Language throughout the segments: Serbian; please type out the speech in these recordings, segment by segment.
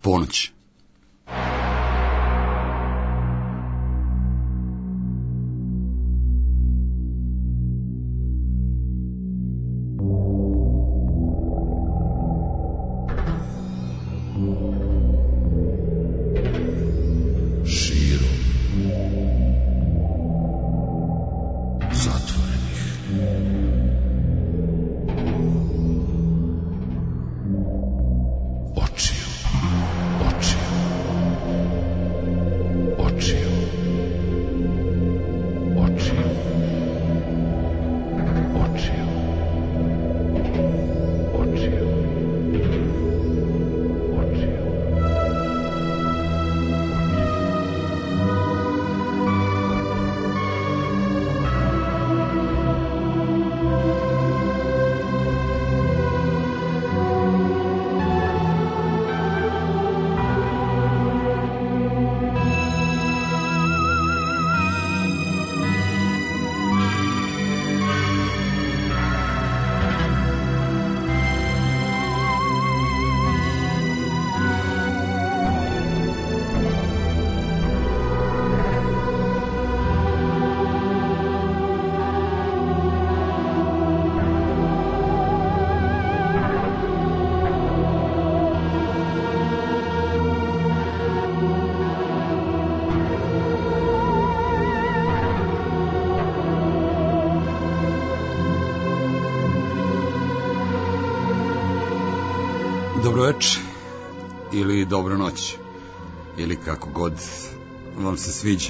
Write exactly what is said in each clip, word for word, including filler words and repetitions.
ponoć. Dobro večer ili dobro noć ili kako god vam se sviđa.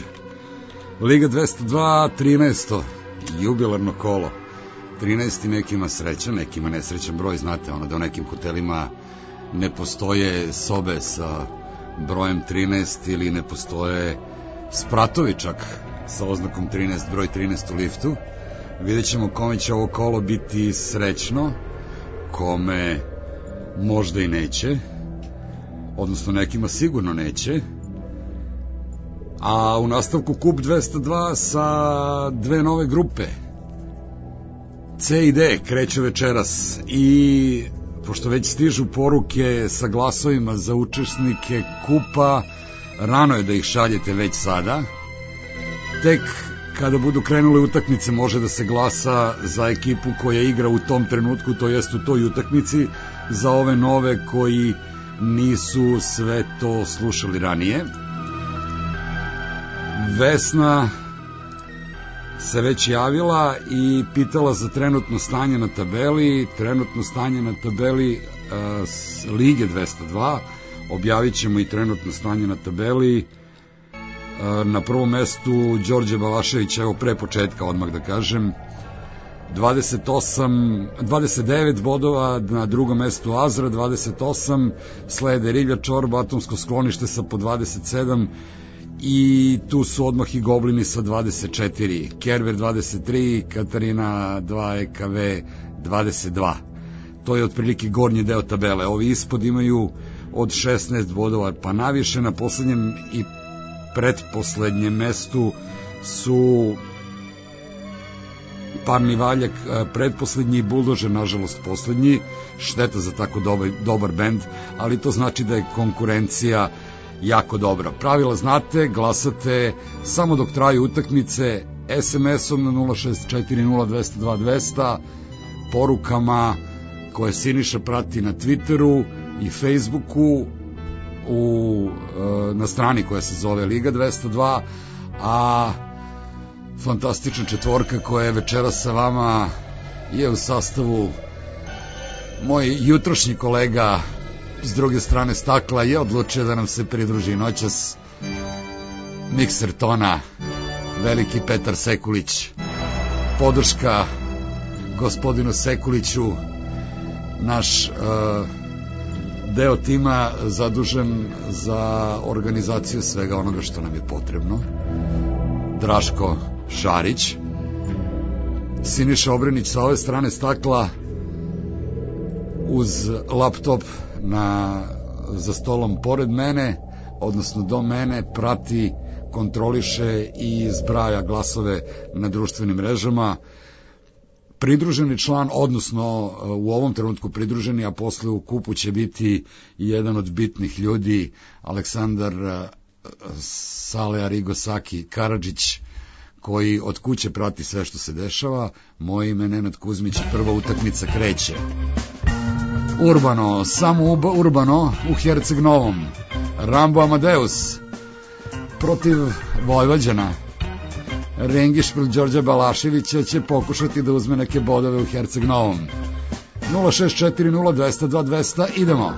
Liga dvesta dva, trinaesto jubilarno kolo. trinaesti nekima srećan, nekima nesrećan broj, znate, ono da u nekim hotelima ne postoje sobe sa brojem trinaest ili ne postoje spratovi čak sa oznakom trinaest, broj trinaest u liftu. Vidjet ćemo kome će ovo kolo biti srećno, kome možda i neće, odnosno nekima sigurno neće. A u nastavku Kup dvesta dva sa dve nove grupe. C i D kreću večeras i pošto već stižu poruke sa glasovima za učesnike Kupa, rano je da ih šaljete već sada. Tek kada budu krenule utakmice može da se glasa za ekipu koja igra u tom trenutku, to jest u toj utakmici, za ove nove koji nisu sve to slušali ranije. Vesna se već javila i pitala za trenutno stanje na tabeli. Trenutno stanje na tabeli uh, Lige dvesta dva. Objavit ćemo i trenutno stanje na tabeli. Uh, na prvom mestu Đorđe Balašević, evo pre početka odmah da kažem, dvadeset osam, dvadeset devet bodova, na drugom mestu Azra dvadeset osam, slede Rilja Čorba, Atomsko sklonište sa po dvadeset sedam i tu su odmah i Goblini sa dvadeset četiri, Kerver dvadeset tri, Katarina dva, E K V dvadeset dva. To je otprilike gornji deo tabele. Ovi ispod imaju od šesnaest bodova pa naviše. Na poslednjem i pretposlednjem mestu su Parni Valjak pretposlednji i Buldožer nažalost poslednji. Šteta za tako dobar, dobar bend, ali to znači da je konkurencija jako dobra. Pravila znate, glasate samo dok traju utakmice, es em esom na nula šest četiri nula dvesta dva dvesta, porukama koje Siniša prati na Twitteru i Facebooku, u, na strani koja se zove Liga dvesta dva, a fantastična četvorka koja je večeras sa vama je u sastavu moj jutrošnji kolega s druge strane stakla je odlučio da nam se pridruži noćas, mikser tona, veliki Petar Sekulić. Podrška gospodinu Sekuliću, naš uh, deo tima zadužen za organizaciju svega onoga što nam je potrebno, Draško Šarić. Siniša Obrenić sa ove strane stakla uz laptop na, za stolom pored mene, odnosno do mene, prati, kontroliše i zbraja glasove na društvenim mrežama. pridruženi član, odnosno u ovom trenutku pridruženi, a posle u kupu će biti jedan od bitnih ljudi, Aleksandar Sale Arrigo Saki Karadžić, koji od kuće prati sve što se dešava. Moje ime Nenad Kuzmić i prva utakmica kreće. Urbano, samo Urbano u Herceg Novom. Rambo Amadeus protiv Vojvođana. Rengišpil Đorđa Balaševića će pokušati da uzme neke bodove u Herceg Novom. nula šest četiri nula dva zero dva dva zero zero, idemo.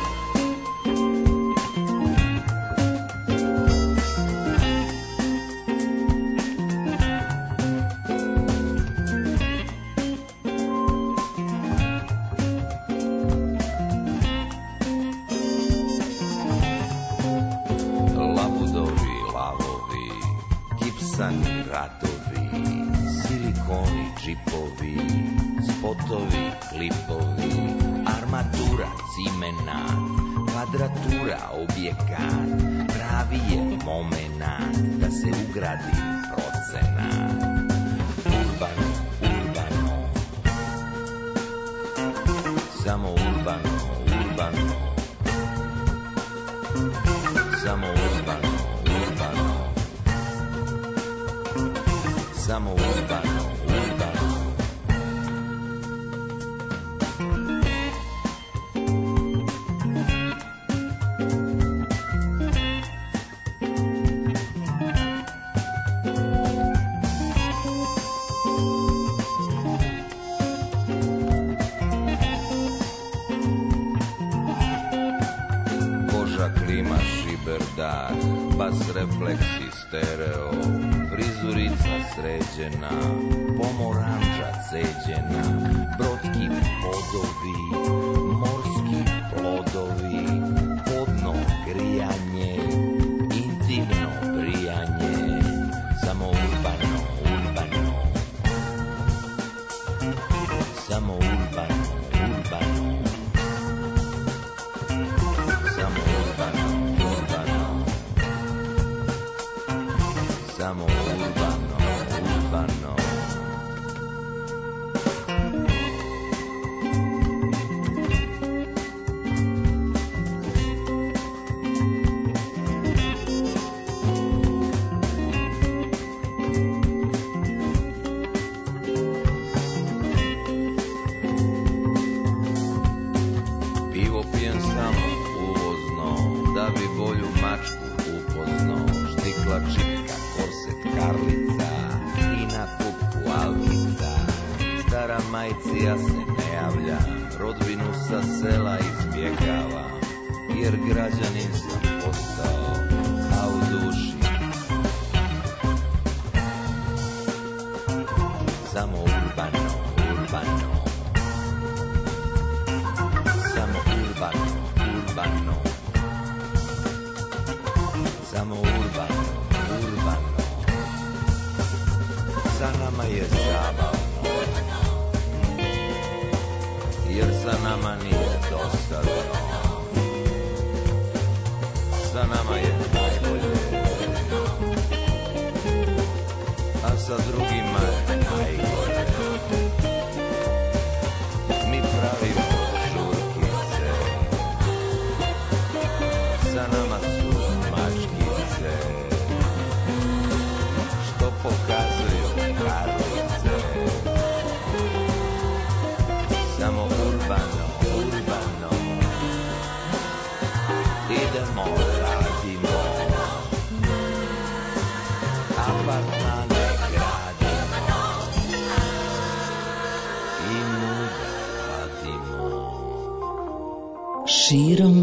Širom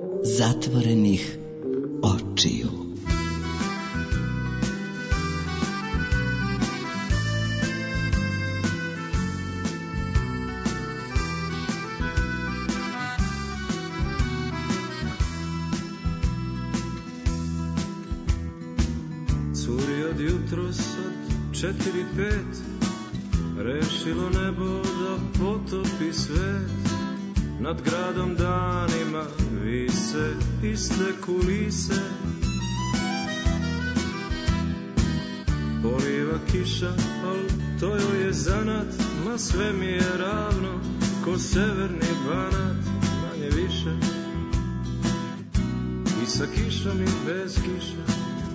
zatvorenih očiju. Curi od jutros od četiri pet, rešilo nebo da potopi svet. Nad gradom danima vise iste kulise, poliva kiša, al to joj je zanat, ma sve mi je ravno, ko severni Banat, manje više. I sa kišom i bez kiša.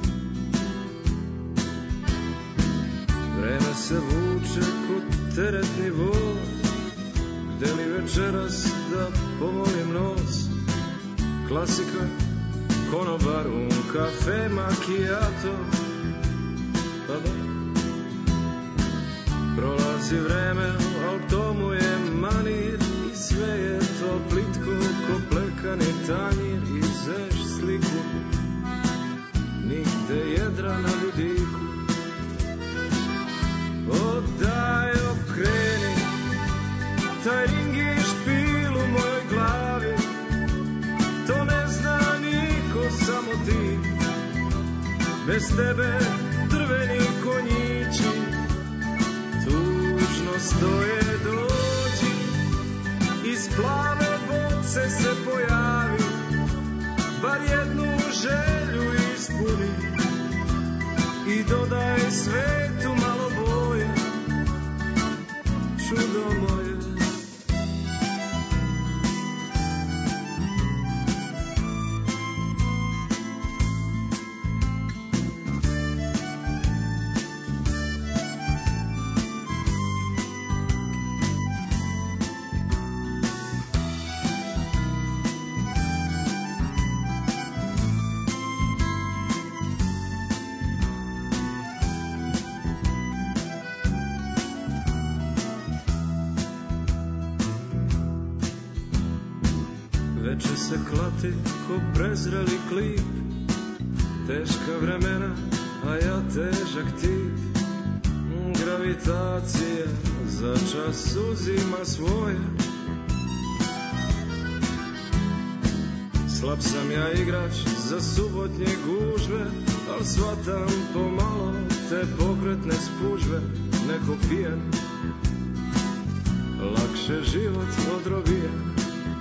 Vreme se vuče ko teretni voz, gde li večeras da pomolim nos. Klasika, konobar, un kafe, macchiato. Pa da, prolazi vreme, al tomu je manir i sve je to plitko ko plekani tanjir. I zeš sliku, nigde jedra na ljudiku. O daj okreni, taj ring je špil u mojoj glavi. To ne zna niko, samo ti. Bez tebe drveni konjići tužno stoje. Dođi, iz plave boce se pojavi, bar jednu želju ispuni i dodaj svetu malo boje, čudo moje. Veče se klati ko prezreli klip, teška vremena, a ja težak tip. Gravitacija za čas uzima svoje. Slab sam ja igrač za subotnje gužve, al shvatam pomalo te pokretne spužve. Neko pijen, lakše život odrobijen.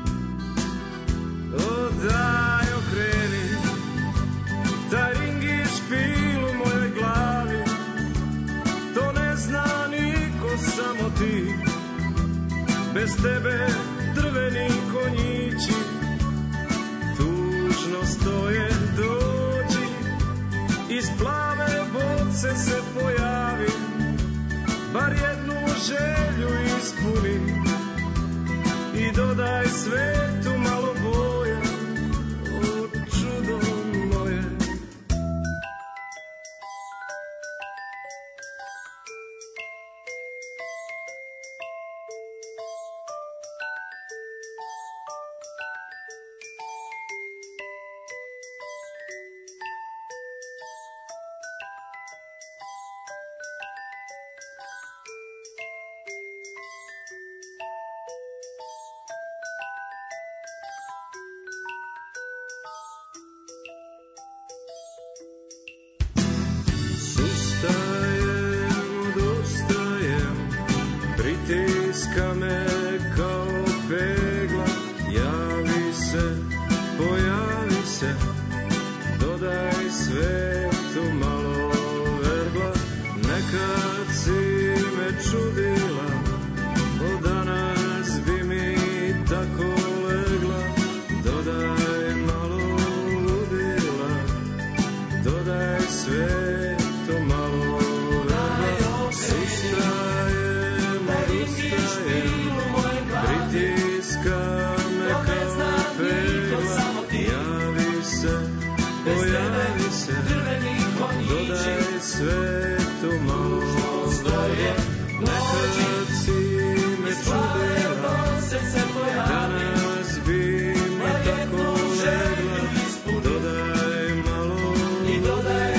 O daj okreni, taj ring je špil u mojoj glavi. To ne zna niko, samo ti. Bez tebe drveni konjići tužno stoje. Dođi, iz plave boce se pojavi, bar jednu želju ispuni i dodaj svetu malo boje, o čudo moje. Pritiska me kao pegla, javi se, pojavi se, dodaj svetu malo vergla. Nekad si me čudila, od danas bi mi tako legla. Dodaj malo ludila, dodaj svetu malo vergla. Sustajem, odustajem, pritiska me kao pegla, javi se, pojavi se, dodaj svetu malo vergla. Nekad si me čudila, danas bi mi tako legla. Dodaj malo ludila,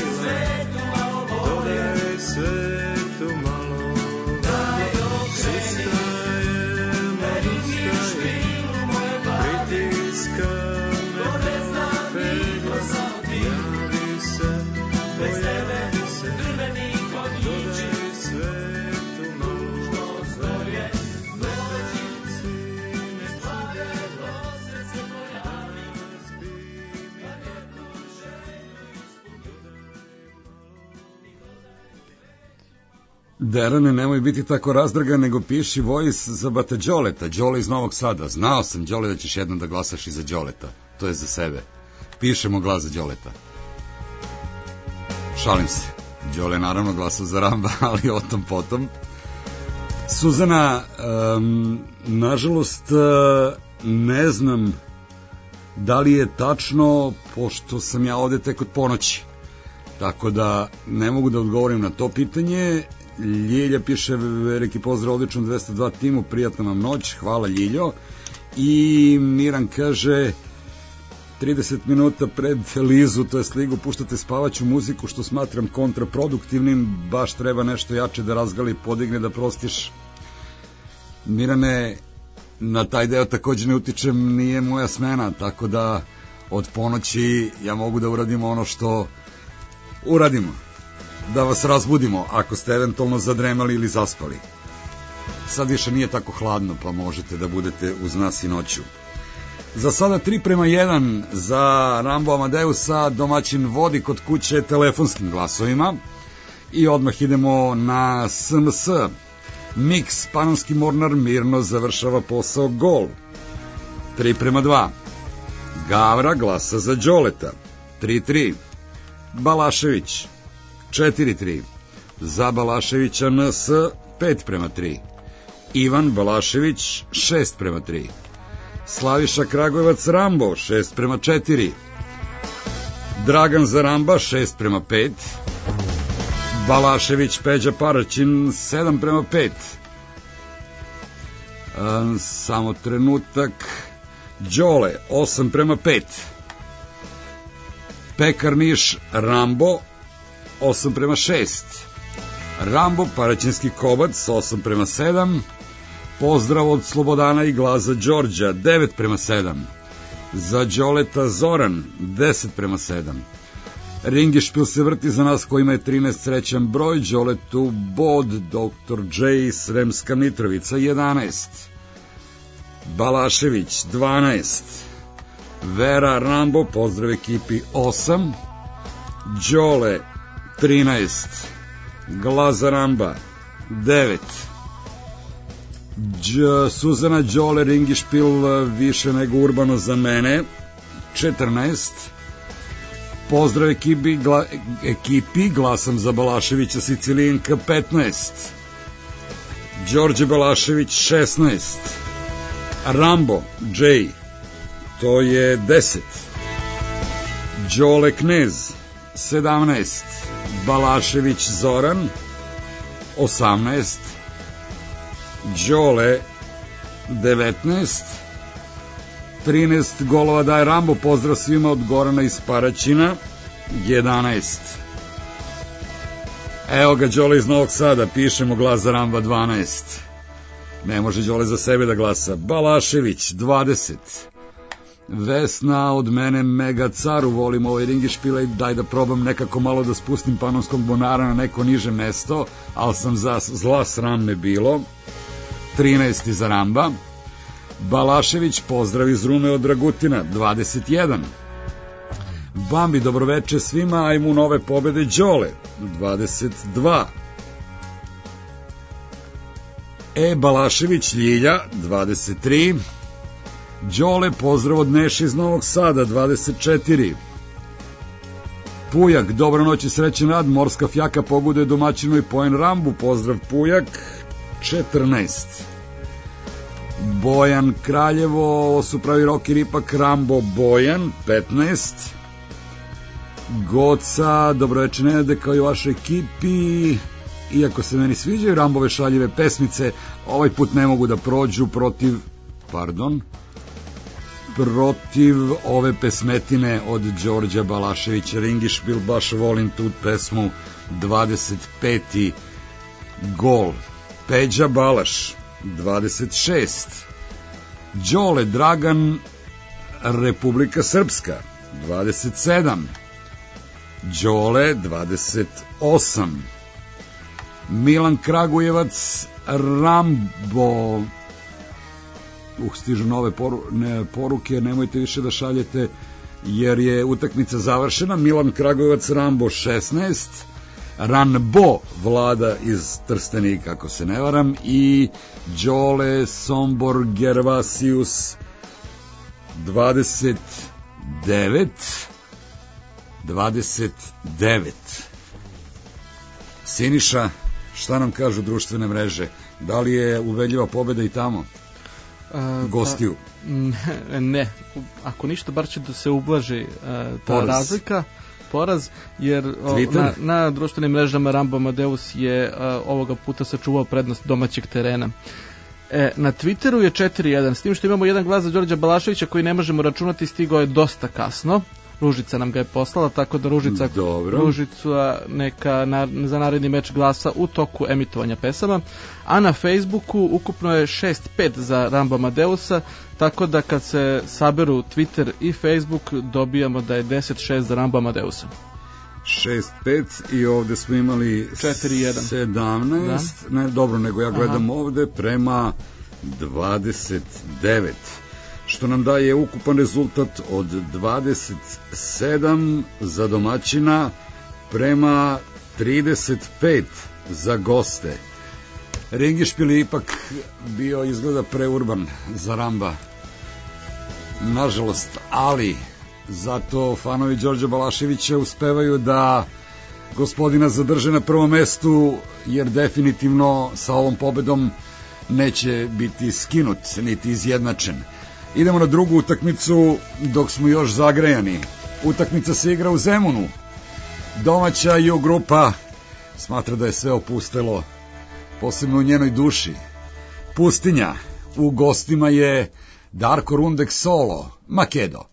dodaj svetu malo vergla. Sustajem, odustajem, pritiska me kao pegla, javi se, pojavi se, dodaj svetu malo vergla. Nekad si me čudila, danas bi mi tako legla. Derane, nemoj biti tako razdragan, nego piši voice za Bata Đoleta, Đole iz Novog Sada. Znao sam, Đole, da ćeš jednom da glasaš i za Đoleta. To je za sebe. Pišemo glas za Đoleta. Šalim se. Đole je naravno glasao za Ramba, ali o tom potom. Suzana, um, nažalost, ne znam da li je tačno, pošto sam ja ovde tek od ponoći. Tako da ne mogu da odgovorim na to pitanje. Ljilja piše veliki pozdrav odličnom dvesta dva timu, prijatna vam noć, hvala Ljiljo. I Miran kaže trideset minuta pred Lizu, to je Ligu, puštate spavaću muziku, što smatram kontraproduktivnim, baš treba nešto jače da razgali, podigne, da prostiš. Mirane, na taj deo takođe ne utičem, nije moja smena, tako da od ponoći ja mogu da uradim ono što uradimo, da vas razbudimo ako ste eventualno zadremali ili zaspali. Sad više nije tako hladno, pa možete da budete uz nas i noću. Za sada tri prema jedan za Rambo Amadeusa, domaćin vodi kod kuće telefonskim glasovima. I odmah idemo na S M S. Mix, Panonski Mornar mirno završava posao, gol. tri prema dva. Gavra glasa za Đoleta. tri tri. Balašević. četiri tri. Za Balaševića N S pet prema tri. Ivan Balašević šest prema tri. Slaviša Kragujevac Rambo šest prema četiri. Dragan za Ramba šest prema pet. Balašević Peđa Paraćin sedam prema pet. E, samo trenutak. Đole osam prema pet. Pekar Niš Rambo osam prema šest. Rambo Paraćinski Kobac osam prema sedam. Pozdrav od Slobodana i glas za Đorđa devet prema sedam. Za Đoleta Zoran deset prema sedam. Ringišpil se vrti za nas kojima je trinaest srećan broj. Đoletu bod, doktor J, Sremska Mitrovica jedanaest. Balašević dvanaest. Vera Rambo, pozdrav ekipi osam. Đole trinaest. Glaza Ramba devet. Đ, Suzana Đole Ringišpil više nego urbano za mene četrnaest. Pozdrav ekipi, gla, ekipi glasam za Balaševića Sicilijanka petnaest. Đorđe Balašević šesnaest. Rambo J, to je deset. Đole Knez sedamnaest. Balašević Zoran osamnaest. Đole devetnaest. trinaest golova daje Rambo, pozdrav svima od Gorana iz Paraćina jedanaest. Evo ga Đole iz Novog Sada, pišemo glas za Ramba dvanaest. Ne može Đole za sebe da glasa. Balašević dvadeset. Vesna od mene mega caru, volim ovaj Ringišpila i daj da probam nekako malo da spustim Panonskog Bonara na neko niže mesto, ali sam za zla sram me bilo. trinaest za Ramba. Balašević, pozdrav iz Rume od Dragutina, dvadeset jedan. Bambi, dobroveče svima, ajmo nove pobede Đole, dvadeset dva. E. Balašević Ljilja, dvadeset tri. Đole, pozdrav od Neše iz Novog Sada, dvadeset četiri. Pujak, dobro noć i srećen rad, morska fjaka pogoduje domaćinu i poen Rambu, pozdrav Pujak, četrnaest. Bojan Kraljevo, ovo su pravi rocker ipak, Rambo Bojan, petnaest. Goca, dobroveče Nenade, kao i vašoj ekipi. Iako se meni sviđaju Rambove šaljive pesmice, ovaj put ne mogu da prođu protiv, pardon, protiv ove pesmetine od Đorđa Balaševića Ringišpil, baš volim tu pesmu, dvadeset peti gol. Peđa Balaš dvadeset šest. Đole Dragan Republika Srpska dvadeset sedam. Đole dvadeset osam. Milan Kragujevac Rambo. Uh, stižu nove poru, ne, poruke, nemojte više da šaljete jer je utakmica završena. Milan Kragujevac Rambo šesnaest. Ranbo Vlada iz Trstenika, ako se ne varam, i Đole Sombor Gervasius dvadeset devet dvadeset devet. Siniša, šta nam kažu društvene mreže? Da li je ubedljiva pobeda i tamo? Uh, Gostiju? Pa, ne, ako ništa, bar će da se ublaži uh, ta poraz. razlika, poraz, jer o, na, na društvenim mrežama Rambo Amadeus je uh, ovoga puta sačuvao prednost domaćeg terena. E, na Twitteru je četiri jedan, s tim što imamo jedan glas za Đorđa Balaševića koji ne možemo računati, stigao je dosta kasno. Ružica nam ga je poslala, tako da Ružica, Ružica neka na, za naredni meč glasa u toku emitovanja pesama. A na Facebooku ukupno je šest pet za Rambo Amadeusa, tako da kad se saberu Twitter i Facebook dobijamo da je deset šest za Rambo Amadeusa. šest pet i ovde smo imali četiri jedan. sedamnaest, da. Ne, dobro, nego ja gledam Aha. ovde prema dvadeset devet. Što nam daje ukupan rezultat od dvadeset sedam za domaćina prema trideset pet za goste. Ringišpil je ipak bio izgleda preurban za Ramba. Nažalost, ali zato fanovi Đorđa Balaševića uspevaju da gospodina zadrže na prvom mestu, jer definitivno sa ovom pobedom neće biti skinut, niti izjednačen. Idemo na drugu utakmicu dok smo još zagrejani. Utakmica se igra u Zemunu. Domaća Ju grupa smatra da je sve opustelo, posebno u njenoj duši. Pustinja. U gostima je Darko Rundek solo, Makedo.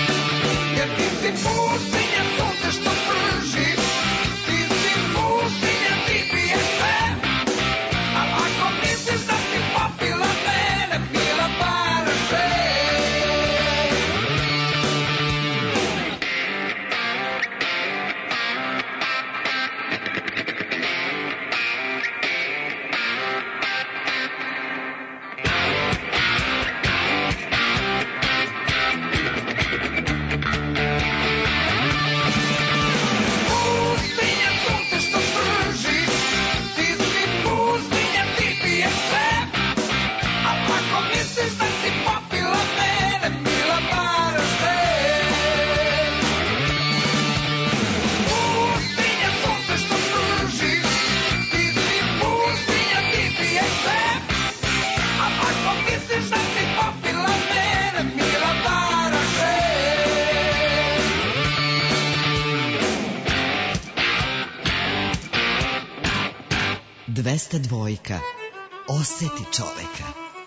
Pustinja, sunce što prži, ti si pustinja. čista dvojka. Oseti čoveka.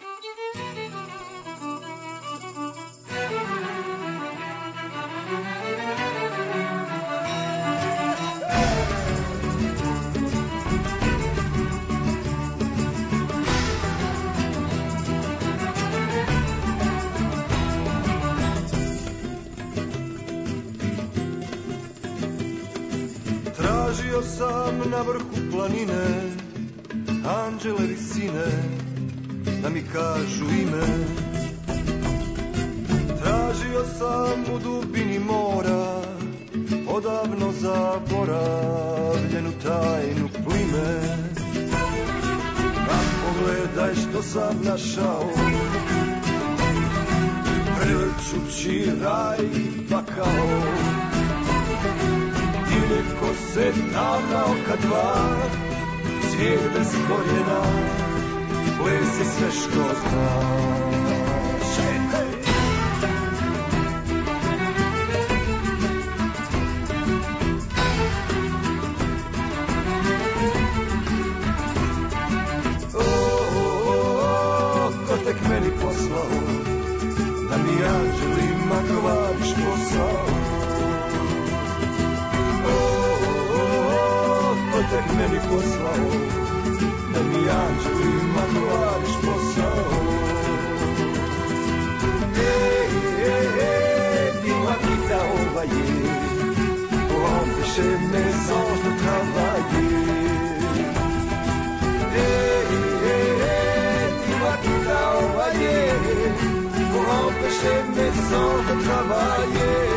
Tražio sam na vrhu planine anđele visine da mi kažu ime. Tražio sam u dubini mora odavno zaboravljenu tajnu plime. A pogledaj što sam našao, prevrćući raj pakao. Ko se davna oka dva, svijet bez korijena, ples je sve što znaš. O, o, o, ko tek meni poslao, da mi anđelima kvariš posao. Tek meni poslao, da mi anđelima kvariš posao. Ej, ej, ej, bila kita ova je, ompeše me zožno travaje. Ej, ej, ej, bila kita ova je, ompeše me zožno travaje.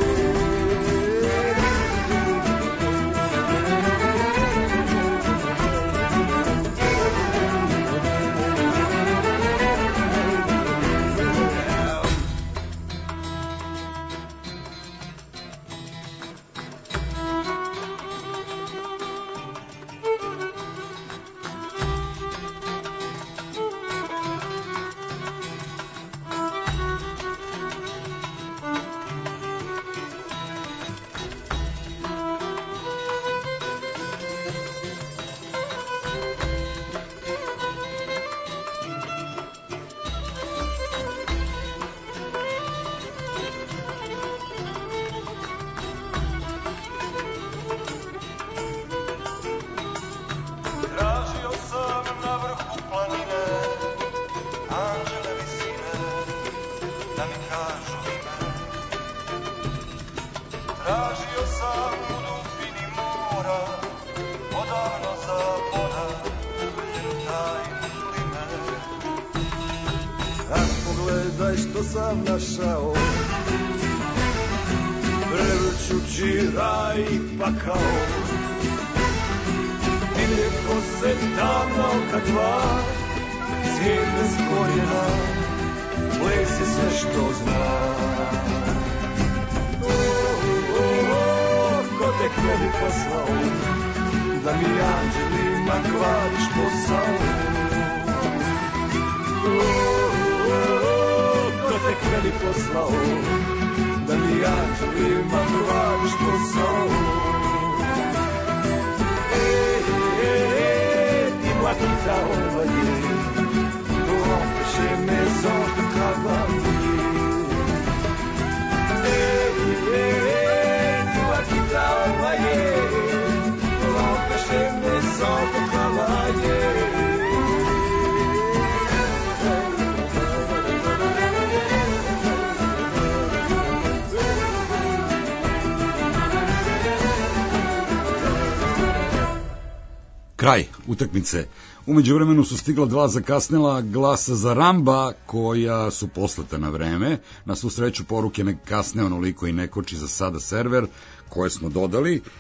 Kraj utakmice. Umeđu vremenu su stigla dva zakasnela glasa za Ramba, koja su poslata na vreme. Na svu sreću poruke ne kasne onoliko i ne koči za sada server, koje smo dodali, e,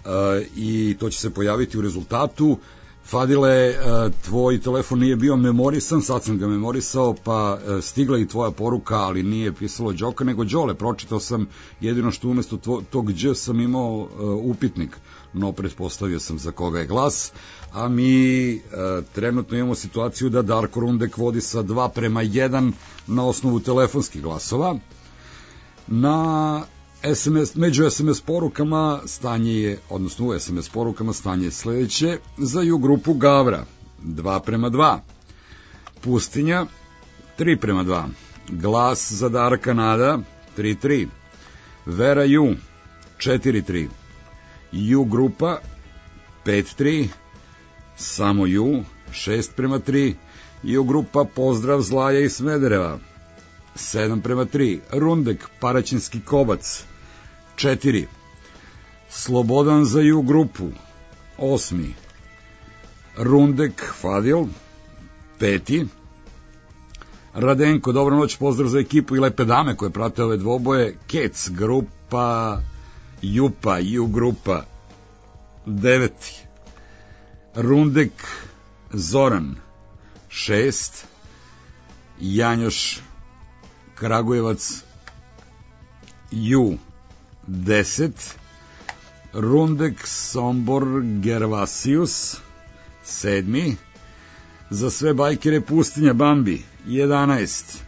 i to će se pojaviti u rezultatu. Fadile, e, tvoj telefon nije bio memorisan, sad sam ga memorisao, pa e, stigla i tvoja poruka, ali nije pisalo Đoka, nego Đole. Pročitao sam, jedino što umesto tvo, tog Đ sam imao e, upitnik, no pretpostavio sam za koga je glas. A mi e, trenutno imamo situaciju da Darko Rundek vodi sa dva prema jedan na osnovu telefonskih glasova. Na S M S, među S M S porukama stanje je, odnosno u S M S porukama stanje je sledeće. Za ju grupu Gavra dva prema dva, Pustinja tri prema dva, Glas za Darka Nada tri tri, Vera Ju četiri tri, Ju grupa pet tri, Samo Ju šest prema tri, Ju grupa Pozdrav Zlaja i Smedereva sedam prema tri, Rundek Paraćinski Kobac četiri, Slobodan za Ju grupu osmi, Rundek Fadil peti, Radenko, dobro noć, pozdrav za ekipu i lepe dame koje prate ove dvoboje, Kec grupa Jupa, Ju grupa deveti, Rundek Zoran šest, Janjoš Kragujevac Ju deset, Rundek Sombor Gervasius sedmi, Za sve bajkere Pustinja Bambi jedanaest,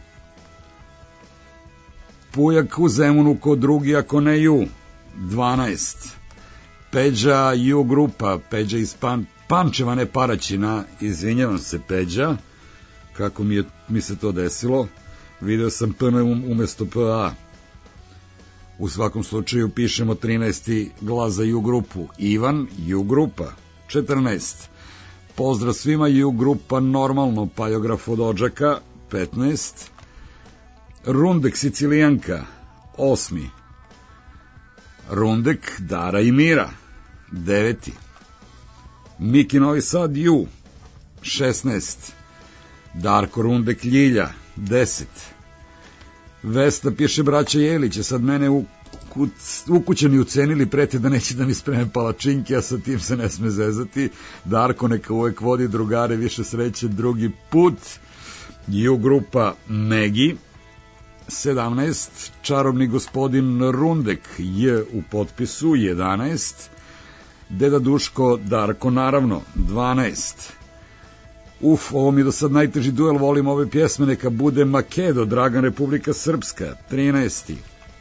Pujak u Zemunu ko drugi ako ne Ju dvanaest, Peđa Ju grupa, Peđa iz Pan, Pančeva, ne Paraćina, izvinjavam se Peđa, kako mi, je, mi se to desilo, video sam P N umesto P A. U svakom slučaju pišemo trinaesti glas za Ju grupu, Ivan Ju grupa četrnaest, pozdrav svima Ju grupa normalno, Pajograf od Odžaka petnaest, Rundek Sicilijanka osmi, Rundek Dara i Mira deveti, Miki Novi Sad Ju šesnaest, Darko Rundek Ljilja deset, Vesta piše braća Jelić, sad mene u ukućeni ucenili, prete da neće da mi spreme palačinke, a sa tim se ne sme zezati. Darko neka uvek vodi drugare, više sreće drugi put. Ju grupa Megi sedamnaest, Čarobni gospodin Rundek J u potpisu jedanaest, Deda Duško Darko naravno dvanaest. Uf, ovo mi je do sad najteži duel, volim ove pjesme, neka bude Makedo, Dragan Republika Srpska trinaesti,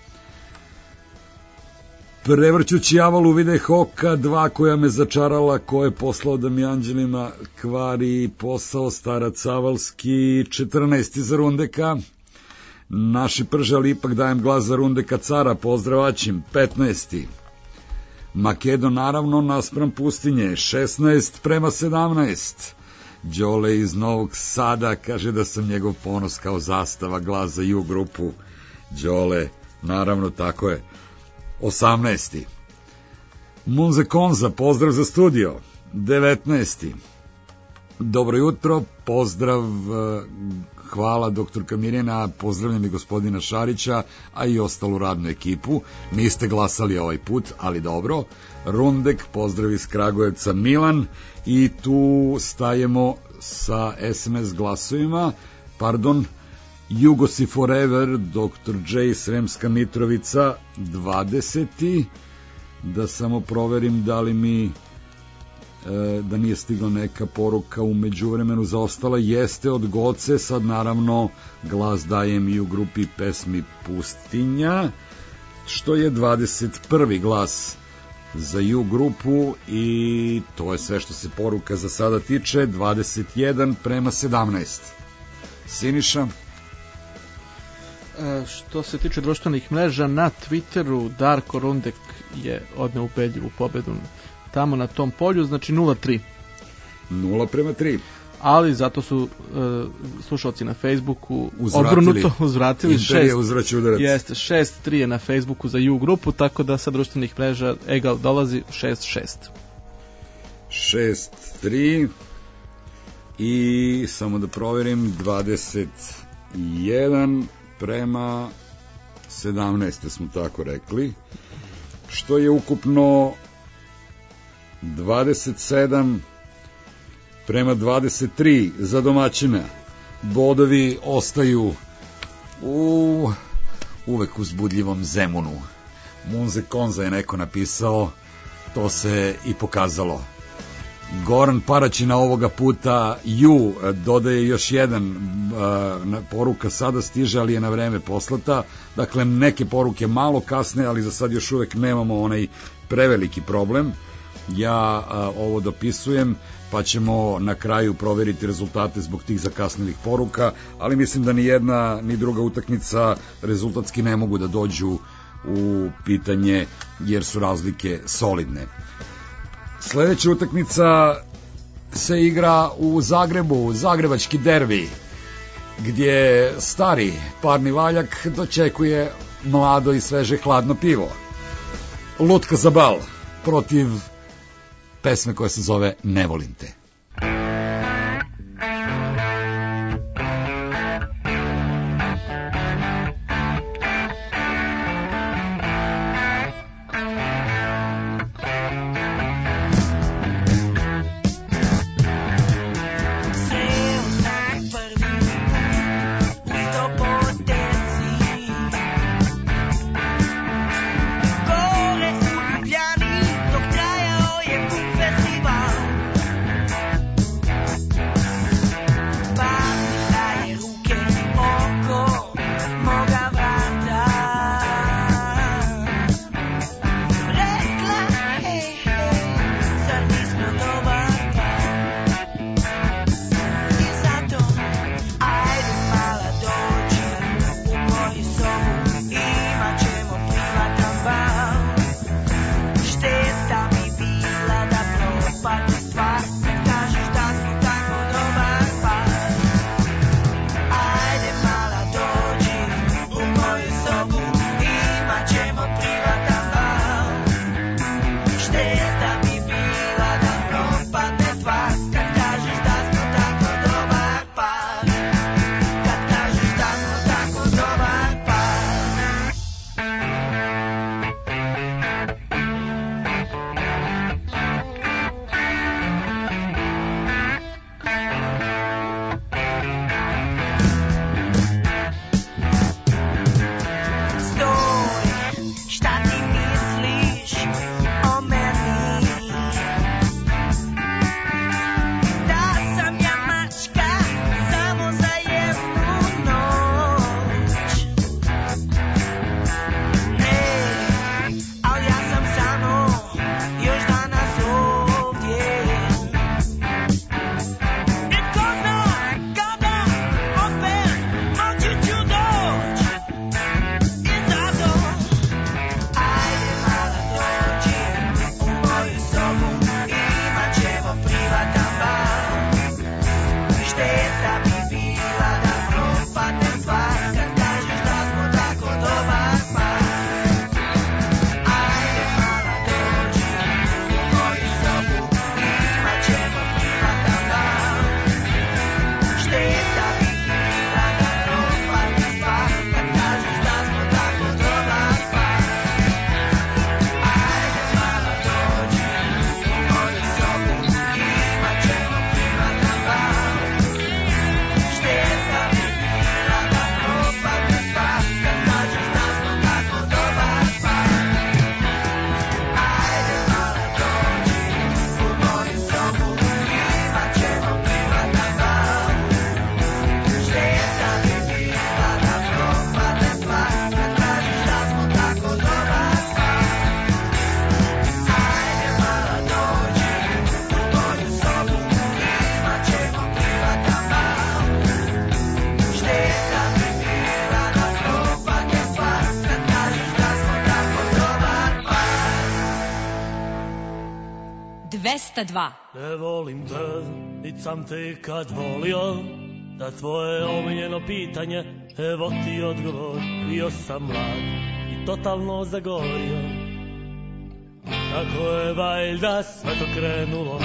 Prevrćući javalu videh oka dva koja me začarala, ko je poslao da mi anđelima kvari posao, Starac Avalski četrnaesti za Rundeka, Naši prže, ali ipak dajem glas za Rundeka Cara, pozdravaćim petnaesti, Makedo naravno naspram Pustinje šesnaest prema sedamnaest, Đole iz Novog Sada kaže da sam njegov ponos kao zastava, glas za Ju grupu, Đole, naravno tako je, osamnaesti, Munze Konza, pozdrav za studio, devetnaesti, dobro jutro, pozdrav, hvala doktorka Mirjana, pozdravljam i gospodina Šarića, a i ostalu radnu ekipu, niste glasali ovaj put, ali dobro, Rundek, pozdrav iz Kragujevca Milan, i tu stajemo sa S M S glasovima, pardon, Jugosi Forever, doktor J, Sremska Mitrovica, dvadeseti, da samo proverim da li mi, e, da nije stigla neka poruka u međuvremenu zaostala, jeste od Goce, sad naravno glas dajem i u grupi pesmi Pustinja, što je dvadeset prvi glas za Ju grupu i to je sve što se poruka za sada tiče, dvadeset jedan prema sedamnaest. Siniša? E, što se tiče društvenih mreža, na Twitteru Darko Rundek je odneo ubedljivu pobedu tamo na tom polju, znači nula tri. nula prema tri. Ali zato su e, slušalci na Facebooku obrnuto uzvratili. Imperija uzvraća udarac. Jeste, šest tri je na Facebooku za Ju grupu, tako da sa društvenih mreža egal dolazi šest šest. šest tri i samo da proverim, dvadeset jedan prema sedamnaest smo tako rekli, što je ukupno dvadeset sedam prema dvadeset tri za domaćina. Bodovi ostaju u uvek uzbudljivom Zemunu. Munze Konza je neko napisao, to se i pokazalo. Goran Paraćina ovoga puta ju dodaje još jedan uh, poruka sada stiže, ali je na vreme poslata. Dakle, neke poruke malo kasne, ali za sad još uvek nemamo onaj preveliki problem. Ja uh, ovo dopisujem, pa ćemo na kraju proveriti rezultate zbog tih zakasnelih poruka, ali mislim da ni jedna ni druga utakmica rezultatski ne mogu da dođu u pitanje, jer su razlike solidne. Sledeća utakmica se igra u Zagrebu, zagrebački derbi, gdje stari parni valjak dočekuje mlado i sveže hladno pivo. Lutka za bal protiv pesme koja se zove Ne volim te. dvesta dva. Ne volim te, nit sam te kad volio, da tvoje omiljeno pitanje, evo ti odgovor, bio sam mlad i totalno zagorio. Tako je valjda sve to krenulo.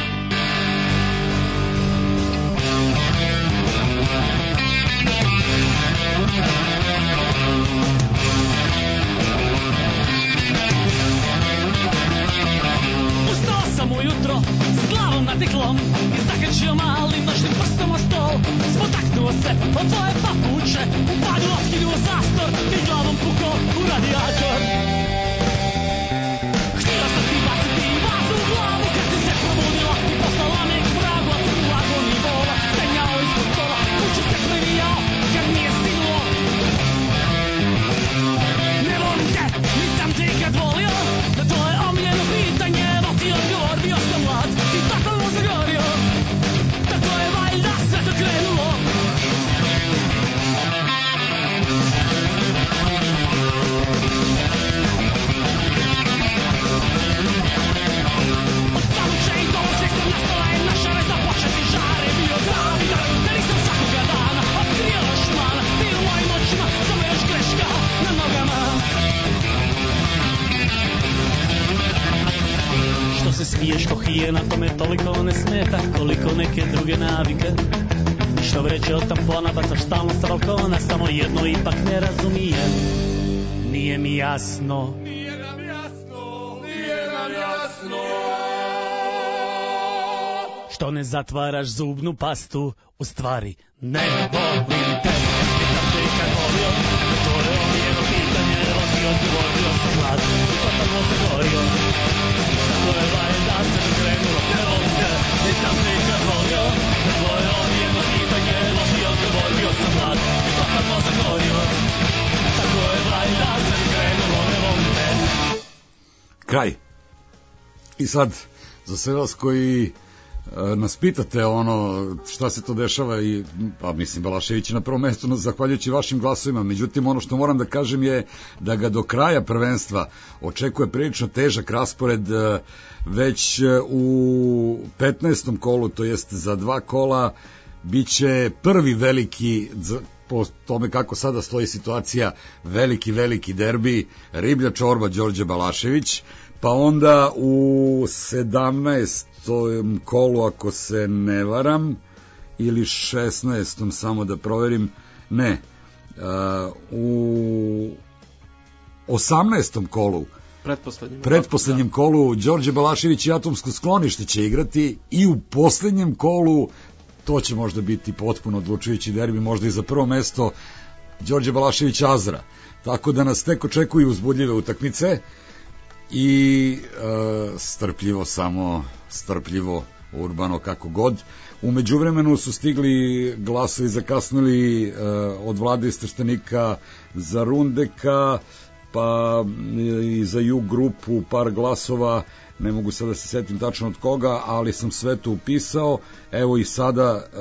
Ustao sam ujutro s glavom nad tiklom i zakačio malim noćnim prstom o stol. Spotaknuo se od tvoje papuče, upadio loptinu u zastor i glavom pukao u radijator. Htjela sam ti baciti vazu u glavu kad si se probudila i poslala smiješ ko hijena, to me toliko ne smeta koliko neke druge navike. Ništa vreće od tampona, bacaš stalno sa balkona, samo jedno ipak ne razumijem. Nije mi jasno, nije nam jasno, nije nam jasno. Što ne zatvaraš zubnu pastu, u stvari ne volim te. Nisam te ikad volio, otvorio mi jedno pitanje, vozio, odgovorio sam mlad, i totalno se gorio. Tako je valjda se krenulo, ne volim te. Nisam te ikad volio, otvorio mi jedno pitanje, vozio, odgovorio sam mlad, i totalno se gorio. Tako je valjda se krenulo, ne volim te. Kraj. I sad, za sve vas koji nas pitate ono šta se to dešava i pa mislim Balašević je na prvom mestu zahvaljujući vašim glasovima, međutim ono što moram da kažem je da ga do kraja prvenstva očekuje prilično težak raspored. Već u petnaestom kolu, to jest za dva kola, biće prvi veliki, po tome kako sada stoji situacija, veliki veliki derbi Riblja čorba Đorđe Balašević, pa onda u sedamnaestom kolu, ako se ne varam, ili šesnaestom, samo da proverim, ne, uh, u osamnaestom kolu, pretposlednjem, pretposlednjem kolu, Đorđe Balašević i Atomsko sklonište će igrati i u poslednjem kolu, to će možda biti potpuno odlučujući derbi, možda i za prvo mesto, Đorđe Balašević Azra. Tako da nas tek očekuju uzbudljive utakmice i e, strpljivo, samo strpljivo, urbano, kako god. U međuvremenu su stigli glasovi zakasnili e, od Vlade iz Trstenika za Rundeka, pa i za Jug grupu par glasova, ne mogu sada da se setim tačno od koga, ali sam sve to upisao. Evo i sada e,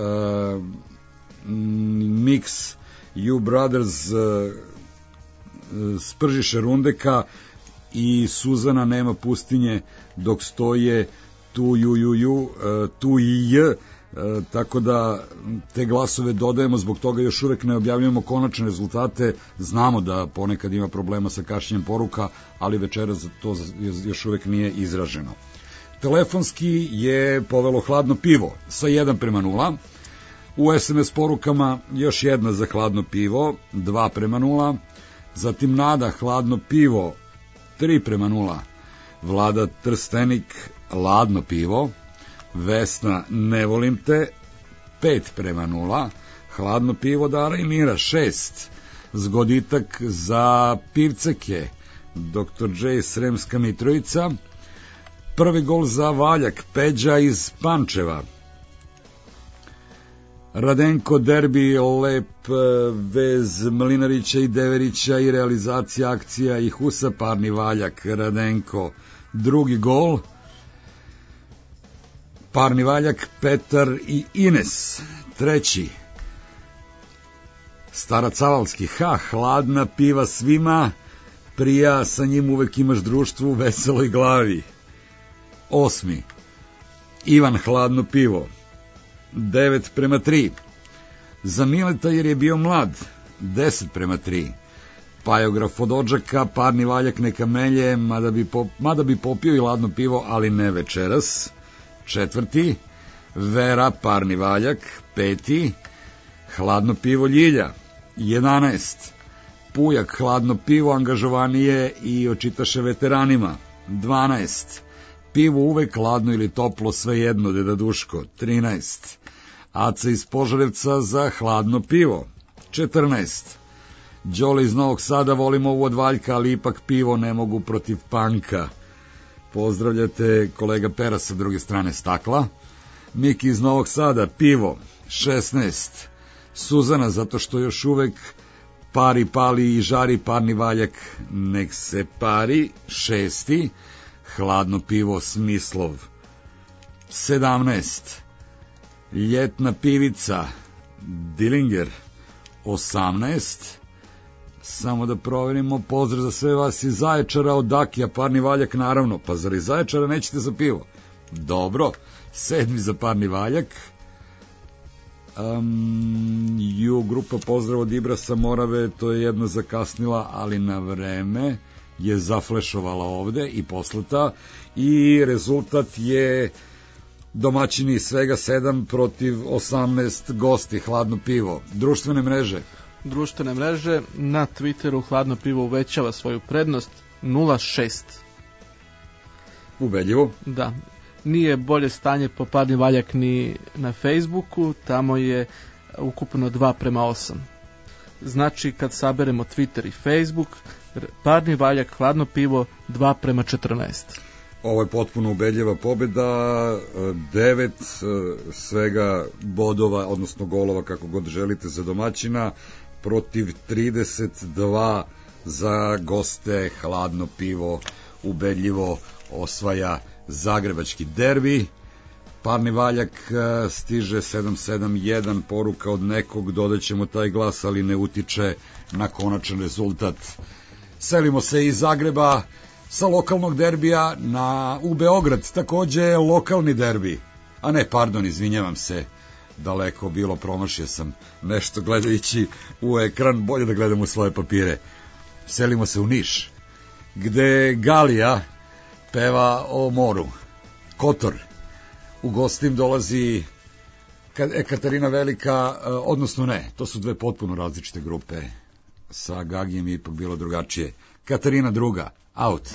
Mix You Brothers e, spržiše Rundeka i Suzana nema pustinje dok stoje tu ju ju ju, tu i j, tako da te glasove dodajemo, zbog toga još uvek ne objavljujemo konačne rezultate. Znamo da ponekad ima problema sa kašnjenjem poruka, ali večeras to još uvek nije izraženo. Telefonski je povelo Hladno pivo sa jedan prema nula. U es em es porukama još jedna za Hladno pivo, dva prema nula. Zatim Nada Hladno pivo tri prema nula. Vlada Trstenik Ladno pivo. Vesna Ne volim te pet prema nula. Hladno pivo Dara i Mira šest. Zgoditak za Pivceke doktor J. Sremska Mitrovica. Prvi gol za Valjak Peđa iz Pančeva. Radenko derbi, lep vez Mlinarića i Deverića i realizacija akcija i Husa Parni Valjak. Radenko drugi gol. Parni Valjak Petar i Ines treći. Stara Cavalski, ha, hladna piva svima, prija, sa njim uvek imaš društvu, veseloj glavi. Osmi. Ivan Hladno pivo devet prema tri. Za Mileta jer je bio mlad deset prema tri. Pajograf od Odžaka, Parni Valjak neka melje, mada bi, pop, mada bi popio i Ladno pivo, ali ne večeras. Četvrti. Vera Parni Valjak peti. Hladno pivo Ljilja jedanaest. Pujak Hladno pivo angažovanije i očitaše veteranima dvanaest. Pivo uvek hladno ili toplo, svejedno, deda Duško trinaest. Aca iz Požarevca za Hladno pivo četrnaest. Đole iz Novog Sada, volim ovu od Valjka, ali ipak pivo ne mogu protiv panka. Pozdravljate kolega Pera sa druge strane stakla. Miki iz Novog Sada, pivo šesnaest. Suzana, zato što još uvek pari, pali i žari Parni Valjak, nek se pari, šesti. Hladno pivo Smislov sedamnaest. Ljetna pivica Dillinger osamnaest. Samo da proverimo, pozdrav za sve vas iz Zaječara, od Dakija, Parni Valjak naravno, pa zar iz Zaječara nećete za pivo? Dobro, sedmi za Parni Valjak. Um, ju grupa pozdrav od Ibrasa Morave, to je jedna zakasnila, ali na vreme. je zaflešovala ovde i poslata i rezultat je domaćini svega sedam protiv osamnaest gosti, Hladno pivo. Društvene mreže? Društvene mreže, na Twitteru Hladno pivo uvećava svoju prednost nula šest. Ubedljivo. Da. Nije bolje stanje po Parni valjak ni na Facebooku, tamo je ukupno dva prema osam. Znači, kad saberemo Twitter i Facebook, Parni valjak, Hladno pivo dva prema četrnaest. Ovo je potpuno ubedljiva pobjeda, devet svega bodova, odnosno golova, kako god želite, za domaćina, protiv trideset dva za goste. Hladno pivo ubedljivo osvaja zagrebački derbi. Parni valjak stiže sedam sedam jedan, poruka od nekog, dodaćemo taj glas, ali ne utiče na konačan rezultat. Selimo se iz Zagreba sa lokalnog derbija na, u Beograd, takođe lokalni derbi. A ne, pardon, izvinjavam se, daleko bilo, promašio sam nešto gledajući u ekran, bolje da gledam u svoje papire. Selimo se u Niš, gde Galija peva o moru. Kotor. U gostim dolazi Katarina Velika, odnosno ne, to su dve potpuno različite grupe. Sa Gagijem je ipak bilo drugačije. Katarina druga, out.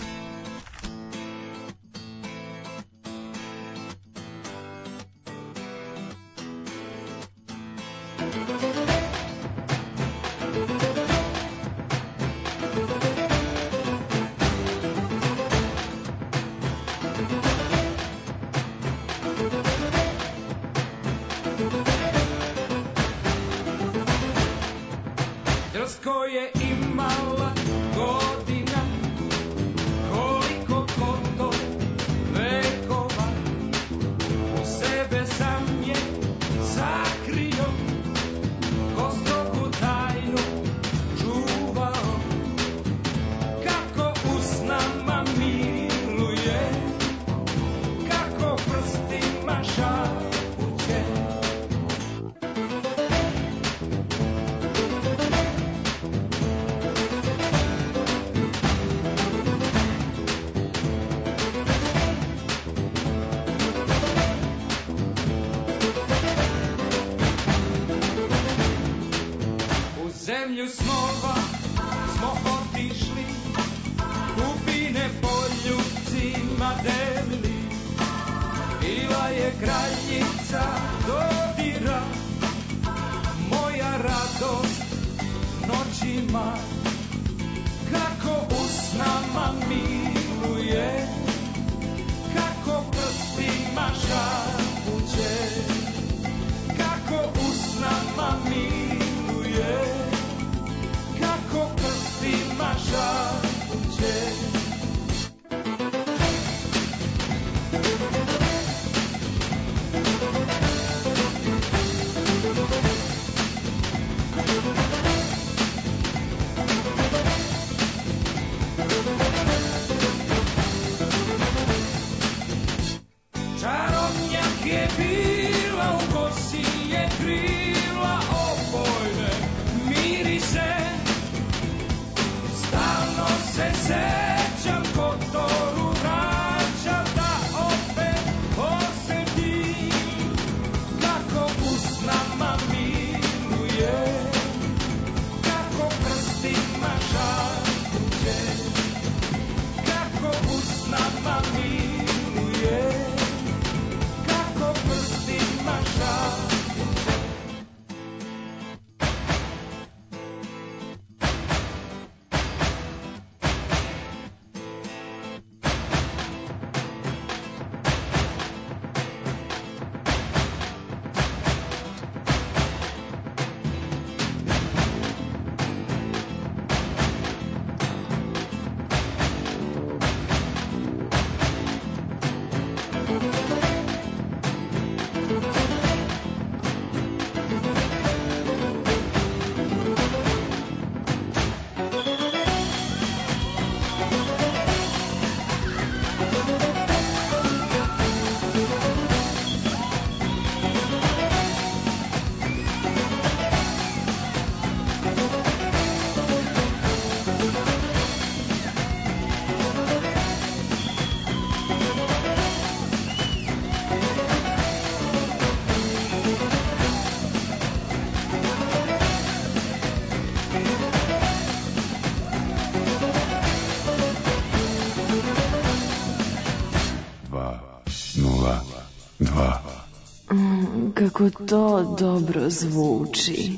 kako to dobro zvuči.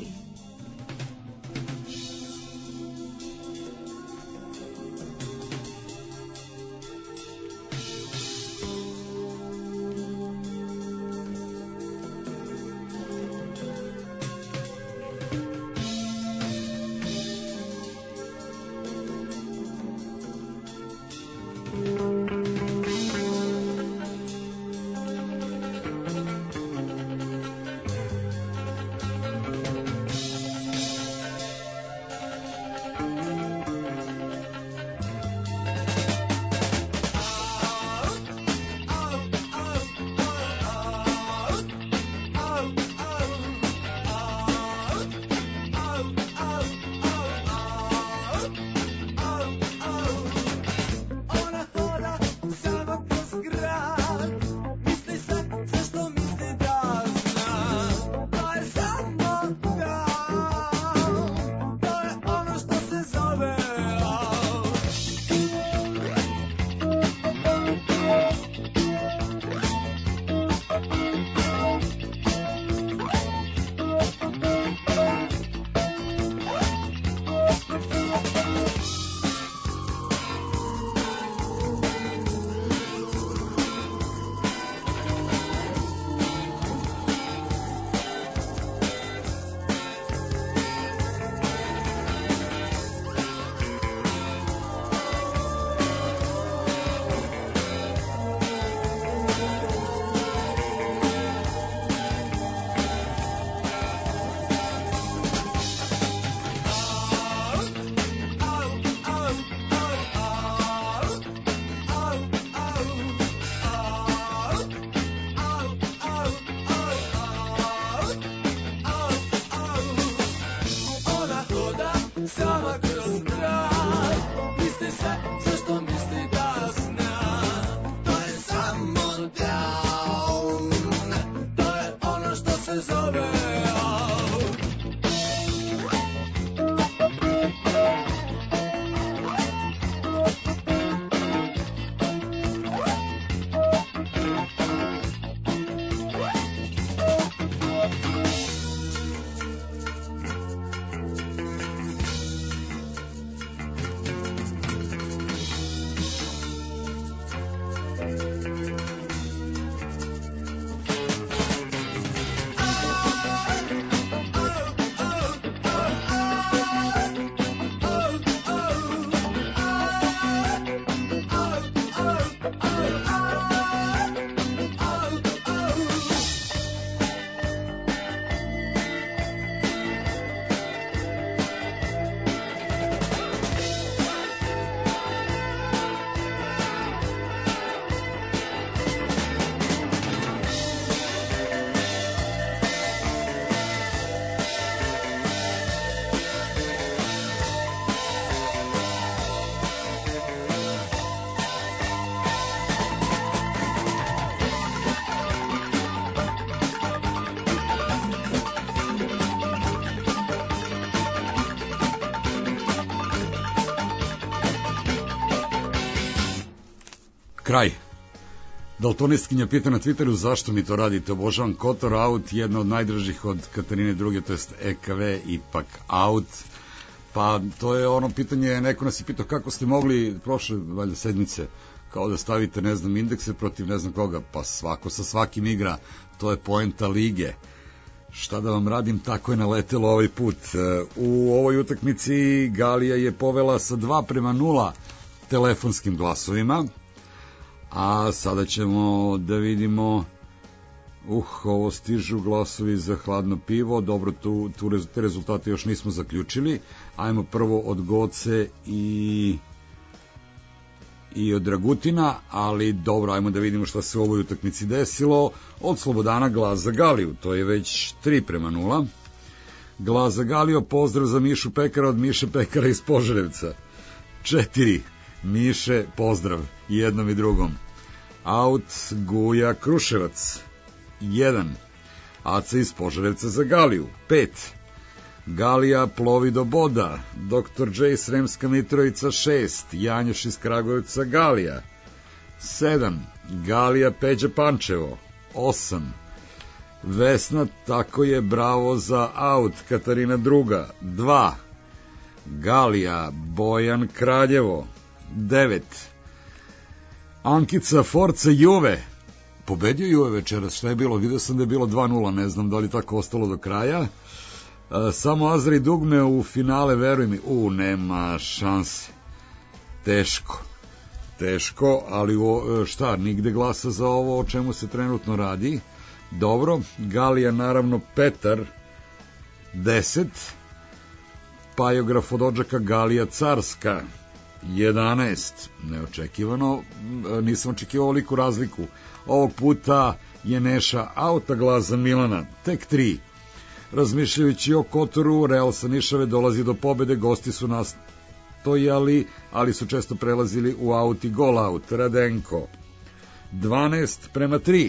Kraj. Daltonistkinja pita na Twitteru zašto mi to radite, obožavam Kotor Out, jedna od najdražih od Katarine druge, to jest E K V, ipak Out. Pa to je ono pitanje, neko nas je pitao kako ste mogli prošle valjda sedmice kao da stavite, ne znam, indekse protiv ne znam koga, pa svako sa svakim igra, to je poenta lige. Šta da vam radim, tako je naletelo ovaj put. U ovoj utakmici Galija je povela sa dva prema nula telefonskim glasovima, a sada ćemo da vidimo, uh, ovo stižu glasovi za hladno pivo, dobro, tu, tu te rezultate još nismo zaključili. Ajmo prvo od Goce i i od Dragutina, ali dobro, ajmo da vidimo šta se u ovoj utakmici desilo. Od Slobodana glas za Galiju, to je već tri prema nula. Glas za Galiju, pozdrav za Mišu Pekara od Miše Pekara iz Požarevca. četiri. Miše, pozdrav i jednom i drugom. Out Guja Kruševac. jedan. Aca iz Požarevca za Galiju. pet. Galija plovi do boda. doktor J. Sremska Mitrovica šest. Janjoš iz Kragujevca Galija. sedam. Galija Peđa Pančevo. osam. Vesna, tako je, bravo za aut. Katarina druga. Dva. Galija, Bojan, Kraljevo. Devet. Ankica, Forza, Juve. Pobedio Juve večeras, šta je bilo? Vidio sam da je bilo dva nula, ne znam da li tako ostalo do kraja. Samo Azri dugme u finale, veruj mi. U, nema šanse. Teško. Teško, ali o, šta, nigde glasa za ovo o čemu se trenutno radi. Dobro, Galija naravno Petar, deset. Pajograf od Odžaka, Galija Carska, jedanaest. Neočekivano, nisam očekivao veliku razliku. Ovog puta je Neša auta, glas za Milana, tek tri. Razmišljajući o Kotoru, Real sa Nišave dolazi do pobede, gosti su nastojali, ali su često prelazili u aut i gol aut. Radenko, dvanaest prema tri.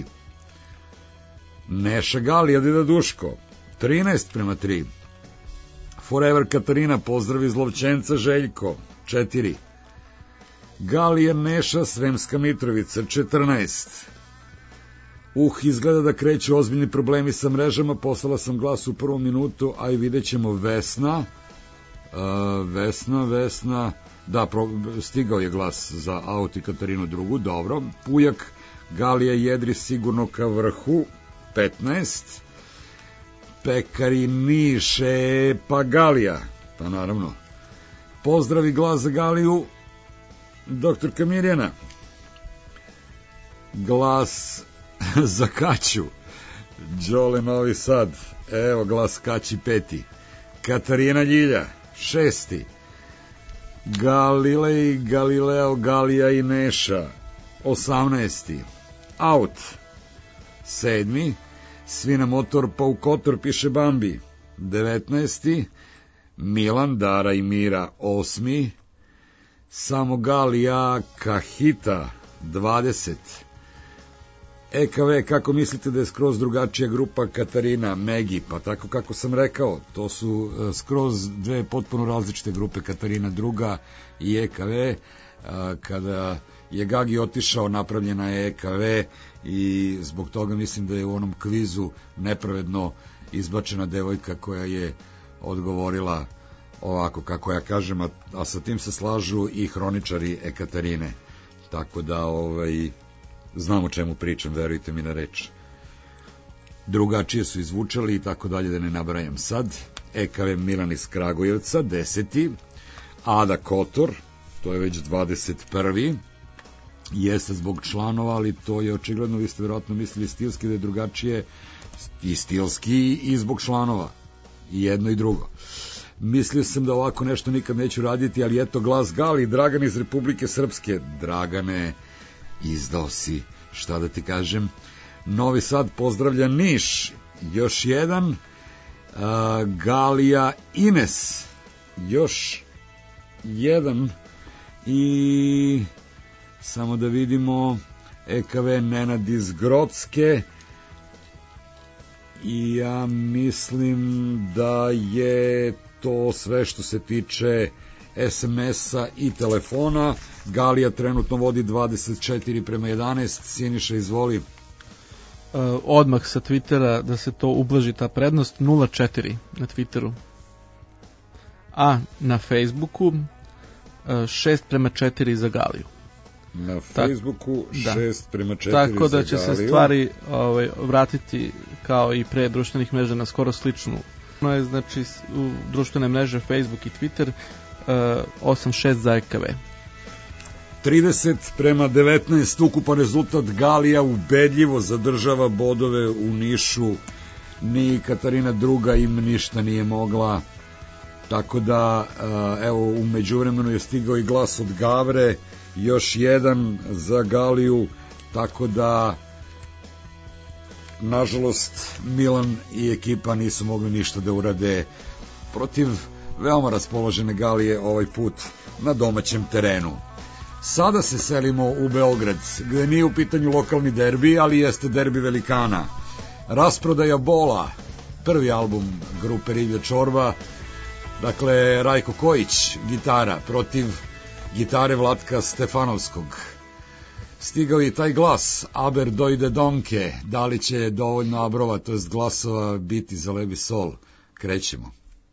Neša Galija, Dida Duško, trinaest prema tri. Forever Katarina, pozdrav iz Lovćenca, Željko, četiri. Galija Neša, Sremska Mitrovica, četrnaest. Uh, izgleda da kreću ozbiljni problemi sa mrežama, poslala sam glas u prvom minutu, a i vidjet ćemo Vesna. Uh, Vesna, Vesna, da, pro, stigao je glas za aut i Katarinu drugu, dobro. Pujak, Galija jedri sigurno ka vrhu, petnaest. Pekari Niše, pa Galija, pa naravno. Pozdrav i glas za Galiju, doktorka Mirjana. Glas za Kaću, Đole Novi Sad, evo glas Kaći peti. Katarina Ljilja, šesti. Galilej, Galileo, Galija i Neša, osamnaesti. Aut, sedmi. Svina motor pa u Kotor, piše Bambi, devetnaesti. Milan, Dara i Mira, osmi. Samo Galija, Kahita, dvadeset. E K V, kako mislite da je skroz drugačija grupa? Katarina, Megi, pa tako kako sam rekao, to su skroz dve potpuno različite grupe, Katarina druga i E K V. Kada je Gagi otišao, napravljena je E K V i zbog toga mislim da je u onom kvizu nepravedno izbačena devojka koja je odgovorila ovako kako ja kažem, a, a sa tim se slažu i hroničari Ekaterine, tako da ovaj, znam o čemu pričam, verujte mi na reč. Drugačije su izvučali i tako dalje, da ne nabrajam sad. E K V Milan iz Kragujevca, deseti. Ada Kotor, to je već dvadeset prvi. Jeste zbog članova, ali to je očigledno, vi ste vjerojatno mislili stilski da je drugačije, i stilski i zbog članova, i jedno i drugo. Mislio sam da ovako nešto nikad neću raditi, ali eto, glas Gali, Dragan iz Republike Srpske. Dragane, izdao si, šta da ti kažem. Novi Sad pozdravlja Niš, još jedan. uh, Galija Ines, još jedan. I samo da vidimo, E K V Nenad iz Grocke, i ja mislim da je to sve što se tiče es em es-a i telefona. Galija trenutno vodi dvadeset četiri prema jedanaest. Siniša, izvoli. Uh, odmah sa Twittera da se to ublaži ta prednost, nula četiri na Twitteru. A na Facebooku uh, šest prema četiri za Galiju. Na Facebooku šest prema četiri tako da za će Galiju. se stvari ovaj, vratiti kao i pre društvenih mreža na skoro sličnu. No je, znači, u društvene mreže Facebook i Twitter uh, osam šest za E K V. trideset prema devetnaest ukupan rezultat. Galija ubedljivo zadržava bodove u Nišu, ni Katarina druga im ništa nije mogla, tako da evo, u međuvremenu je stigao i glas od Gavre, još jedan za Galiju, tako da nažalost Milan i ekipa nisu mogli ništa da urade protiv veoma raspoložene Galije ovaj put na domaćem terenu. Sada se selimo u Beograd, gde nije u pitanju lokalni derbi, ali jeste derbi velikana. Rasprodaja bola, prvi album grupe Riblja čorba, dakle Rajko Kojić, gitara, protiv gitare Vlatka Stefanovskog. Stigao je taj glas, aber dojde donke, da li će dovoljno abrova, to jest glasova, biti za Levi Sol? Krećemo.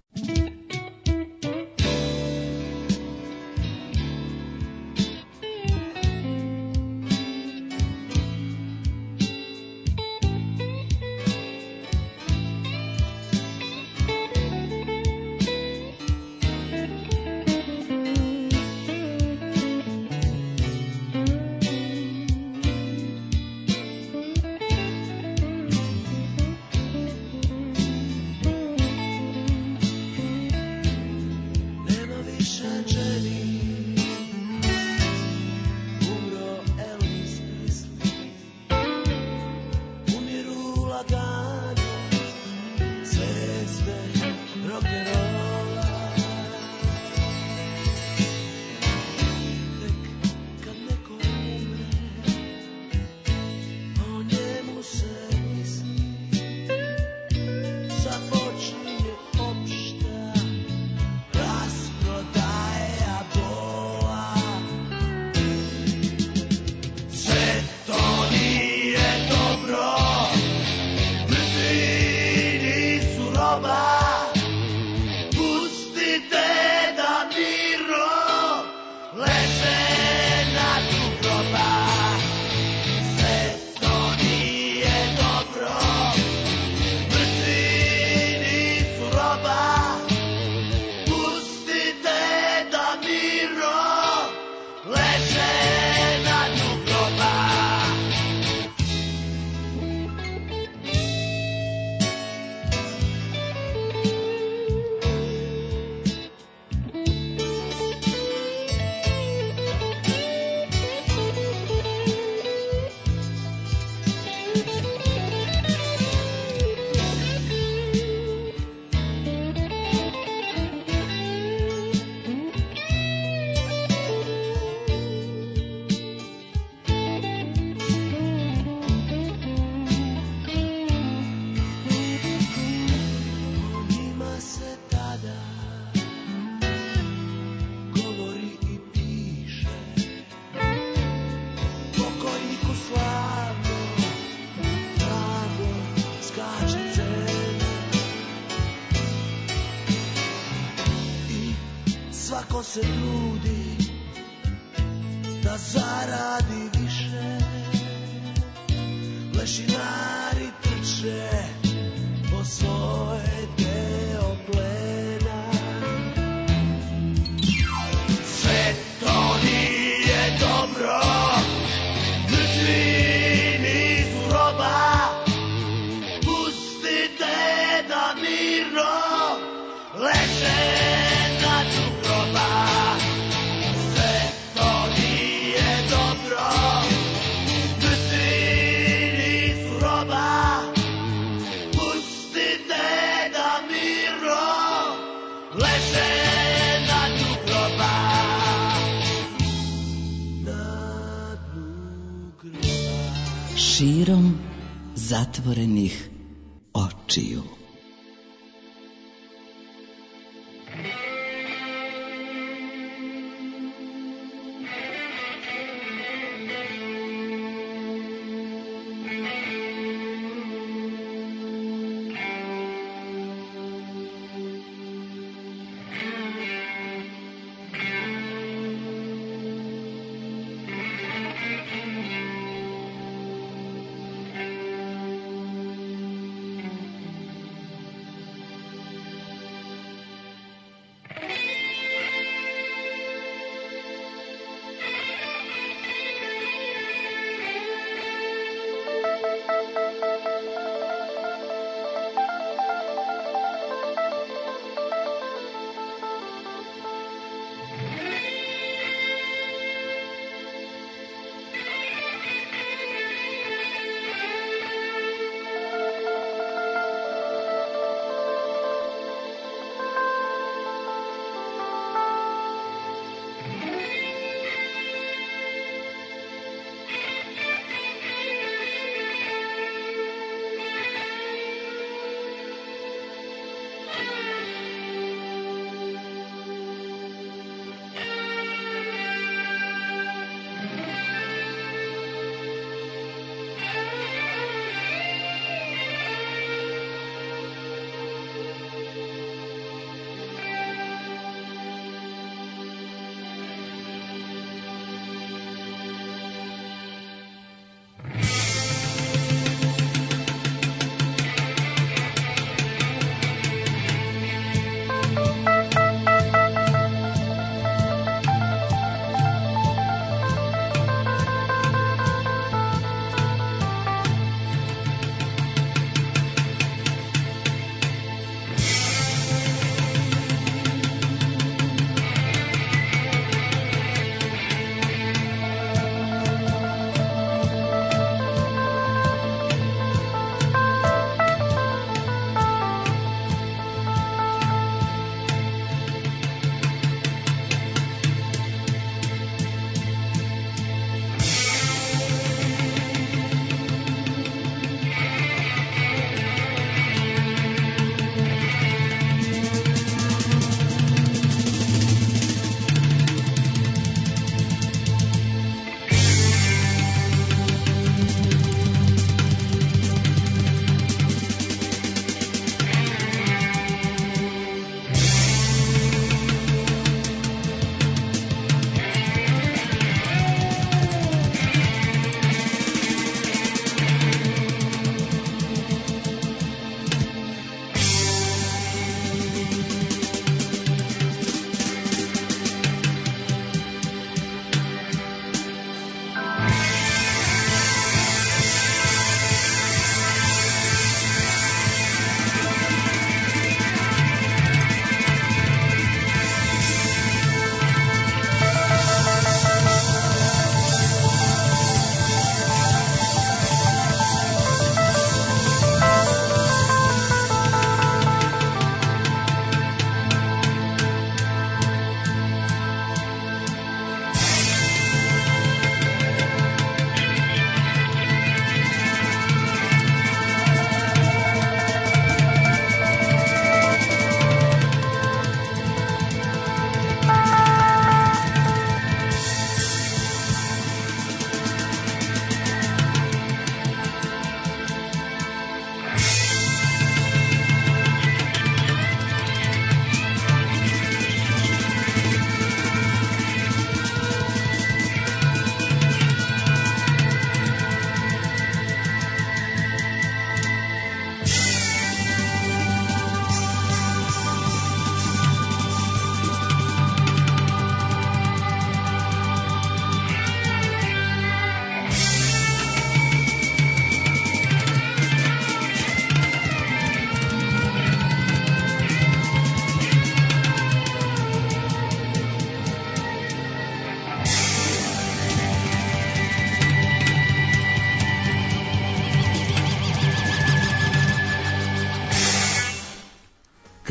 se trudi da zaradi više, lešinari trče po svoje deo plena. Sve to nije dobro, mrtvi nisu roba, pustite da mirno leže na dnu groba. Sve to nije dobro, mrtvi nisu roba, pustite da mirno leže na dnu groba. Na dnu groba. Širom zatvorenih očiju.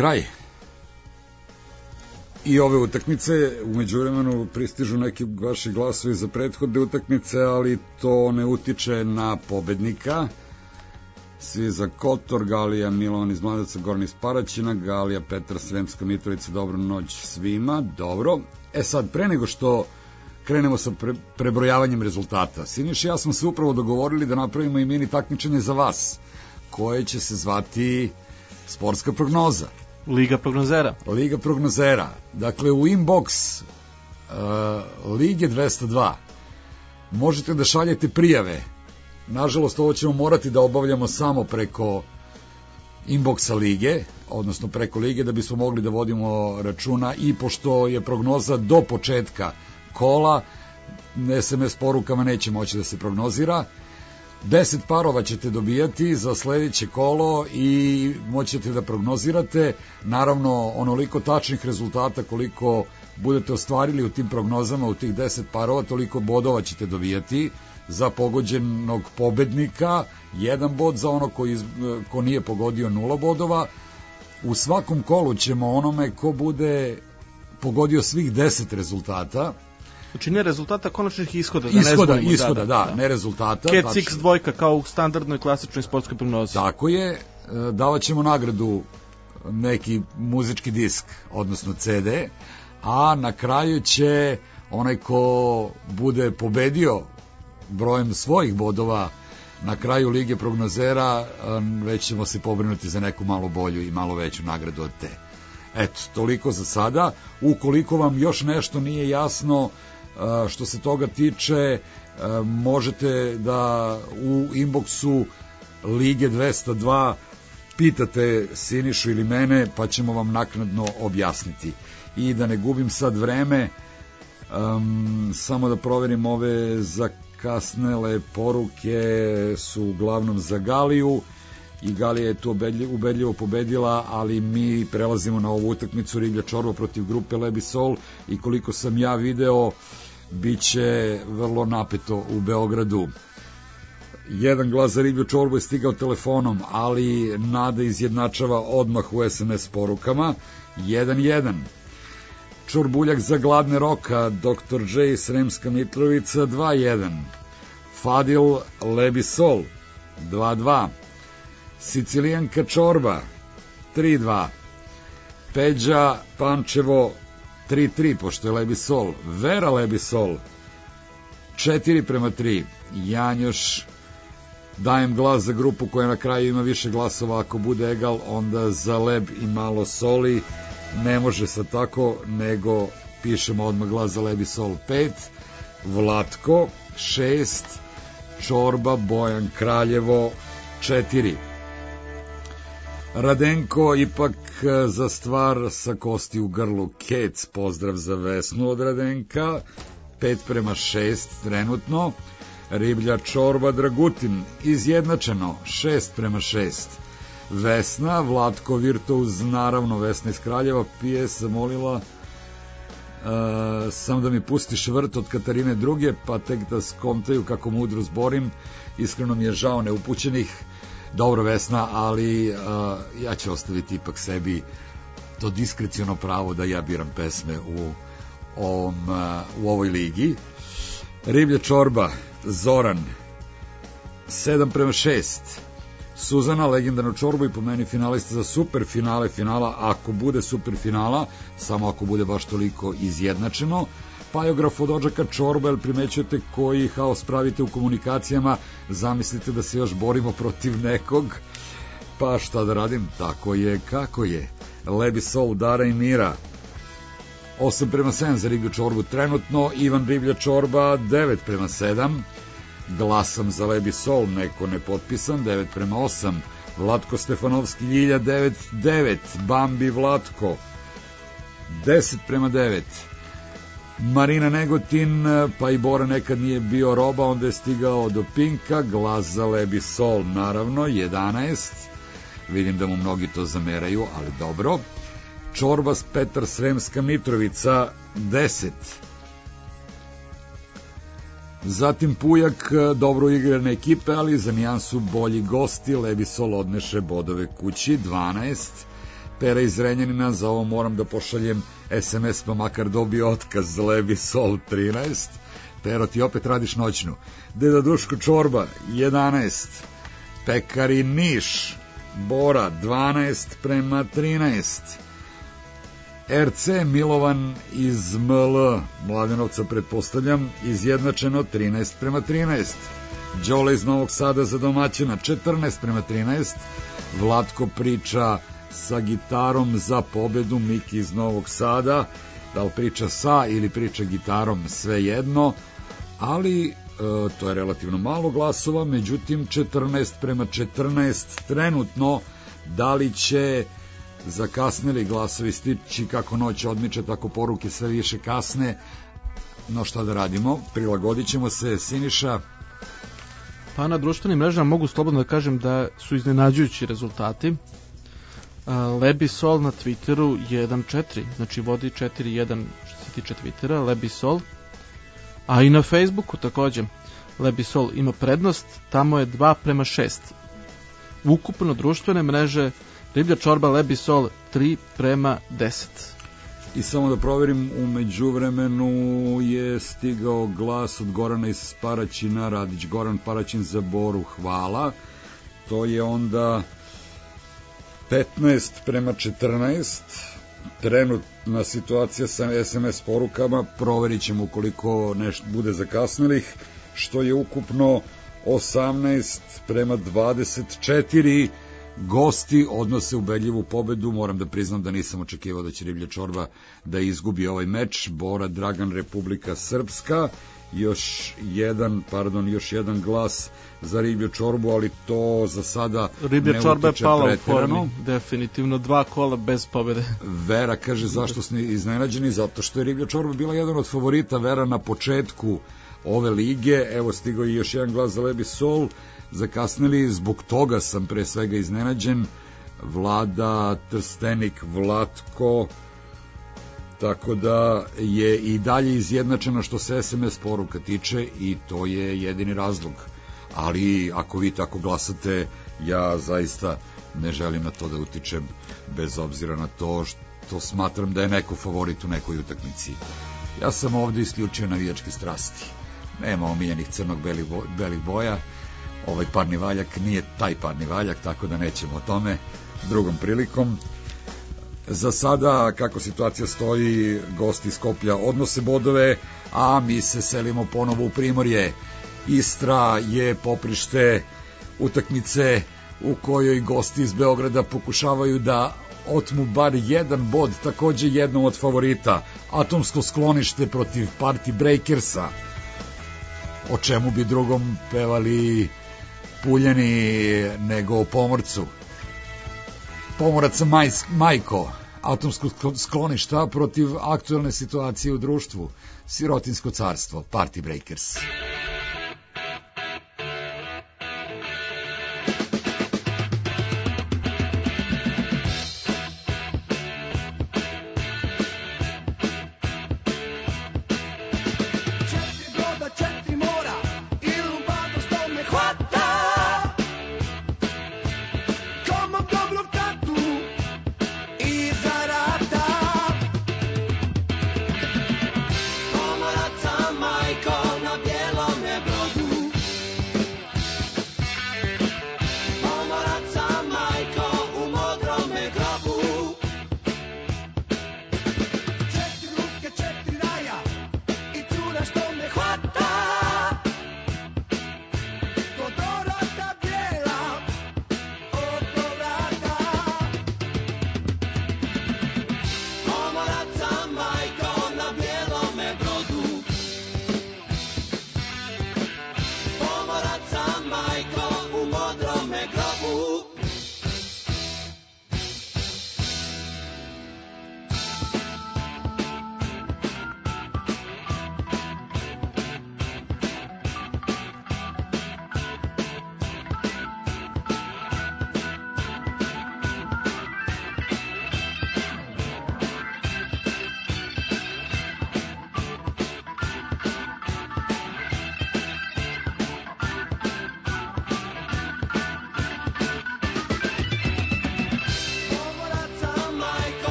kraj i ove utakmice. Umeđu vremenu pristižu neki vaši glasovi za prethodne utakmice, ali to ne utiče na pobednika. Svi za Kotor, Galija Milovan iz Mladeca, Goran iz Paraćina, Galija Petar, Sremska Mitrovica, dobro noć svima. Dobro. E sad, pre nego što krenemo sa pre, prebrojavanjem rezultata, Siniš i ja smo se upravo dogovorili da napravimo i mini takmičenje za vas, koje će se zvati Sportska prognoza. Liga prognozera. Liga prognozera. Dakle, u inbox uh, Lige dvesta dva možete da šaljete prijave. Nažalost, ovo ćemo morati da obavljamo samo preko inboxa Lige, odnosno preko Lige, da bismo mogli da vodimo računa, i pošto je prognoza do početka kola, es em es porukama neće moći da se prognozira. Deset parova ćete dobijati za sledeće kolo i moćete da prognozirate. Naravno, onoliko tačnih rezultata koliko budete ostvarili u tim prognozama, u tih deset parova, toliko bodova ćete dobijati. Za pogođenog pobednika jedan bod, za ono ko, iz, ko nije pogodio nula bodova. U svakom kolu ćemo onome ko bude pogodio svih deset rezultata, znači ne rezultata, konačnih ishoda. Da ishoda, ne ishoda, da, da, ne rezultata. Cat X dvojka kao u standardnoj klasičnoj sportskoj prognozi. Tako je, davat ćemo nagradu neki muzički disk, odnosno ce de, a na kraju će onaj ko bude pobedio brojem svojih bodova na kraju Lige prognozera, već ćemo se pobrinuti za neku malo bolju i malo veću nagradu od te. Eto, toliko za sada. Ukoliko vam još nešto nije jasno što se toga tiče, možete da u inboxu Lige dvesta dva pitate Sinišu ili mene, pa ćemo vam naknadno objasniti. I da ne gubim sad vreme, um, samo da proverim ove zakasnele poruke, su uglavnom za Galiju, i Galija je tu ubedljivo pobedila, ali mi prelazimo na ovu utakmicu Riblja čorba protiv grupe Lebisol, i koliko sam ja video, bit će vrlo napeto u Beogradu. Jedan glas za Riblju čorbu je stigao telefonom, ali Nada izjednačava odmah u es em es porukama. jedan jedan. Čorbuljak za Gladne Roka, doktor J. Sremska Mitrovica, dva jedan. Fadil Lebisol, dva dva. Sicilijanka Čorba, tri dva. Peđa Pančevo, tri tri, pošto je Lebisol. Vera Lebisol, četiri prema tri. Janjoš, dajem glas za grupu koja na kraju ima više glasova, ako bude egal, onda za Leb i malo soli. Ne može sa tako, nego pišemo odmah glas za Lebisol, pet. Vlatko, šest. Čorba, Bojan Kraljevo, četiri. Radenko, ipak za stvar sa kosti u grlu, Kec, pozdrav za Vesnu od Radenka, pet prema šest trenutno. Riblja čorba Dragutin, izjednačeno, šest prema šest. Vesna, Vlatko Virtuuz, naravno Vesna iz Kraljeva, pije se molila uh, sam da mi pustiš vrt od Katarine druge, pa tek da skontaju kako mudro zborim. Iskreno mi je žao neupućenih. Dobro, Vesna, ali uh, ja ću ostaviti ipak sebi to diskreciono pravo da ja biram pesme u, ovom, uh, u ovoj ligi. Riblja čorba Zoran, sedam prema šest. Suzana, legendarnu čorbu i po meni finalista za super finale finala, ako bude super finala, samo ako bude baš toliko izjednačeno. Pajograf od Odžaka Čorba, jel primećujete koji haos pravite u komunikacijama, zamislite da se još borimo protiv nekog, pa šta da radim, tako je kako je. Lebisol, Dara i Mira, osam prema sedam za Riblju čorbu trenutno. Ivan Riblja čorba, devet prema sedam. Glasam za Lebisol, neko nepotpisan, devet prema osam. Vlatko Stefanovski Ljilja, devet devet. Bambi Vlatko, deset prema devet. Marina Negotin, pa i Bora nekad nije bio roba, onda je stigao do Pinka. Glas za Lebisol, naravno, jedanaest. Vidim da mu mnogi to zameraju, ali dobro. Čorbas Petar Sremska Mitrovica, deset. Zatim Pujak, dobro igrane ekipe, ali za nijansu bolji gosti. Lebisol odneše bodove kući, dvanaest. Pera iz Renjanina, za ovo moram da pošaljem es em es pa makar dobio otkaz. Lebi Sol trinaest. Pero, ti opet radiš noćnu. Deda Duško Čorba jedanaest. Pekari Niš, Bora dvanaest prema trinaest. er ce Milovan iz em el Mladenovca, pretpostavljam, izjednačeno trinaest prema trinaest. Đole iz Novog Sada za domaćina četrnaest prema trinaest. Vlatko priča sa gitarom za pobedu. Miki iz Novog Sada, da li priča sa ili priča gitarom, sve jedno, ali e, to je relativno malo glasova, međutim četrnaest prema četrnaest trenutno. Da li će zakasnili glasovi stići kako noć odmiče, tako poruke sve više kasne, no šta da radimo, prilagodit ćemo se. Siniša? Pa na društvenim mrežama mogu slobodno da kažem da su iznenađujući rezultati. Lebi Sol na Twitteru jedan četiri, znači vodi četiri jedan što se tiče Twittera, Lebi Sol. A i na Facebooku takođe Lebi Sol ima prednost, tamo je dva prema šest. Ukupno društvene mreže Riblja Čorba Lebi Sol tri prema deset. I samo da proverim, u međuvremenu je stigao glas od Gorana iz Paraćina, Radić Goran Paraćin za Boru, hvala. To je onda petnaest prema četrnaest. Trenutna situacija sa es em es porukama, proverit ćemo ukoliko nešto bude zakasnilih, što je ukupno osamnaest prema dvadeset četiri. Gosti odnose ubedljivu pobedu. Moram da priznam da nisam očekivao da će Riblja Čorba da izgubi ovaj meč. Bora Dragan Republika Srpska, još jedan, pardon, još jedan glas za Riblju Čorbu, ali to za sada Riblja ne Čorba je utiče pala pretjerano. u formi, definitivno dva kola bez pobede. Vera kaže zašto ste iznenađeni, zato što je Riblja Čorba bila jedan od favorita, Vera, na početku ove lige. Evo stigao i još jedan glas za Lebi Sol, zakasnili, zbog toga sam pre svega iznenađen. Vlada Trstenik Vlatko, tako da je i dalje izjednačeno što se es em es poruka tiče i to je jedini razlog. Ali ako vi tako glasate, ja zaista ne želim na to da utičem, bez obzira na to što smatram da je neko favorit u nekoj utakmici. Ja sam ovde isključio navijačke strasti. Nema omiljenih crnog-belih belih boja. Ovaj parni valjak nije taj parni valjak, tako da nećemo o tome drugom prilikom. Za sada, kako situacija stoji, gosti iz Skoplja odnose bodove, a mi se selimo ponovo u Primorje. Istra je poprište utakmice u kojoj gosti iz Beograda pokušavaju da otmu bar jedan bod, takođe jednom od favorita. Atomsko sklonište protiv Party Breakersa. O čemu bi drugom pevali Puljani nego o Pomorcu. Pomorac Majs, Majko, atomskog skloništa protiv aktualne situacije u društvu. Sirotinsko carstvo, Party Breakers. Pomoraca Majko na bijelom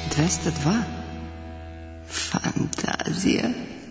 dvesta dva. Fantazija.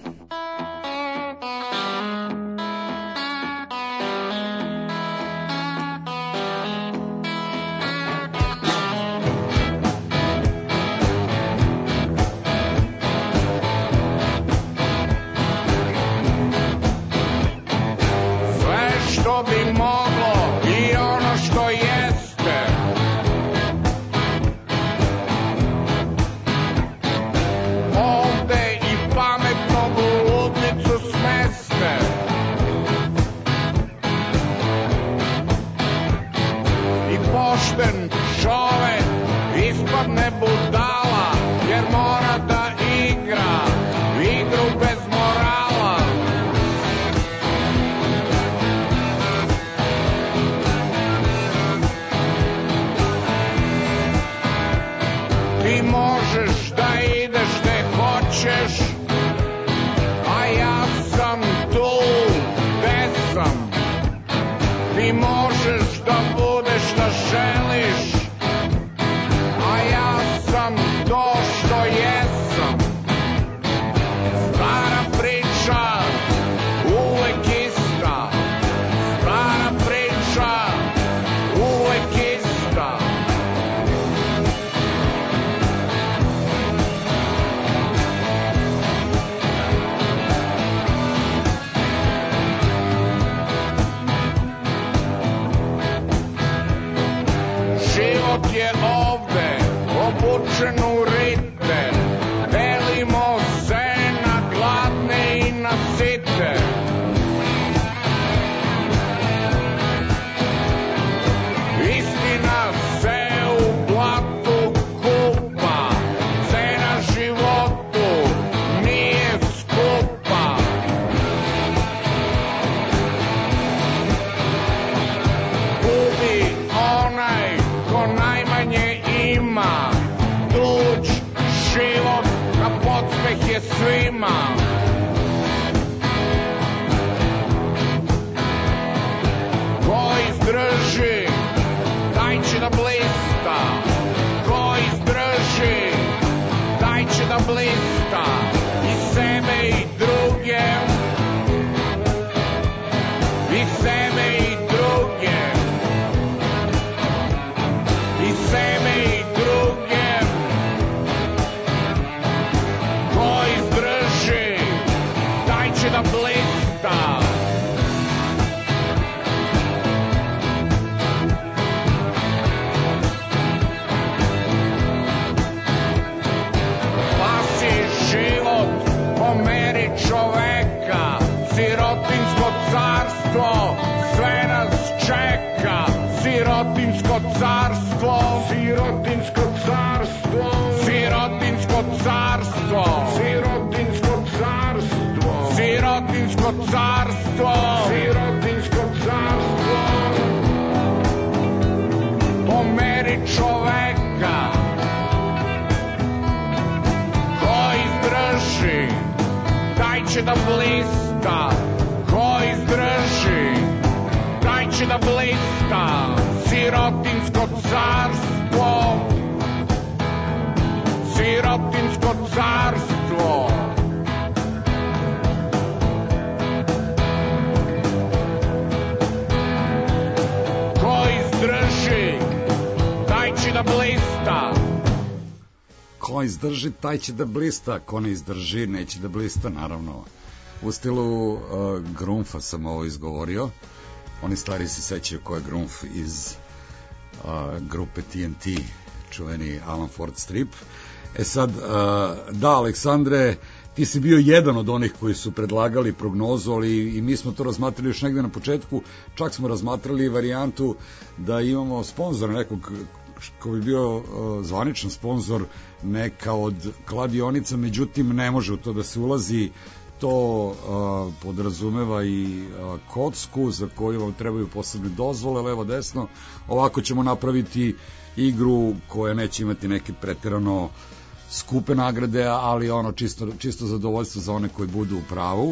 Ko izdrži, taj će da blista, ko ne izdrži, neće da blista, naravno. U stilu uh, Grunfa sam ovo izgovorio. Oni stari se sećaju ko je Grunf iz uh, grupe T N T, čuveni Alan Ford strip. E sad, uh, da, Aleksandre, ti si bio jedan od onih koji su predlagali prognozu, ali i mi smo to razmatrali još negde na početku, čak smo razmatrali varijantu da imamo sponzora nekog ko bi bio uh, zvaničan sponzor neka od kladionica, međutim ne može u to da se ulazi, to uh, podrazumeva i uh, kocku za koju vam trebaju posebne dozvole, levo desno. Ovako ćemo napraviti igru koja neće imati neke preterano skupe nagrade, ali ono čisto, čisto zadovoljstvo za one koji budu u pravu,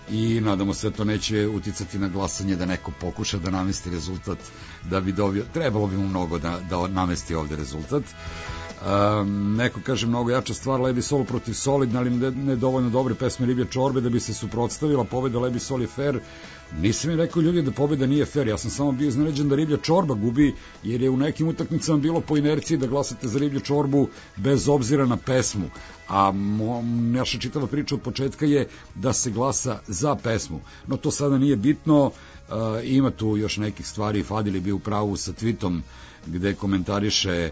i nadamo se da to neće uticati na glasanje da neko pokuša da namesti rezultat da bi dobio, trebalo bi mu mnogo da, da namesti ovde rezultat. Um, neko kaže mnogo jača stvar Lebi Sol protiv Solidna, ali ne, ne dovoljno dobre pesme Riblje čorbe da bi se suprotstavila. Pobeda Lebi Sol je fair. Nisam im rekao ljudi da pobeda nije fair, ja sam samo bio iznenađen da Riblja čorba gubi, jer je u nekim utakmicama bilo po inerciji da glasate za Riblju čorbu bez obzira na pesmu, a mo, naša čitava priča od početka je da se glasa za pesmu, no to sada nije bitno. Uh, ima tu još nekih stvari. Fadil je bio u pravu sa tweetom gde komentariše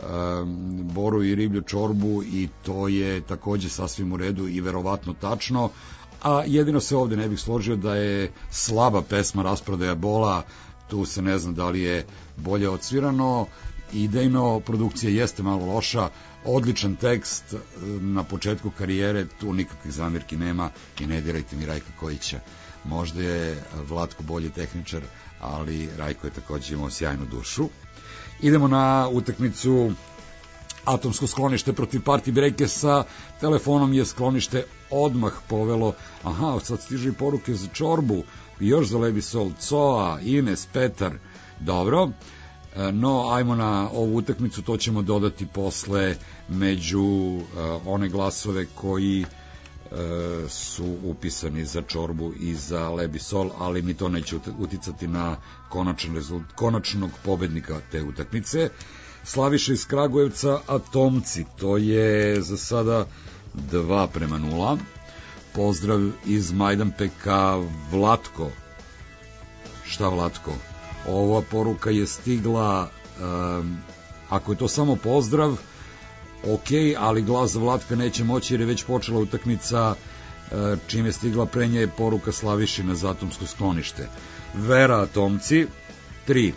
Boru i Riblju čorbu i to je takođe sasvim u redu i verovatno tačno, a jedino se ovde ne bih složio da je slaba pesma Rasprodaja bola, tu se ne zna da li je bolje odsvirano, idejno produkcija jeste malo loša, odličan tekst na početku karijere, tu nikakvih zamirki nema i ne dirajte mi Rajka Kojića. Možda je Vlatko bolji tehničar, ali Rajko je takođe imao sjajnu dušu. Idemo na utakmicu Atomsko sklonište protiv Party Breakersa. Telefonom je sklonište odmah povelo. Aha, sad stižu i poruke za čorbu, još za Lebi Sol, Coa, Ines, Petar. Dobro, no ajmo na ovu utakmicu, to ćemo dodati posle među uh, one glasove koji uh, su upisani za čorbu i za Lebi Sol, ali mi to neće uticati na konačan rezult, konačnog pobednika te utakmice. Slaviša iz Kragujevca, Atomci, to je za sada dva prema nula. Pozdrav iz Majdanpeka, Vlatko. Šta Vlatko? Ova poruka je stigla, um, ako je to samo pozdrav, ok, ali glas za Vlatka neće moći jer je već počela utakmica, uh, čim je stigla pre nje je poruka Slavišina za Atomsko sklonište. Vera Atomci, tri.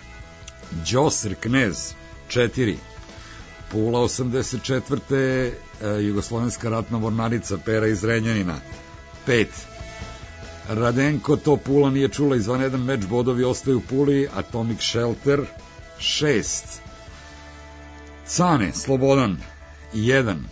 Đosir Knez, četiri. Pula osamdeset četvrte. Jugoslovenska ratna mornarica Pera iz Renjanina, pet. Radenko, to Pula nije čula, izvanredan meč, bodovi ostaju u Puli. Atomic Shelter, šest. Cane, Slobodan, jedan.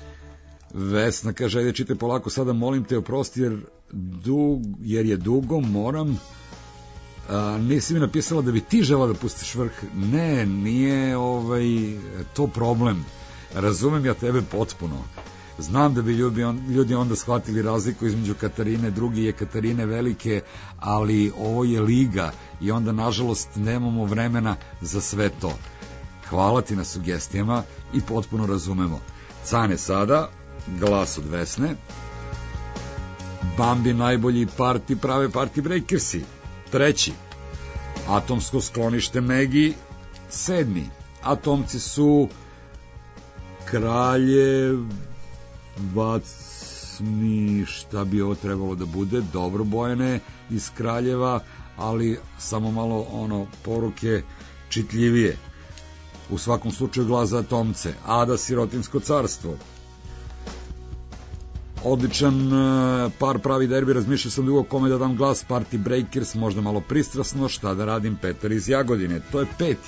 Vesna kaže, ajde čite polako sada, molim te, oprosti jer, dug, jer je dugo, moram. A, nisi mi napisala da bi ti žela da pustiš vrh. Ne, nije ovaj, to problem. Razumem ja tebe potpuno. Znam da bi ljudi, on, ljudi onda shvatili razliku između Katarine druge i Katarine Velike, ali ovo je liga i onda nažalost nemamo vremena za sve to. Hvala ti na sugestijama i potpuno razumemo. Cane sada, glas od Vesne. Bambi najbolji parti, prave Party Breakersi, treći. Atomsko sklonište Megi, sedmi. Atomci su Kraljevacni, šta bi ovo trebalo da bude, dobro Bojane iz Kraljeva, ali samo malo ono poruke čitljivije. U svakom slučaju glas za Atomce. Ada, Sirotinsko carstvo. Odličan par, pravi derbi, razmišljao sam dugo kome da dam glas. Party Breakers, možda malo pristrasno, šta da radim, Petar iz Jagodine, to je peti.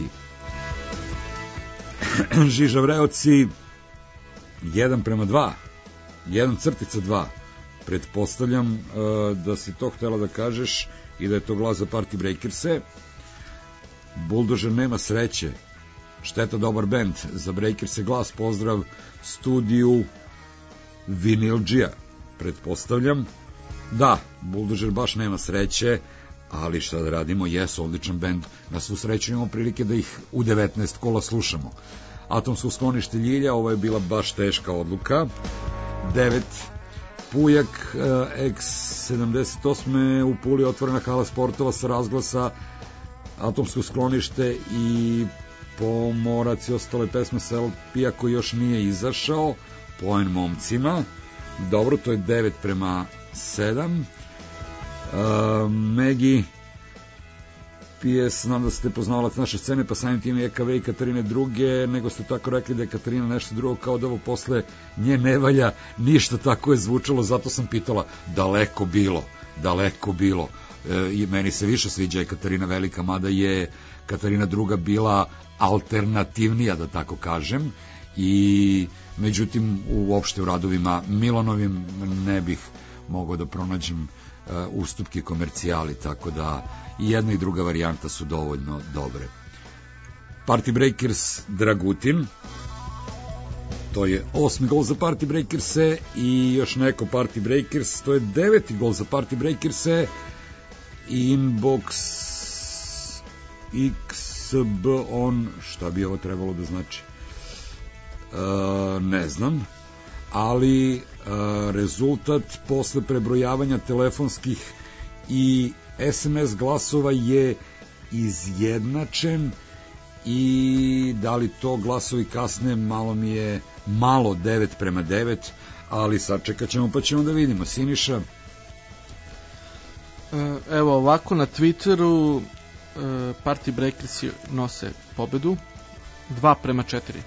Žiža Vreoci, jedan prema dva, jedan crtica dva. Pretpostavljam uh, da si to htjela da kažeš i da je to glas za Party Breakerse. Buldožer nema sreće, šteta dobar bend, za Breakerse glas, pozdrav studiju Vinilđija, pretpostavljam. Da, Buldožer baš nema sreće, ali šta da radimo, jesu odličan bend, na svu sreću imamo prilike da ih u devetnaest kola slušamo. Atomsko sklonište Ljilja, ovo je bila baš teška odluka. devet. Pujak, X sedamdeset osme u Puli, otvorena hala sportova sa razglasa Atomsko sklonište i Pomorac i ostale pesme sa L P-a koji još nije izašao. Poen momcima. Dobro, to je devet prema sedam. Uh, Megi P S, znam da ste poznavalac naše scene, pa samim tim je E K V i Katarine druge, nego ste tako rekli da je Katarina nešto drugo, kao da ovo posle nje ne valja, ništa, tako je zvučalo, zato sam pitala, daleko bilo, daleko bilo. E, i meni se više sviđa je Katarina Velika, mada je Katarina druga bila alternativnija, da tako kažem, i međutim uopšte u radovima Milanovim ne bih mogao da pronađem uh, ustupke komercijali, tako da i jedna i druga varijanta su dovoljno dobre. Party Breakers Dragutin, To je osmi gol za Party Breakers-e i još neko Party Breakers, to je deveti gol za Party Breakers-e. Inbox X B on, šta bi ovo trebalo da znači? E, ne znam, ali e, rezultat posle prebrojavanja telefonskih i es em es glasova je izjednačen i da li to glasovi kasne, malo mi je malo devet prema devet, ali sačekat ćemo pa ćemo da vidimo. Siniša? Evo ovako, na Twitteru Party Breakersi nose pobedu dva prema četiri.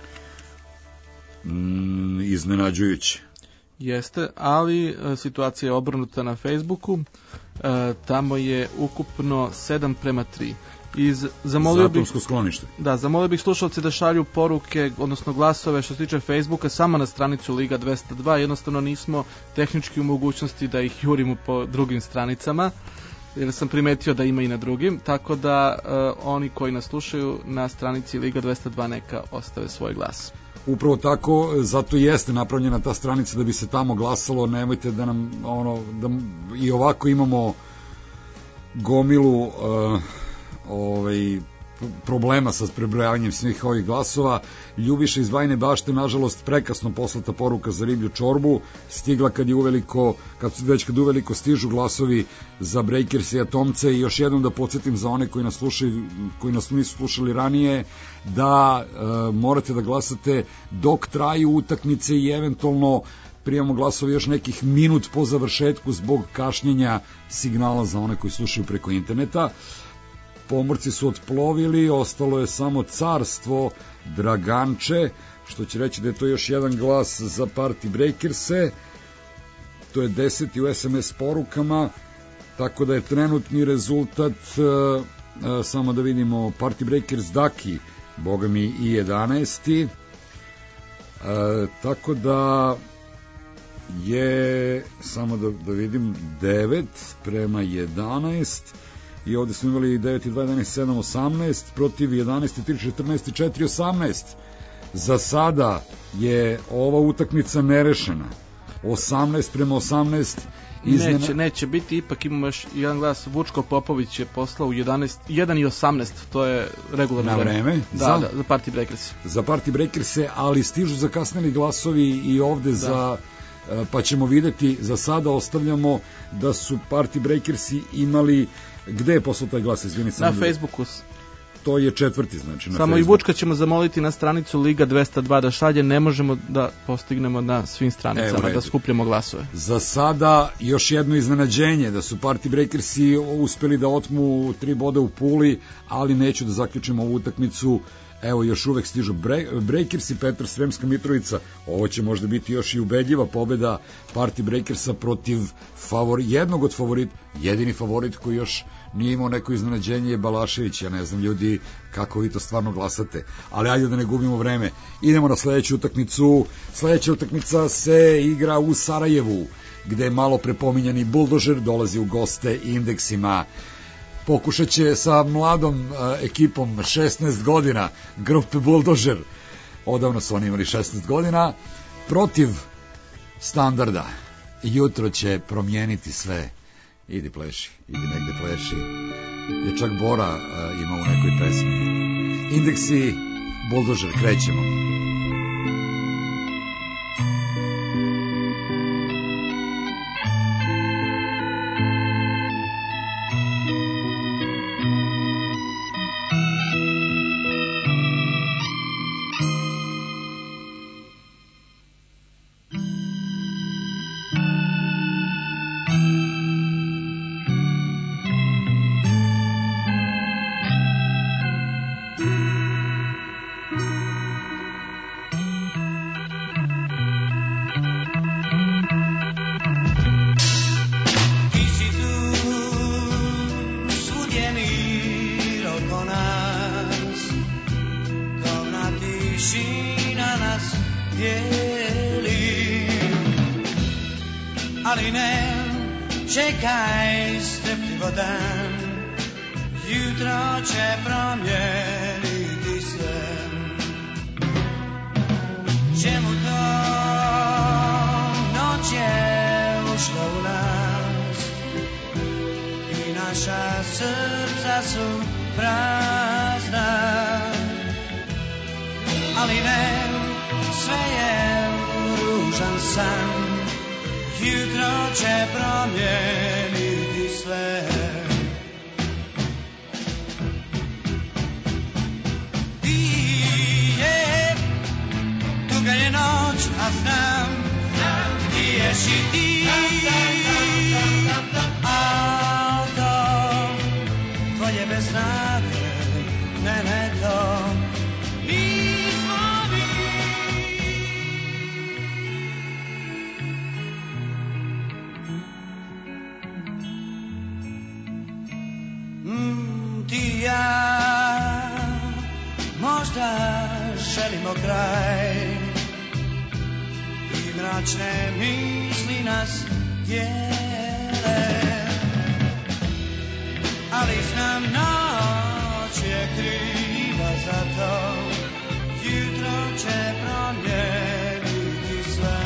Mm, iznenađujuće. Jeste, ali situacija je obrnuta na Facebooku. E, tamo je ukupno sedam prema tri. Iz, zamolio bih, sklonište. Da, zamolio bih slušalce da šalju poruke, odnosno glasove što se tiče Facebooka samo na stranicu Liga dvesta dva. Jednostavno nismo tehnički u mogućnosti da ih jurimo po drugim stranicama, jer sam primetio da ima i na drugim, tako da e, oni koji nas slušaju na stranici Liga dvesta dva neka ostave svoj glas. Upravo tako, zato jeste napravljena ta stranica da bi se tamo glasalo. Nemojte da nam ono, da i ovako imamo gomilu uh, ovaj, problema sa prebrojavanjem svih ovih glasova. Ljubiša iz Bajine Bašte, nažalost prekasno poslata poruka za riblju čorbu, stigla kad je uveliko, kad su već kad uveliko stižu glasovi za Breakers i Atomce. I još jednom da podsjetim za one koji nas slušaju, koji nas nisu slušali ranije, da e, morate da glasate dok traju utakmice i eventualno primamo glasove još nekih minut po završetku zbog kašnjenja signala za one koji slušaju preko interneta. Pomorci su otplovili, ostalo je samo Carstvo Draganče, što će reći da je to još jedan glas za Party Breakers-e. To je deseti u es em es porukama, tako da je trenutni rezultat, uh, uh, samo da vidimo, Party Breakers Daki, boga mi i jedanaesti. Uh, tako da je, samo da, da vidim, devet prema jedanaest. I ovde smo imali devet i dva, jedanaest, sedam, osamnaest, protiv jedanaest, tri, četrnaest, četiri, osamnaest. Za sada je ova utakmica nerešena. osamnaest prema osamnaest. Izmena... Neće, neće biti, ipak imamo još jedan glas. Vučko Popović je poslao u jedanaest, jedan i osamnaest, to je regularno vreme. Na vreme? Da, za, da, za Party Breakers. Za Party Breakers, ali stižu zakasnili glasovi i ovde da. za... Pa ćemo videti, za sada ostavljamo da su Party Breakersi imali. Gde je poslao taj glas? Izvini, na Facebooku. To je četvrti, znači. Na Samo Facebooku. I Vučka ćemo zamoliti na stranicu Liga dvesta dva da šalje, ne možemo da postignemo na svim stranicama, e, da skupljamo glasove. Za sada još jedno iznenađenje, da su Party Breakersi uspeli da otmu tri boda u Puli, ali neću da zaključimo ovu utakmicu. Evo, još uvek stižu Breakers i Petar Sremska Mitrovica. Ovo će možda biti još i ubedljiva pobeda Party Breakersa protiv favor, jednog od favorita. Jedini favorit koji još nije imao neko iznenađenje je Balašević. Ja ne znam, ljudi, kako vi to stvarno glasate. Ali ajde da ne gubimo vreme. Idemo na sledeću utakmicu. Sledeća utakmica se igra u Sarajevu, gde je malo prepominjani Buldožer dolazi u goste Indeksima. Pokušat će sa mladom a, ekipom šesnaest godina, grupe Buldožer, odavno su oni imali šesnaest godina, protiv Standarda. Jutro će promijeniti sve. Idi pleši, idi negde pleši. Je čak Bora a, ima u nekoj pesmi. Indeksi, Buldožer, krećemo. Ali ne čekaj strpljivo dan, jutro će promijeniti sve. Čemu to noć je ušla u nas i naša srca su prazna, ali ne, sve je ružan san, jutro će promijeniti sve. Tuga je noć, a znam, ti ješ i ti, a to tvoje bez nade, ne, ne to, nismo mi. Mm, ti i ja možda želimo kraj i mračne misli nas dijele, ali znam noć je kriva za to, jutro će promijeniti sve.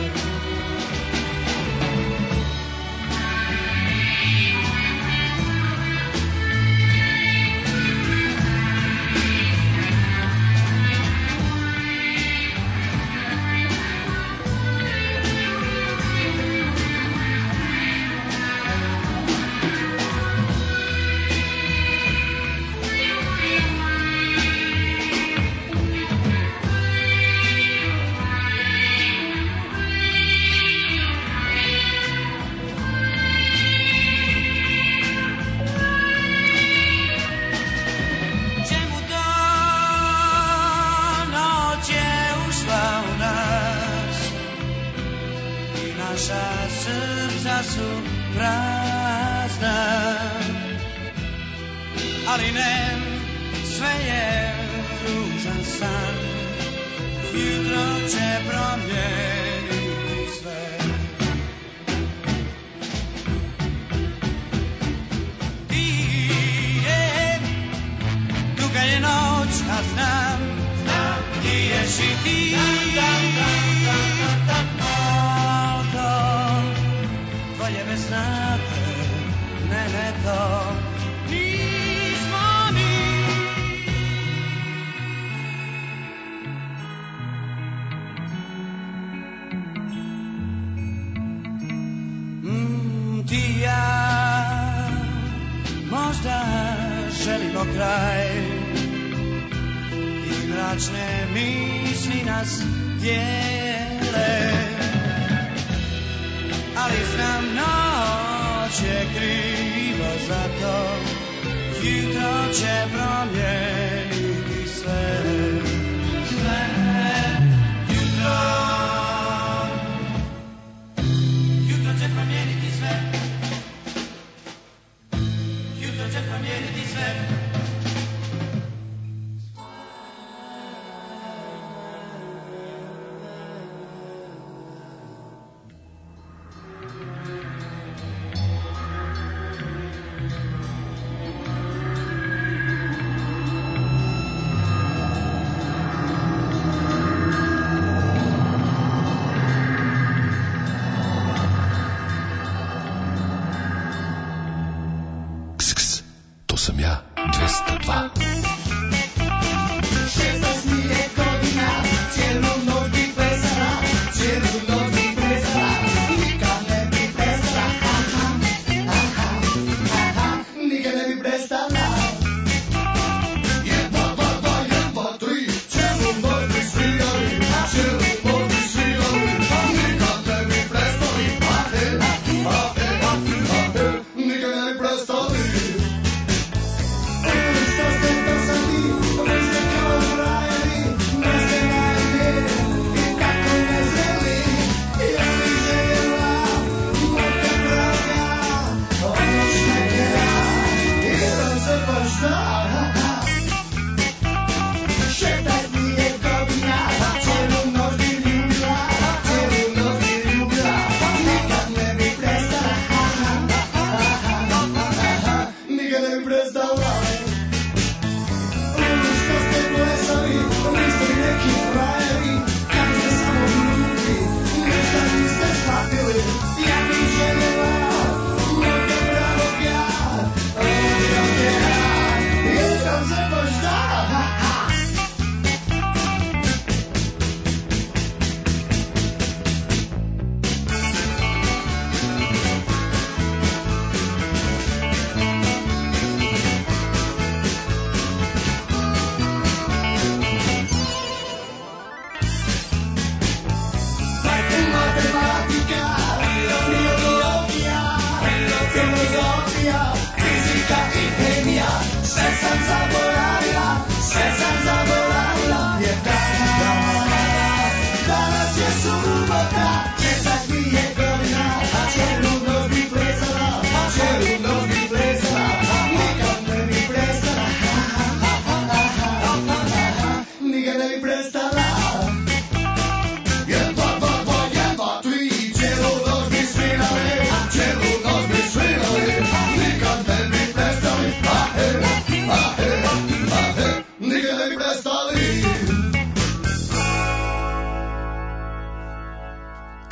Su prazna, ali ne, sve je ružan san, jutro će promijeniti sve. Ti je, duga je noć, a znam, ti ješ i ti, tvoje bez nade, ne, ne to, nismo mi. Mm, ti i ja možda želimo kraj i mračne misli nas dijele, ali znam noć je kriva za to, jutro će promijeniti sve. Sve, jutro, jutro će promijeniti sve, jutro će promijeniti sve.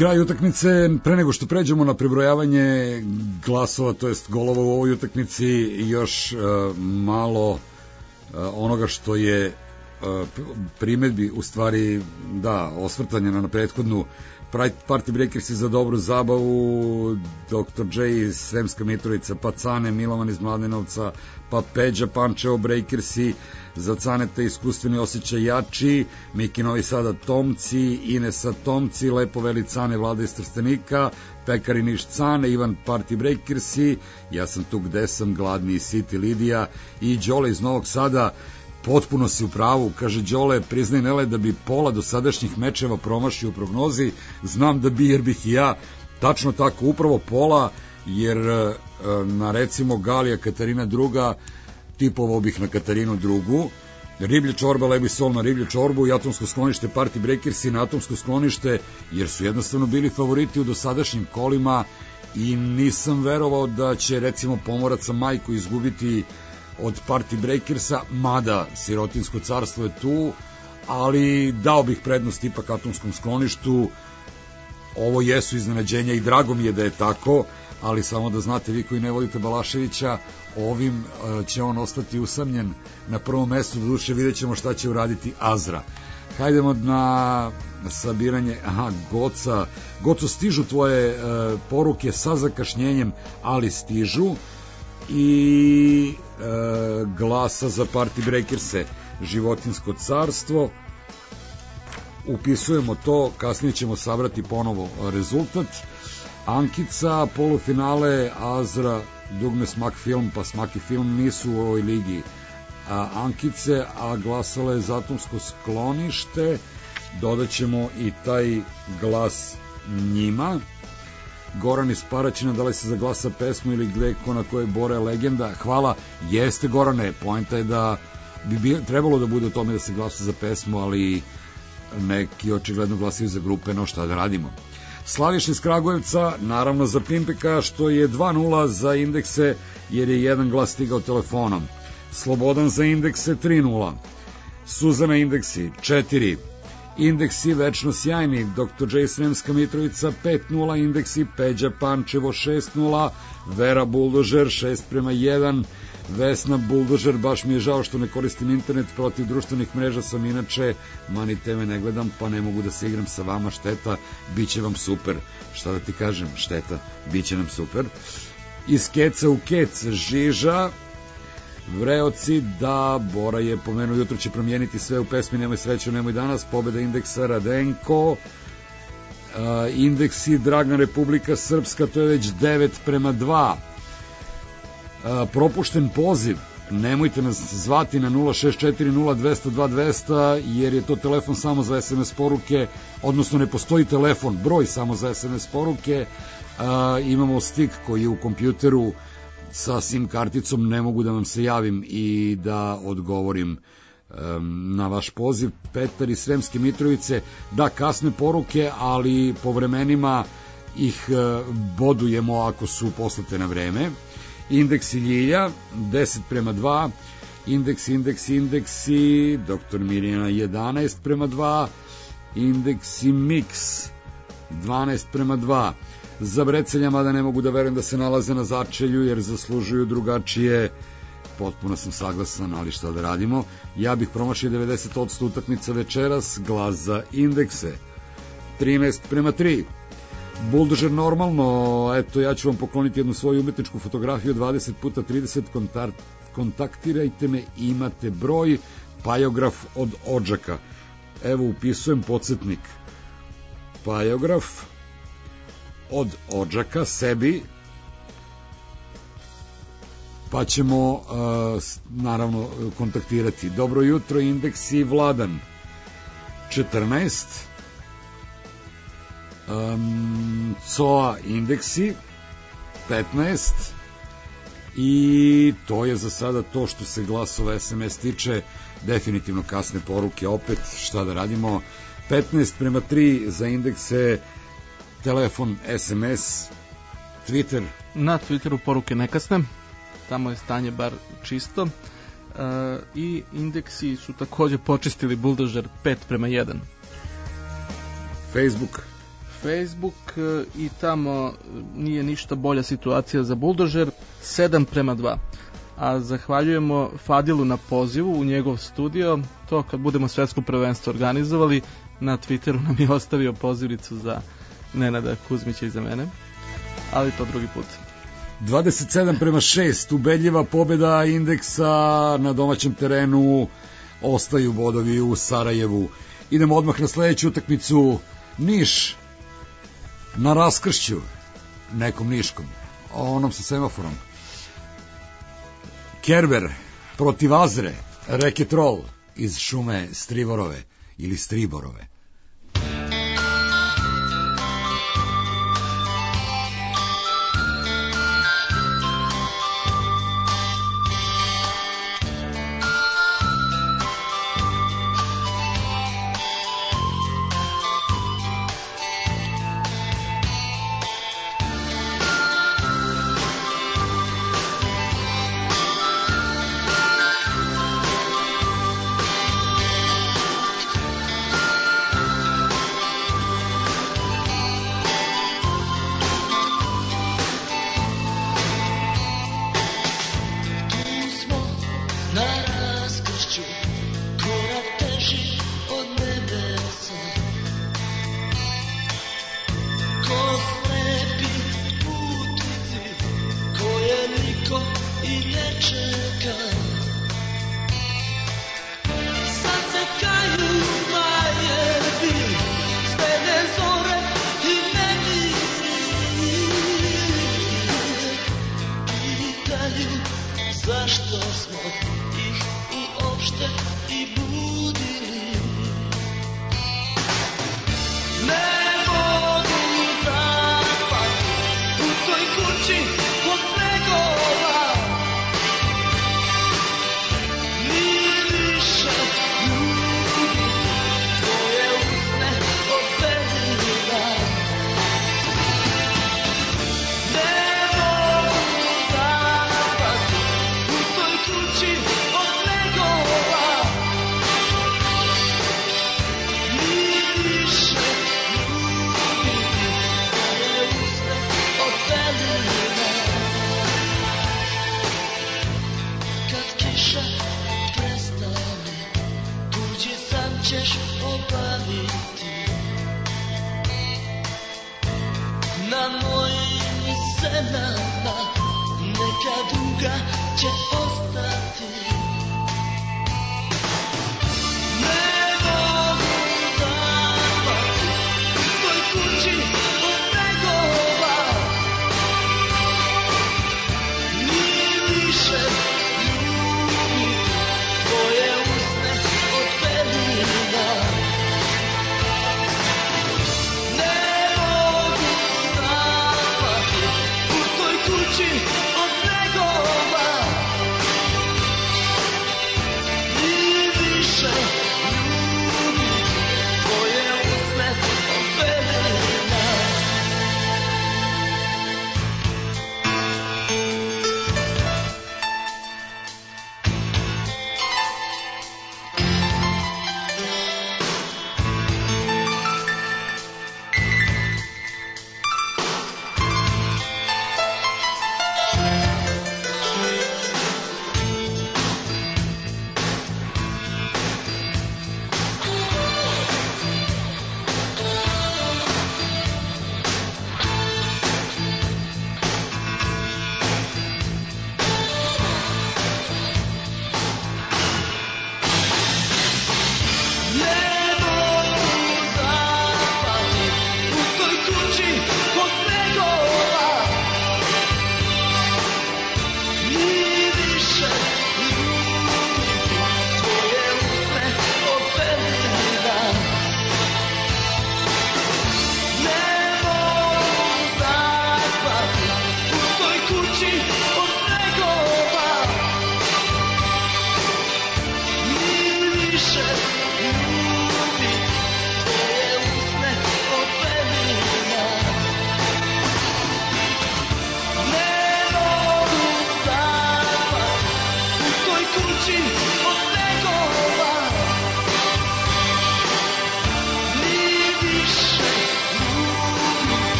Kraj utakmice, pre nego što pređemo na prebrojavanje glasova, to jest golova u ovoj utakmici, još uh, malo uh, onoga što je uh, primedbi, u stvari, da, osvrtanje na prethodnu. Party Breakersi za dobru zabavu, doktor J iz Sremska Mitrovica, pa Cane Milovan iz Mladenovca, pa Peđa Pančevo Breakersi, za Caneta iskustveni osjećaj jači, Miki Novi Sada Tomci, Inesa Tomci, Lepo Veli Cane Vlada iz Trstenika, Pekari Niš Cane, Ivan Party Breakersi, ja sam tu gde sam, Gladni i Siti Lidija i Đole iz Novog Sada. Potpuno si u pravu, kaže Đole, priznaj Nele da bi pola do sadašnjih mečeva promašio u prognozi, znam da bi jer bih i ja, tačno tako, upravo pola, jer na recimo Galija Katarina druga, tipovao bih na Katarinu drugu, Riblje čorba, Lebi sol na Riblje čorbu i Atomsko sklonište Party Breakersi na Atomsko sklonište, jer su jednostavno bili favoriti u dosadašnjim kolima i nisam verovao da će recimo Pomoraca Majku izgubiti od Party Breakersa, mada Sirotinsko carstvo je tu, ali dao bih prednost ipak Atomskom skloništu. Ovo jesu iznenađenja i drago mi je da je tako, ali samo da znate, vi koji ne volite Balaševića, ovim će on ostati usamljen na prvom mestu, do duše vidjet ćemo šta će uraditi Azra. Hajdemo na sabiranje, aha, Goca, Goco, stižu tvoje uh, poruke sa zakašnjenjem, ali stižu, i e, glasa za Party Breakerse, Životinsko carstvo, upisujemo to, kasnije ćemo sabrati ponovo rezultat. Ankica, polufinale, Azra, dugme Smak film, pa Smak i film nisu u ovoj ligi a, Ankice, a glasala je za Atomsko sklonište, dodat ćemo i taj glas njima. Goran iz Paraćina, da li se za glasa pesmu ili gleko na koje Bora je legenda? Hvala, jeste Gorane, poenta je da bi, bi trebalo da bude o tome da se glasa za pesmu, ali neki očigledno glasaju za grupe, no šta da radimo. Slaviš iz Kragujevca, naravno za Pimpeka, što je dva nula za Indekse, jer je jedan glas stigao telefonom. Slobodan za Indekse tri nula. Suzana Indeksi četiri. Indeksi večno sjajni, doktor J. Sremska Mitrovica pet nula, Indeksi Peđa Pančevo šest nula, Vera Buldožer šest prema jedan, Vesna Buldožer, baš mi je žao što ne koristim internet, protiv društvenih mreža sam inače, mani teme ne gledam, pa ne mogu da se igram sa vama, šteta, bit će vam super. Šta da ti kažem, šteta, bit će nam super. Iz Keca u Kec, Žiža, Vreoci, da, Bora je pomenuo, jutro će promijeniti sve u pesmi Nemoj sreću, nemoj danas, pobjeda Indeksa, Radenko, uh, Indeksi, Dragna Republika Srpska, to je već devet prema dva. Uh, propušten poziv, nemojte nas zvati na nula šest četiri nula dva zero dva dva zero zero, jer je to telefon samo za es em es poruke, odnosno ne postoji telefon, broj samo za es em es poruke, uh, imamo stik koji je u kompjuteru sa sim karticom, ne mogu da vam se javim i da odgovorim um, na vaš poziv. Petar iz Sremske Mitrovice, da, kasne poruke, ali po vremenima ih uh, bodujemo ako su poslate na vreme. Indeksi Ljilja, deset prema dva, Indeksi, indeksi, indeksi, doktor Mirjana jedanaest prema dva, Indeksi Mix, dvanaest prema dva, za Breceljama, da ne mogu da verujem da se nalaze na začelju, jer zaslužuju drugačije, potpuno sam saglasan, ali šta da radimo. Ja bih promašio devedeset posto utakmica večeras, glas za Indekse, trinaest prema tri. Buldožer normalno, eto, ja ću vam pokloniti jednu svoju umetničku fotografiju, dvadeset puta trideset, kontaktirajte me, imate broj, pajograf od Odžaka. Evo, upisujem podsjetnik, pajograf od Odžaka sebi, pa ćemo uh, naravno kontaktirati. Dobro jutro, Indeksi, Vladan četrnaest, um, C O A Indeksi petnaest, i to je za sada to što se glasova es em es tiče. Definitivno kasne poruke, opet šta da radimo. Petnaest prema tri za Indekse, telefon, es em es, Twitter. Na Twitteru poruke ne kasne, tamo je stanje bar čisto. E, i Indeksi su takođe počistili Buldožer pet prema jedan. Facebook. Facebook i tamo nije ništa bolja situacija za Buldožer, sedam prema dva. A zahvaljujemo Fadilu na pozivu u njegov studio. To kad budemo svetsko prvenstvo organizovali, na Twitteru nam je ostavio pozivnicu za Nenada Kuzmića i za mene, ali to drugi put. dvadeset sedam prema šest, ubedljiva pobjeda Indeksa na domaćem terenu, ostaju bodovi u Sarajevu. Idemo odmah na sledeću utakmicu, Niš na raskršću, nekom niškom, onom sa semaforom. Kerber protiv Azre, Reketrol iz šume Strivorove ili Striborove.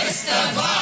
Fiesta dva.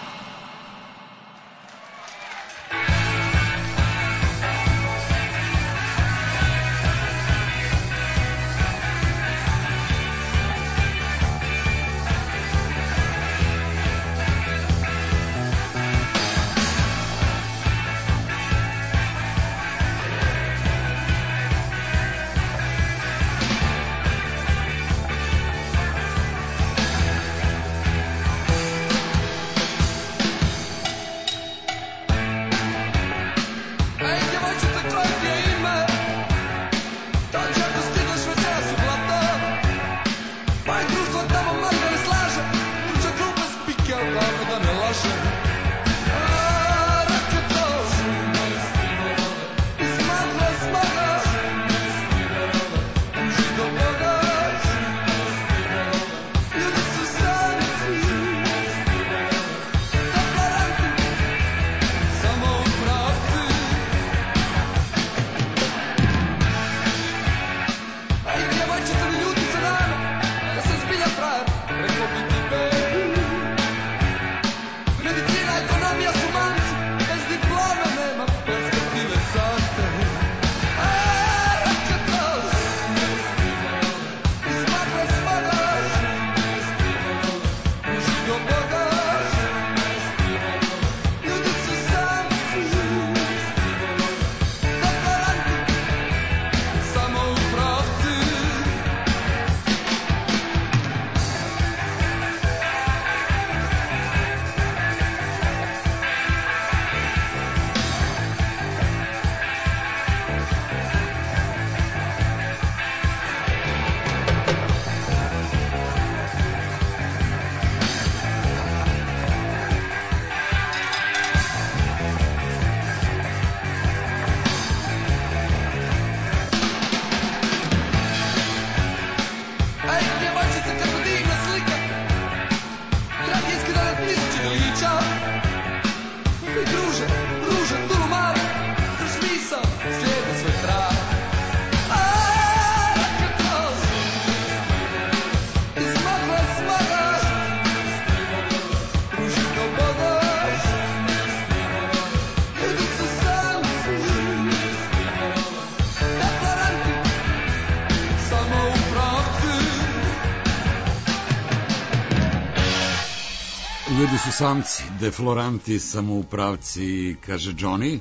Ljudi su samci, defloranti, samoupravci, kaže Johnny,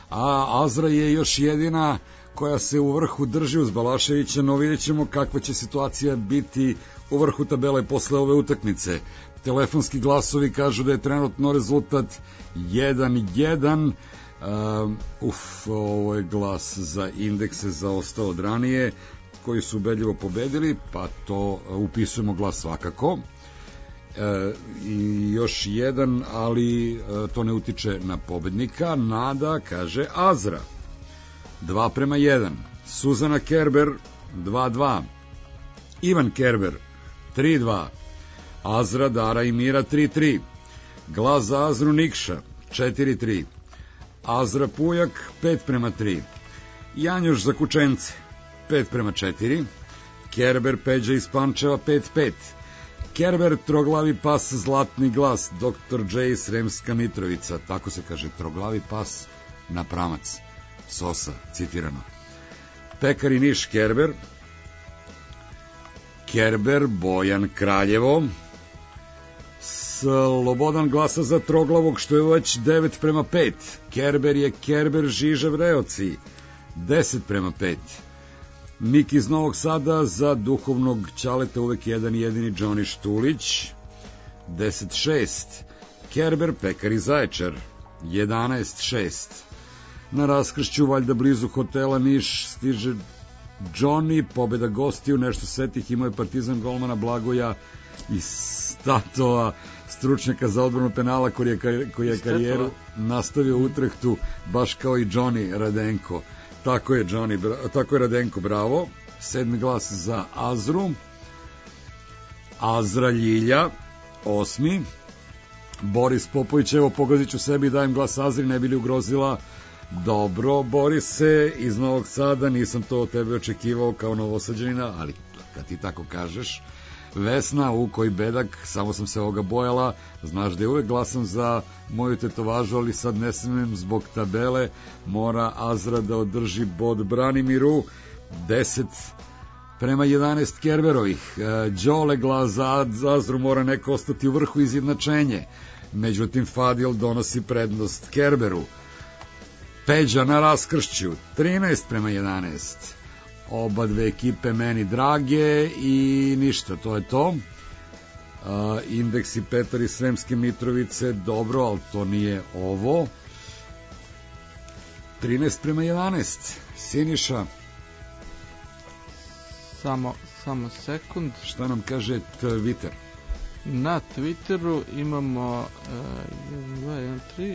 a Azra je još jedina koja se u vrhu drži uz Balaševića, no vidjet ćemo kakva će situacija biti u vrhu tabele posle ove utakmice. Telefonski glasovi kažu da je trenutno rezultat jedan jedan. Uh, uf, ovo je glas za indekse zaostao od ranije, koji su ubedljivo pobedili, pa to upisujemo glas svakako. E, i još jedan, ali e, to ne utiče na pobednika. Nada kaže Azra dva prema jedan, Suzana Kerber dva dva, Ivan Kerber tri dva, Azra, Dara i Mira tri tri, glas za Azru Nikša četiri tri, Azra Pujak pet prema tri, Janjuš za Kučence pet prema četiri, Kerber Peđa iz Pančeva pet pet, Kerber Troglavi pas Zlatni glas, doktor J Sremska Mitrovica, tako se kaže, Troglavi pas na pramac, Sosa, citirano. Pekari Niš Kerber, Kerber Bojan Kraljevo, Slobodan glasa za Troglavog, što je već devet prema pet, Kerber je Kerber Žižev Reoci deset prema pet, Mik iz Novog Sada za duhovnog Ćaleta uvek jedan jedini Johnny Štulić deset šest, Kerber Pekari Zaječar jedanaest šest. Na raskršću valjda blizu hotela Niš stiže Johnny, pobeda gostiju, nešto setih, imao je Partizan golmana Blagoja i Statova, stručnjaka za odbranu penala koji je, koji je karijeru nastavio u Utrehtu, baš kao i Johnny Radenko. Tako je, Johnny, tako je Radenko, bravo. Sedmi glas za Azru. Azra Ljilja, osmi. Boris Popović, evo pogazit ću sebi i dajem glas Azri, ne bi li ugrozila. Dobro, Borise, iz Novog Sada, nisam to od tebe očekivao kao Novosađanina, ali kad ti tako kažeš. Vesna, u koji bedak, samo sam se ovoga bojala, znaš da je uvek glasam za moju tetovažu, ali sad ne smem zbog tabele, mora Azra da održi bod Branimiru, deset prema jedanaest Kerberovih. Đole glas za Azru, mora neko ostati u vrhu, izjednačenje. Međutim, Fadil donosi prednost Kerberu. Peđa na raskršću, trinaest prema jedanaest. Oba dve ekipe meni drage i ništa, to je to. Uh, Indeks i Petar iz Sremske Mitrovice, dobro, ali to nije ovo. trinaest prema jedanaest. Siniša. Samo, samo sekund. Šta nam kaže Twitter? Na Twitteru imamo jedan, dva, jedan, tri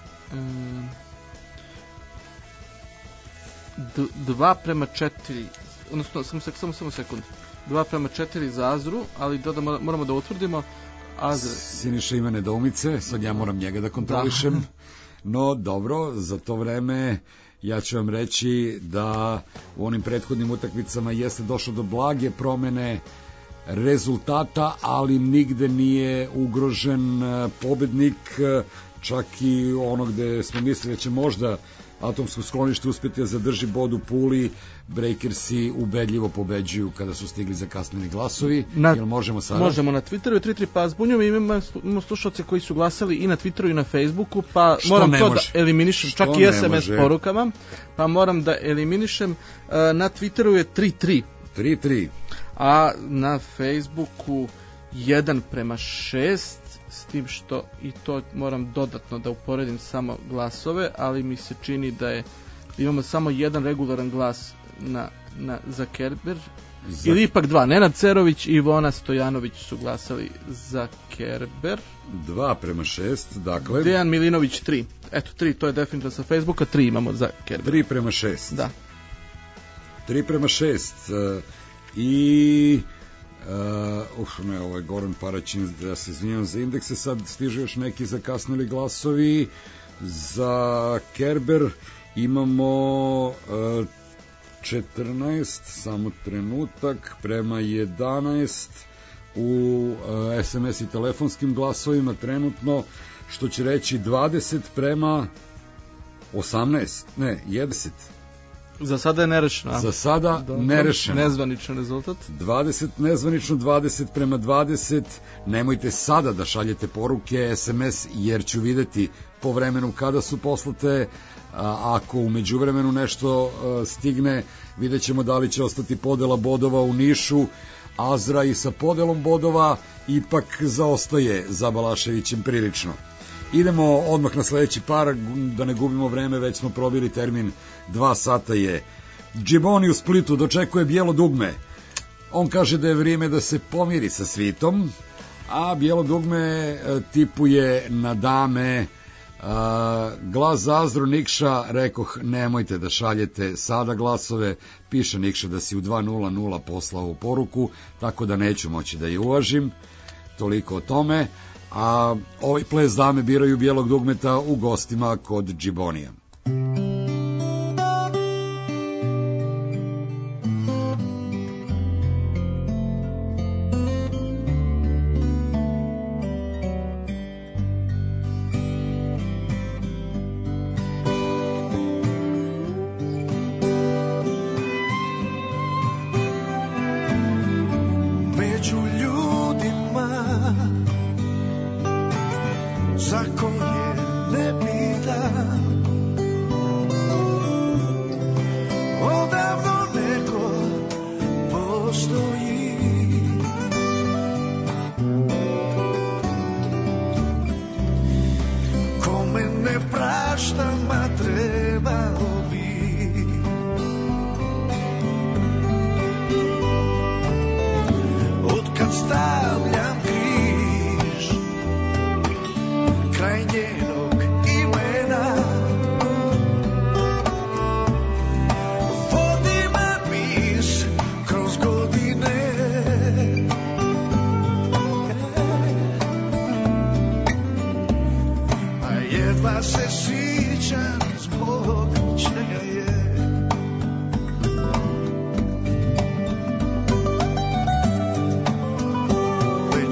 dva prema četiri, odnosno samo, samo, samo sekund, dva prema četiri za Azru, ali da, da moramo da utvrdimo. Azra. Siniša ima nedoumice, sad ja moram njega da kontrolišem. Da. No, dobro, za to vreme ja ću vam reći da u onim prethodnim utakmicama jeste došlo do blage promene rezultata, ali nigde nije ugrožen pobednik, čak i ono gde smo mislili da će možda Atomsko sklonište uspeti da zadrži bod u Puli, Breakersi ubedljivo pobeđuju kada su stigli zakasnili glasovi. Na, Jel možemo sada? Možemo na Twitteru, tri tri pa zbunjujem, imamo, imamo slušalce koji su glasali i na Twitteru i na Facebooku, pa što moram to može? da eliminišem, čak što i es em es porukama, pa moram da eliminišem. Na Twitteru je tri tri. tri tri. A na Facebooku jedan prema šest, s tim što i to moram dodatno da uporedim samo glasove, ali mi se čini da je imamo samo jedan regularan glas na, na, za Kerber, za... ili ipak dva. Nenad Cerović i Ivona Stojanović su glasali za Kerber. dva prema šest, dakle. Dejan Milinović tri. Eto, tri, to je definitivno sa Facebooka, tri imamo za Kerber. tri prema šest. Da. tri prema šest. Uh, I... Uh, uf, ne, ovo je Goran Paraćin, da se izvinjam za indekse, sad stižu još neki zakasnili glasovi. Za Kerber imamo uh, četrnaest, samo trenutak, prema jedanaest u uh, es em es i telefonskim glasovima trenutno, što će reći dvadeset prema osamnaest, ne, jedeset. Za sada je nerešeno. Za sada Dobro. nerešeno. Nezvaničan rezultat. dvadeset nezvanično, dvadeset prema dvadeset. Nemojte sada da šaljete poruke, es em es, jer ću videti po vremenu kada su poslate. A, ako u međuvremenu nešto a, stigne, vidjet ćemo da li će ostati podela bodova u Nišu. Azra i sa podelom bodova ipak zaostaje za Balaševićem prilično. Idemo odmah na sledeći par, da ne gubimo vreme, već smo probili termin, dva sata je. Džiboni u Splitu dočekuje bijelo dugme. On kaže da je vrijeme da se pomiri sa svitom, a bijelo dugme tipuje na dame. Glas za Azru, Nikša, rekoh nemojte da šaljete sada glasove, piše Nikša da si u dva nula nula poslao poruku, tako da neću moći da je uvažim. Toliko o tome. A ovaj ples dame biraju bijelog dugmeta u gostima kod Džibonija.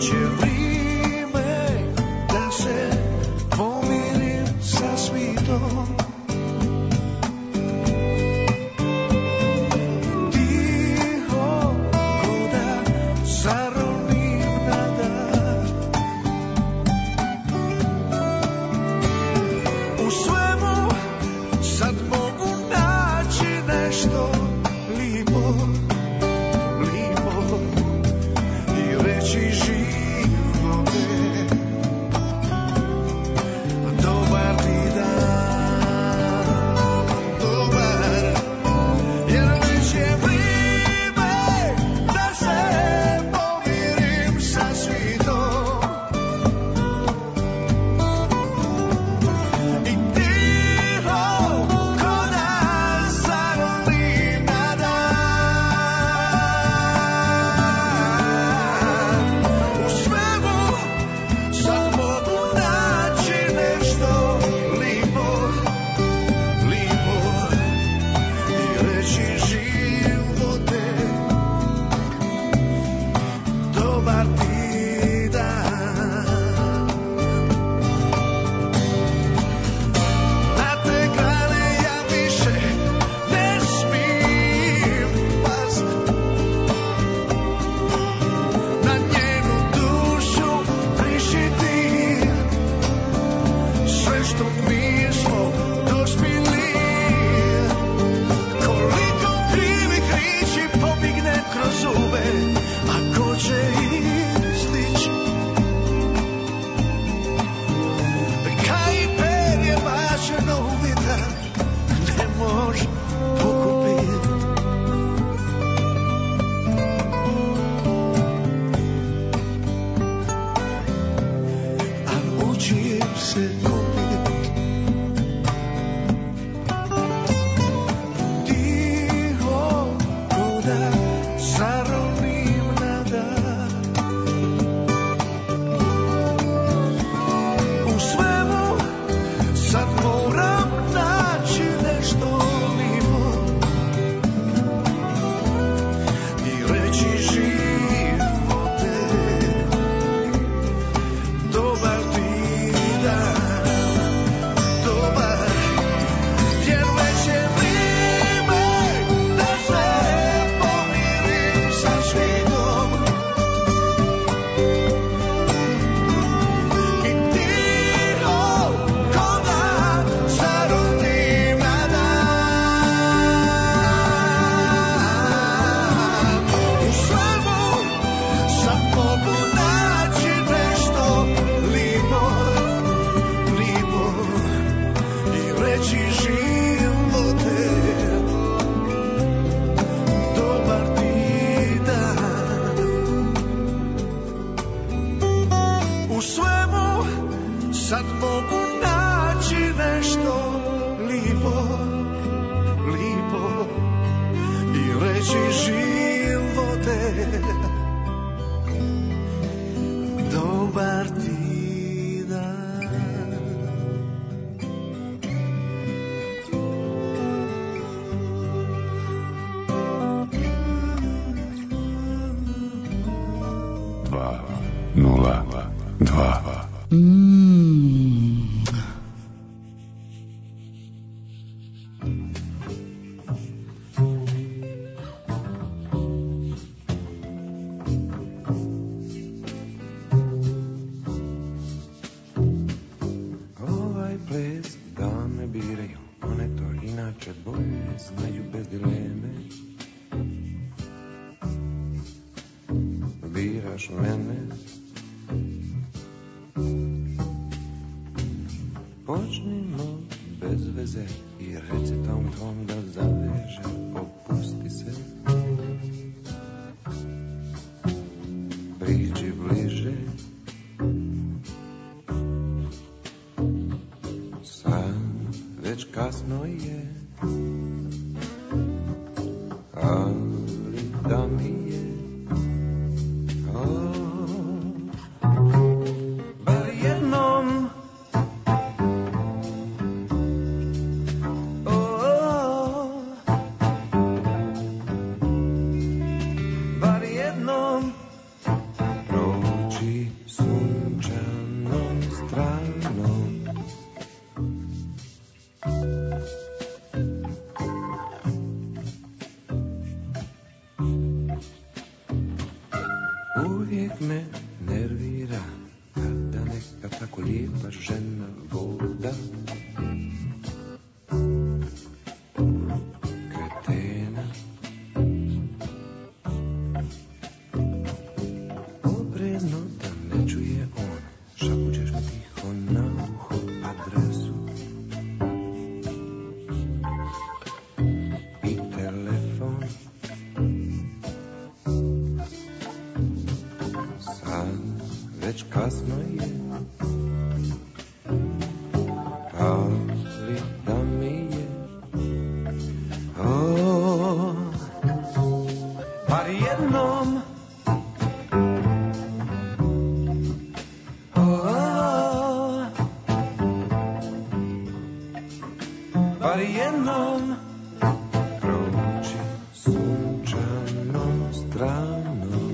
Proći uvijek me nervira kada neka tako lijepa žena voda kretena. Oprezno da ne čuje on, šapućeš mi tiho na uho adresu i telefon. Sad već kasno je, ali da mi je o, bar jednom o, bar jednom proći sunčanom stranom.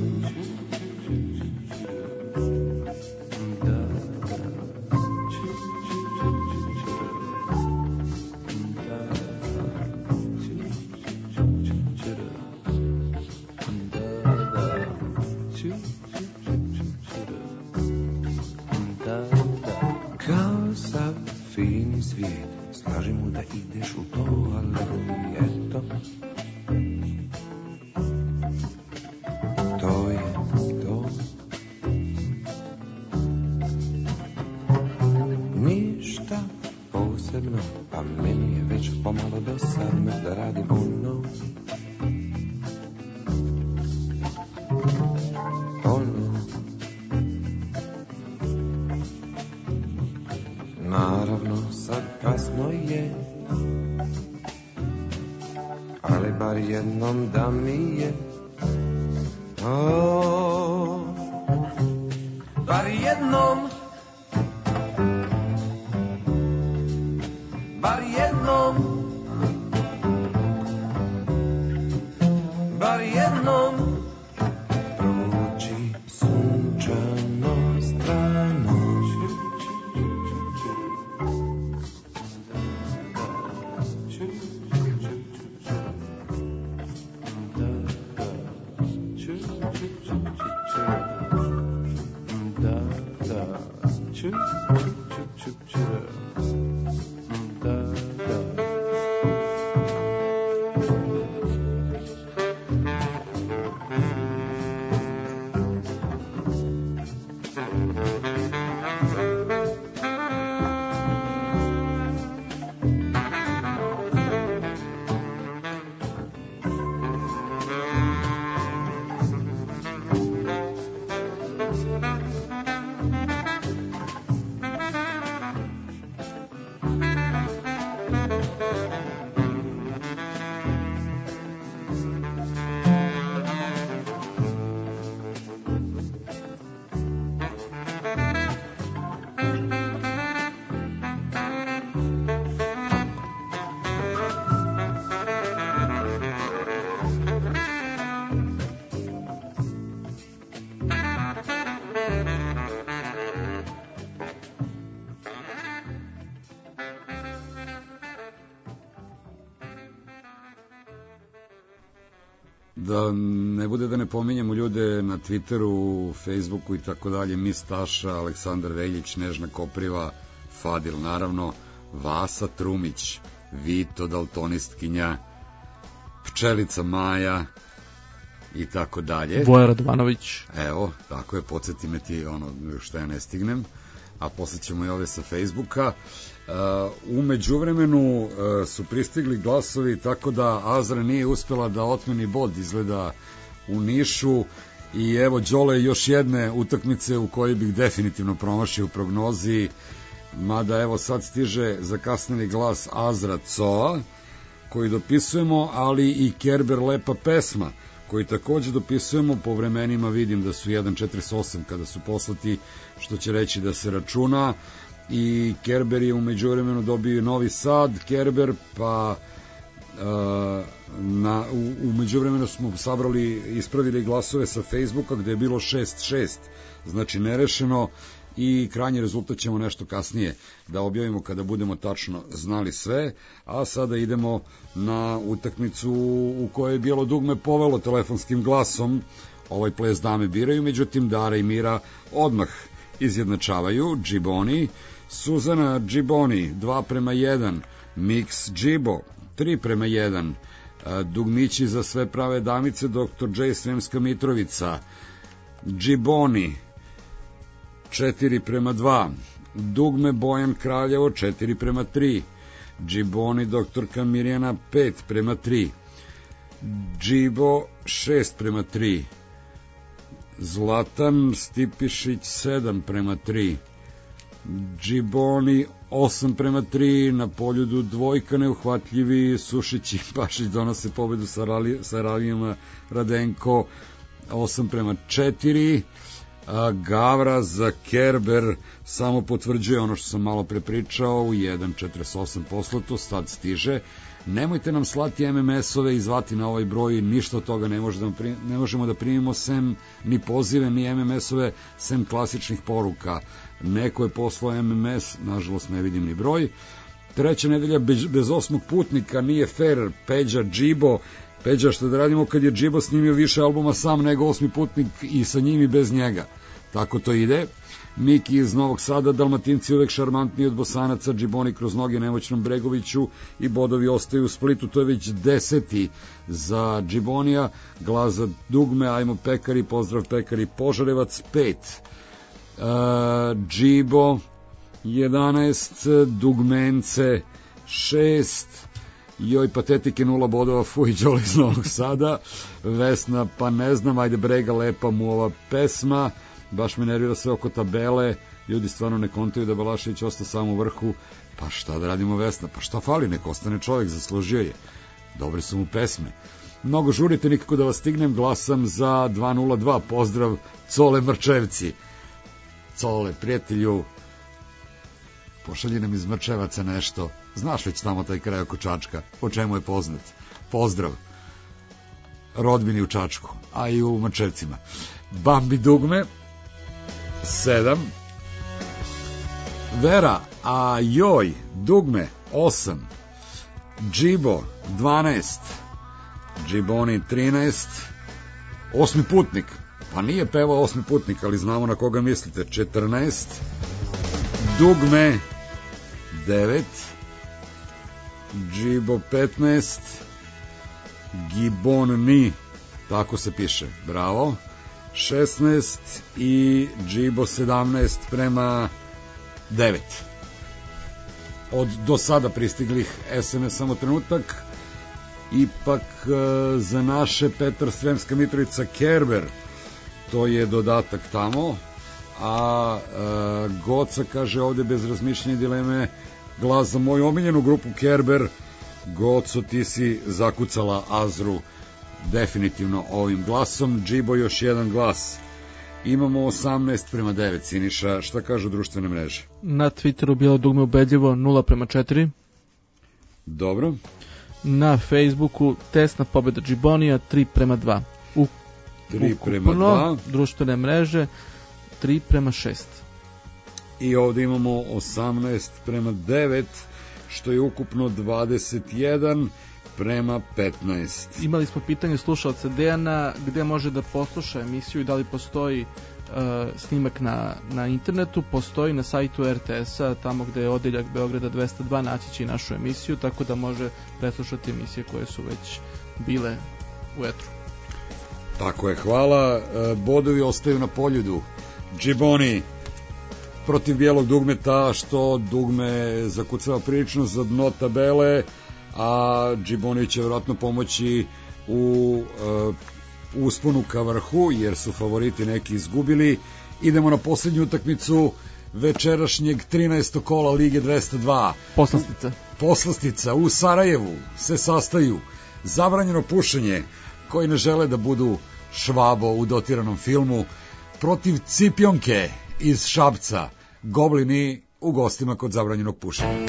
Kao sav fin svijet, slaži mu da ideš u to, ali eto, to je to. Ništa posebno, pa meni je već pomalo dosadno da radim ono, ono. Naravno sad kasno je, ali bar jednom da mi je o, bar jednom, bar jednom, bar jednom proći sunčanom stranom. Da ne bude da ne pominjemo ljude na Twitteru, Facebooku i tako dalje, Mis Taša, Aleksandar Veljić, Nežna Kopriva, Fadil naravno, Vasa Trumić, Vito Daltonistkinja, Pčelica Maja i tako dalje. Voja Radovanović. Evo, tako je, podsjeti me ti ono što ja ne stignem, a posle ćemo i ove sa Facebooka. Uh, u međuvremenu uh, su pristigli glasovi, tako da Azra nije uspela da otmeni bod, izgleda u Nišu, i evo Đole još jedne utakmice u kojoj bih definitivno promašio u prognozi, mada evo sad stiže zakasnili glas Azra Coa koji dopisujemo, ali i Kerber Lepa pesma koji takođe dopisujemo. Po vremenima vidim da su jedan četrdeset osam kada su poslati, što će reći da se računa, i Kerber je umeđu vremenu dobio Novi Sad, Kerber, pa uh, na, u, umeđu vremenu smo sabrali, ispravili glasove sa Facebooka gde je bilo šest šest, znači nerešeno, i krajnji rezultat ćemo nešto kasnije da objavimo kada budemo tačno znali sve. A sada idemo na utakmicu u kojoj je Bijelo dugme povelo telefonskim glasom ovaj ples dame biraju, međutim Dara i Mira odmah izjednačavaju. Džiboni, Suzana Džiboni dva prema jedan, Mix Džibo tri prema jedan, dugmići za sve prave damice doktor J. Sremska Mitrovica, Džiboni četiri prema dva, dugme Bojan Kraljevo četiri prema tri, Džiboni doktorka Mirjana pet prema tri, Džibo šest prema tri, Zlatan Stipišić sedam prema tri, Džiboni osam prema tri, na poljudu dvojka neuhvatljivi, Sušić i Pašić donose pobedu sa, rali, sa Ralijama Radenko osam prema četiri, a Gavra za Kerber samo potvrđuje ono što sam malo prepričao, u jedan četrdeset osam poslato, sad stiže. Nemojte nam slati M M S-ove i zvati na ovaj broj, ništa od toga ne, može da pri, ne možemo da primimo, sem ni pozive, ni M M S-ove, sem klasičnih poruka. Neko je poslao M M S, nažalost ne vidim ni broj. Treća nedelja bez, bez osmog putnika, nije fair, Peđa Džibo, Peđa, što da radimo kad je Džibo snimio više albuma sam nego osmi putnik i sa njim i bez njega. Tako to ide. Miki iz Novog Sada, Dalmatinci uvek šarmantniji od Bosanaca, Džiboni kroz noge Nemoćnom Bregoviću i bodovi ostaju u Splitu, to je već deseti za Džibonija. Glas za dugme, ajmo Pekari, pozdrav Pekari, Požarevac pet, uh, Džibo jedanaest, Dugmence šest, joj patetike nula bodova, fuj Đole iz Novog Sada, Vesna pa ne znam, ajde Brega, lepa mu ova pesma, baš me nervira sve oko tabele, ljudi stvarno ne kontaju da Balašević osta samo u vrhu, pa šta da radimo Vesna, pa šta fali, nek ostane čovjek, zaslužio je, dobre su mu pesme. Mnogo žurite, nikako da vas stignem, glasam za dva nula dva, pozdrav Cole Mrčevci. Cole, prijatelju, pošalji nam iz Mrčevaca nešto, znaš već tamo taj kraj oko Čačka, po čemu je poznat, pozdrav rodbini u Čačku, a i u Mrčevcima. Bambi dugme sedam, Vera, a joj, dugme osam, Džibo dvanaest, Džiboni trinaest, osmi putnik, pa nije pevao osmi putnik, ali znamo na koga mislite, četrnaest, dugme devet, Džibo petnaest, Gibonni, tako se piše, bravo, šesnaest i Džibo sedamnaest prema devet. Od do sada pristiglih S M S samo trenutak, ipak za naše Petar Sremska Mitrovica Kerber, to je dodatak tamo, a e, Goca kaže ovde bez razmišljanja dileme, glas za moju omiljenu grupu Kerber. Goco, ti si zakucala Azru definitivno ovim glasom. Džibo još jedan glas. Imamo osamnaest prema devet. Siniša, šta kažu društvene mreže? Na Twitteru bilo dugme ubedljivo nula prema četiri. Dobro. Na Facebooku tesna pobjeda Džibonija tri prema dva. U, tri prema dva. Društvene mreže tri prema šest. I ovde imamo osamnaest prema devet, što je ukupno dvadeset jedan prema petnaest. Imali smo pitanje slušalca Dejana gde može da posluša emisiju i da li postoji uh, snimak na, na internetu. Postoji na sajtu R T S-a, tamo gde je odeljak Beograda dvesta dva, naći će i našu emisiju, tako da može preslušati emisije koje su već bile u etru. Tako je, hvala. Bodovi ostaju na poljudu. Džiboni protiv bijelog dugmeta, što dugme zakucava prilično za dno tabele, a Džiboni će vjerojatno pomoći u uh, usponu ka vrhu, jer su favoriti neki izgubili. Idemo na posljednju utakmicu večerašnjeg trinaestog kola Lige dvesta dva. Poslastica. Poslastica u Sarajevu se sastaju zabranjeno pušenje, koji ne žele da budu Švabo u dotiranom filmu, protiv Cipionke iz Šapca, Goblini u gostima kod zabranjenog pušenja.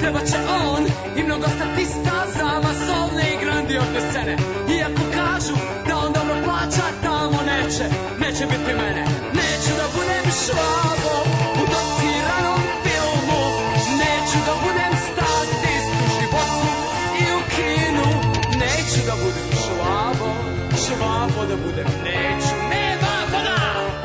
Treba će on i mnogo statista za masovne i grandiozne scene. Iako kažu da on dobro plaća, tamo neće, neće biti mene. Neću da budem švabo u dociranom filmu, neću da budem statist u životu i u kinu. Neću da budem švabo, švabo da budem, neću, nema voda!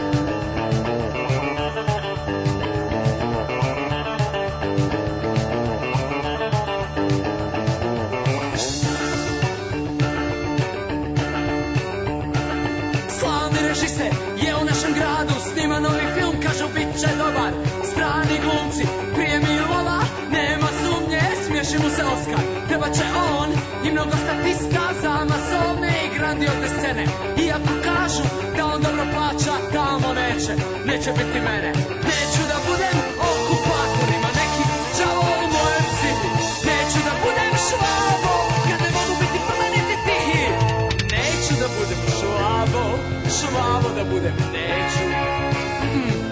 Je u našem gradu, snima novi film, kažu bit će dobar. Strani glumci, prije Milova, nema sumnje, smiješi mu se Oskar. Treba će on i mnogo statista za masovne i grandiozne scene. Iako kažu da on dobro plaća, tamo neće, neće biti mene. Neću da budem okupatorima neki čavo u mojem citi. Neću da budem švabo, kad ne mogu biti plemeniti tihi. Neću da budem švabo, švabo da budem, neću. Mm.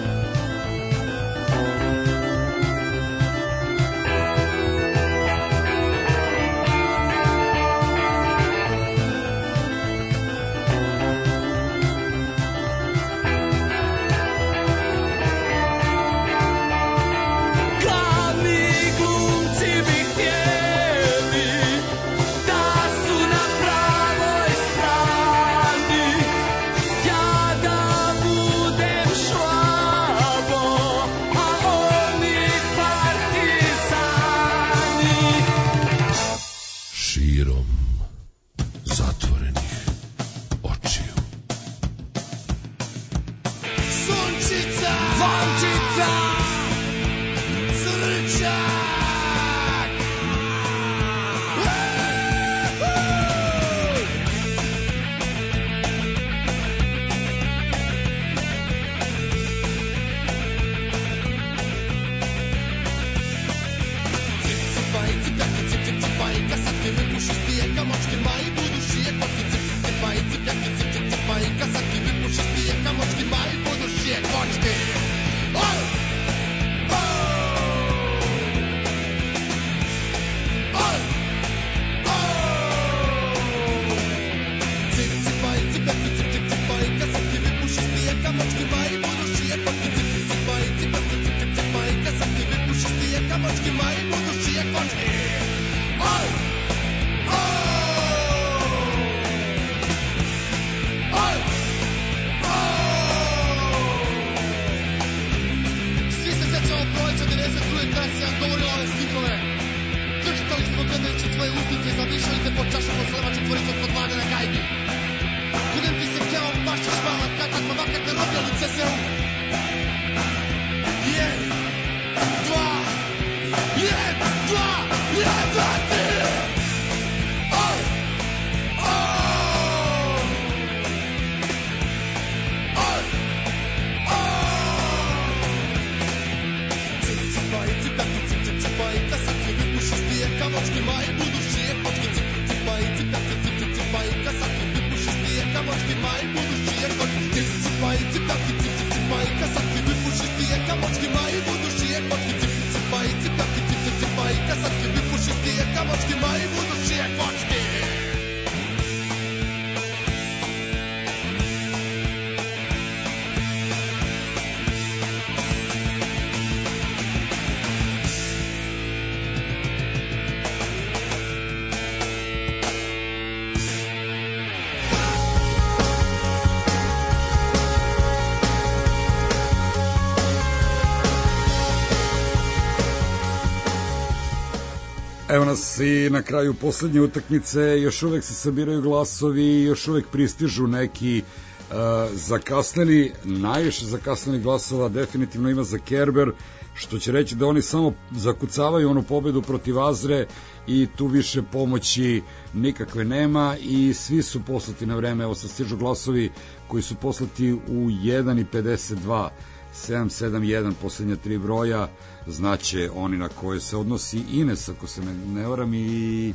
Evo nas i na kraju poslednje utakmice, još uvek se sabiraju glasovi, još uvek pristižu neki uh, zakasneli, najviše zakasneli glasova definitivno ima za Kerber, što će reći da oni samo zakucavaju onu pobedu protiv Azre i tu više pomoći nikakve nema i svi su poslati na vreme. Evo sad stižu glasovi koji su poslati u jedan i pedeset dva, sedam sedam jedan, poslednja tri broja, znaće oni na koje se odnosi Ines, ako se ne, ne varam, i,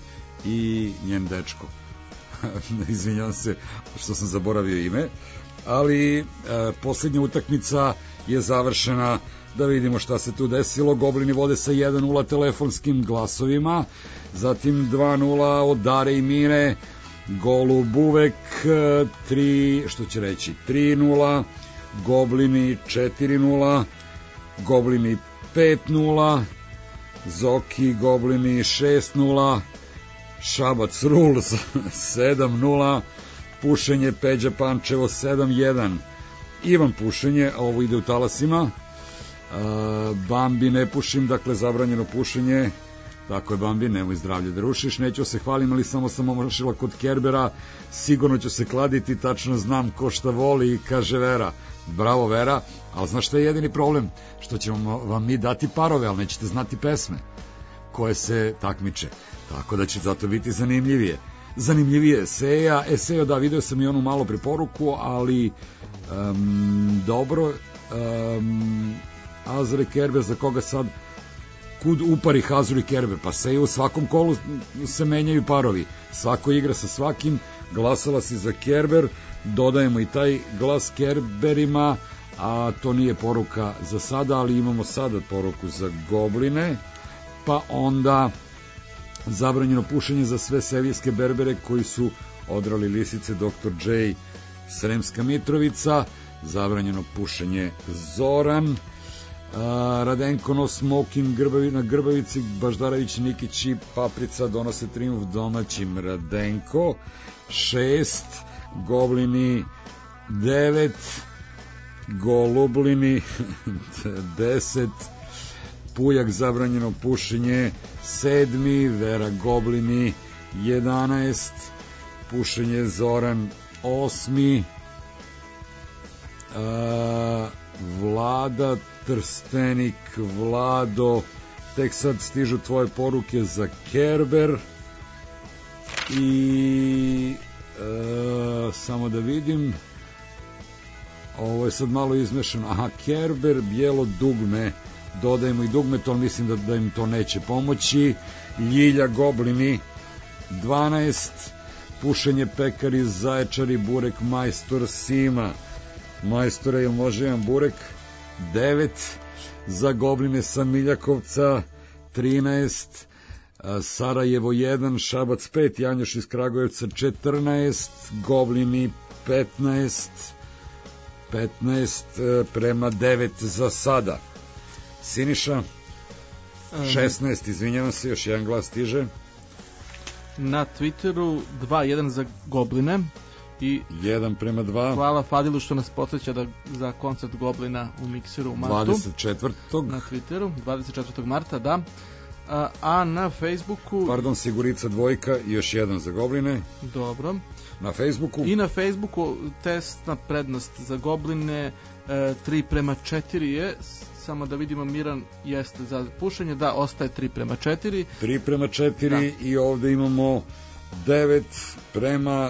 i njen dečko. Izvinjam se što sam zaboravio ime, ali e, poslednja utakmica je završena Da vidimo šta se tu desilo. Goblini vode sa jedan nula telefonskim glasovima, zatim dva nula od Dare i Mire. Golub uvek tri, što će reći, tri nula, Goblini četiri nula, Goblini pet nula, Zoki Goblini šest nula, Šabac Rules sedam nula, Pušenje Peđa Pančevo sedam jedan, Ivan Pušenje, a ovo ide u talasima, Bambi ne pušim, dakle zabranjeno pušenje. Tako je, Bambi, nemoj zdravlje da rušiš. Neću se hvalim, ali samo sam omašila kod Kerbera. Sigurno ću se kladiti, tačno znam ko šta voli, kaže Vera. Bravo, Vera, ali znaš šta je jedini problem? Što ćemo vam mi dati parove, ali nećete znati pesme koje se takmiče. Tako da će zato biti zanimljivije. Zanimljivije Seja. E, Sejo, da, video sam i onu malo preporuku, ali um, dobro. Um, Azre Kerber, za koga sad kud upari Hazur i Kerber, pa se i u svakom kolu se menjaju parovi, svako igra sa svakim, glasala si za Kerber, dodajemo i taj glas Kerberima, a to nije poruka za sada, ali imamo sada poruku za Gobline, pa onda zabranjeno pušenje za sve sevijske berbere koji su odrali lisice, doktor J, Sremska Mitrovica, zabranjeno pušenje Zoran, Uh, Radenko no smoking Grbavi, na Grbavici, Baždarević, Nikić i Paprica donose trijumf domaćim. Radenko šest, Goblini devet, Golublini deset, Pujak zabranjeno pušenje sedmi, Vera Goblini jedanaest, pušenje Zoran osmi, uh, Vlada Trstenik, Vlado, tek sad stižu tvoje poruke za Kerber i e, samo da vidim, ovo je sad malo izmešano. Aha, Kerber, bijelo dugme, dodajemo i dugme, to mislim da, da im to neće pomoći. Ljilja Goblini dvanaest, pušenje Pekari, Zaječari, Burek Majstor Sima. Majstore, ili može jedan burek? devet, za Gobline sa Miljakovca trinaest, Sarajevo jedan, Šabac pet, Janjoš iz Kragujevca četrnaest, Goblini petnaest, petnaest prema devet za sada. Siniša šesnaest, izvinjavam se, još jedan glas stiže. Na Twitteru dva jedan za Gobline. I jedan prema dva. Hvala Fadilu što nas podsjeća da za koncert Goblina u Mikseru u martu. dvadeset četvrtog Na Twitteru, dvadeset četvrtog marta, da. A, a na Facebooku... Pardon, Sigurica dvojka i još jedan za Gobline. Dobro. Na Facebooku? I na Facebooku testna prednost za Gobline, e, tri prema četiri je, samo da vidimo, Miran jeste za pušenje, da, ostaje tri prema četiri. tri prema četiri da. I ovde imamo devet prema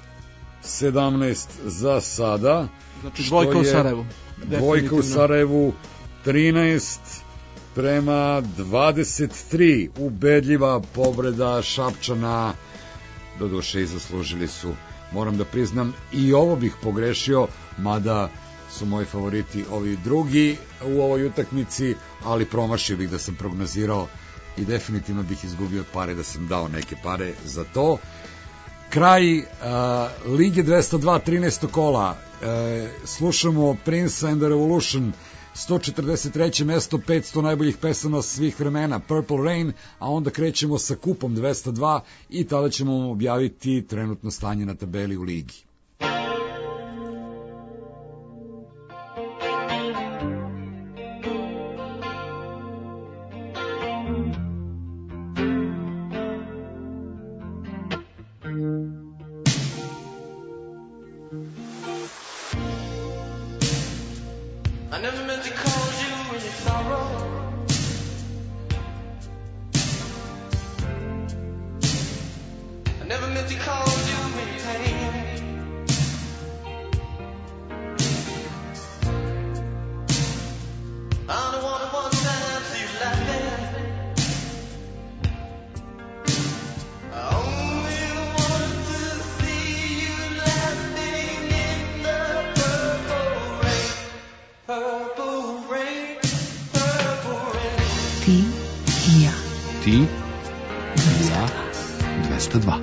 sedamnaest za sada. Znači dvojka u Sarajevu. Dvojka u Sarajevu, trinaest prema dvadeset tri. Ubedljiva povreda Šapčana. Doduše i zaslužili su, moram da priznam, i ovo bih pogrešio, mada su moji favoriti ovi drugi u ovoj utakmici, ali promašio bih da sam prognozirao i definitivno bih izgubio pare da sam dao neke pare za to. Kraj uh, Lige dvesta dva, trinaesto kola, uh, slušamo Prince and the Revolution, sto četrdeset treće mesto, petsto najboljih pesama svih vremena, Purple Rain, a onda krećemo sa kupom dvesta dva i tada ćemo vam objaviti trenutno stanje na tabeli u Ligi. Purple rain. I ja. Ti i ja dvesta dva.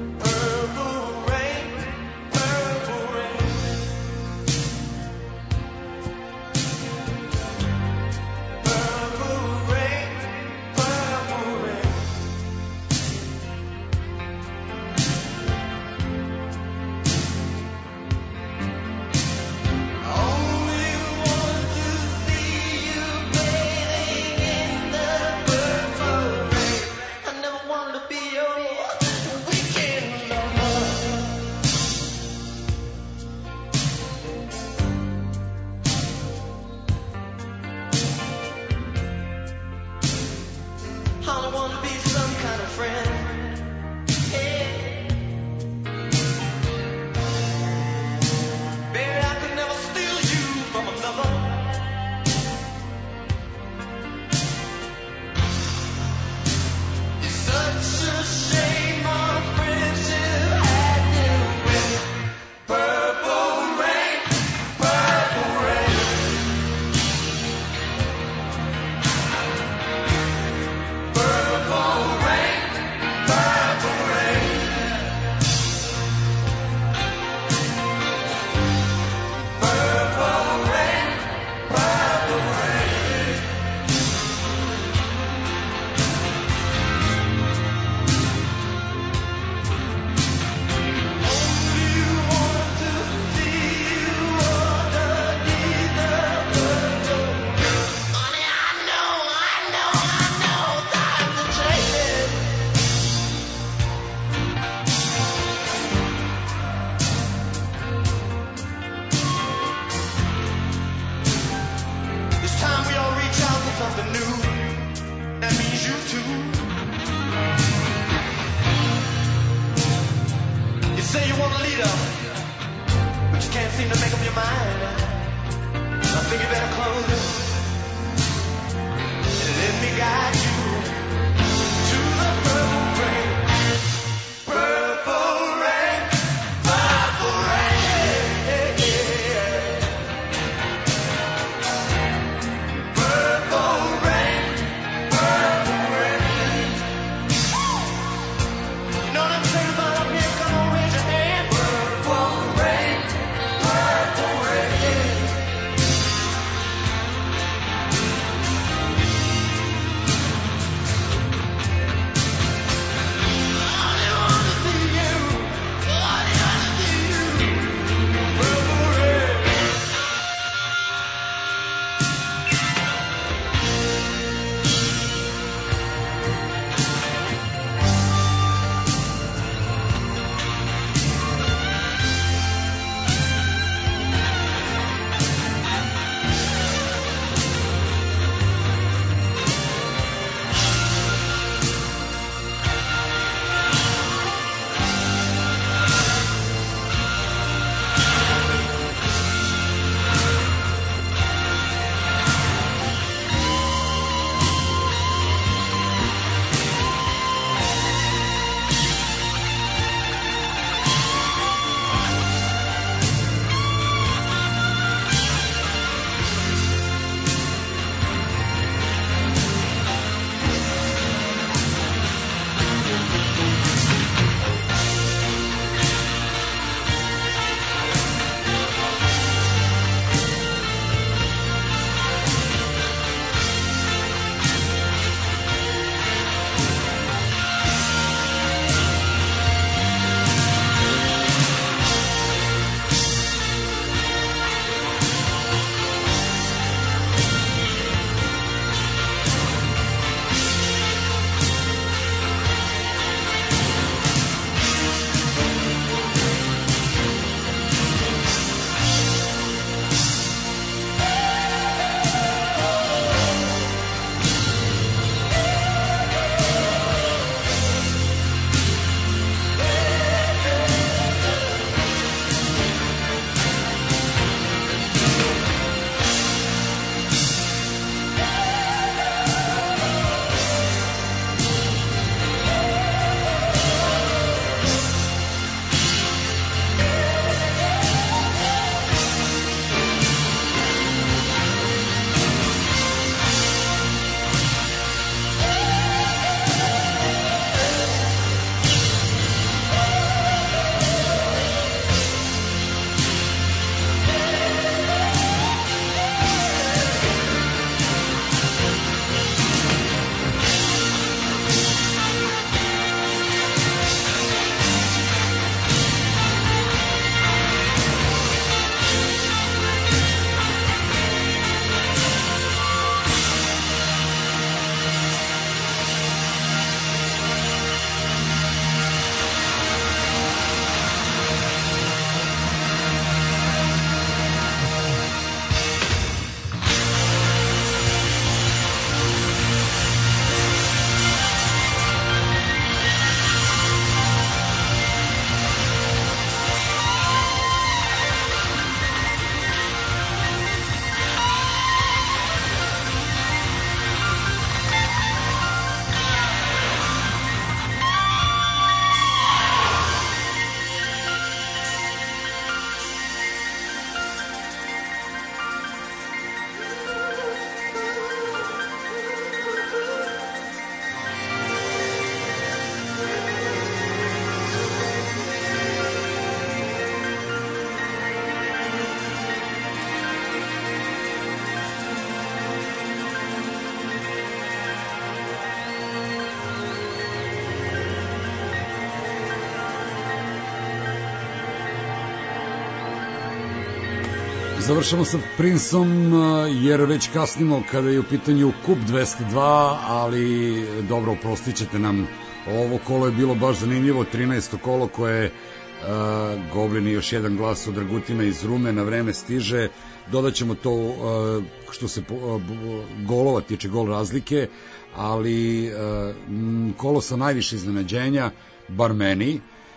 Završamo sa Princeom jer već kasnimo kada je u pitanju Kup dvesta dva, ali dobro, oprostit ćete nam, ovo kolo je bilo baš zanimljivo, trinaesto kolo koje uh, Goblin i još jedan glas od Dragutina iz Rume na vreme stiže. Dodat ćemo to uh, što se uh, golova tiče, gol razlike, ali uh, kolo sa najviše iznenađenja, bar meni,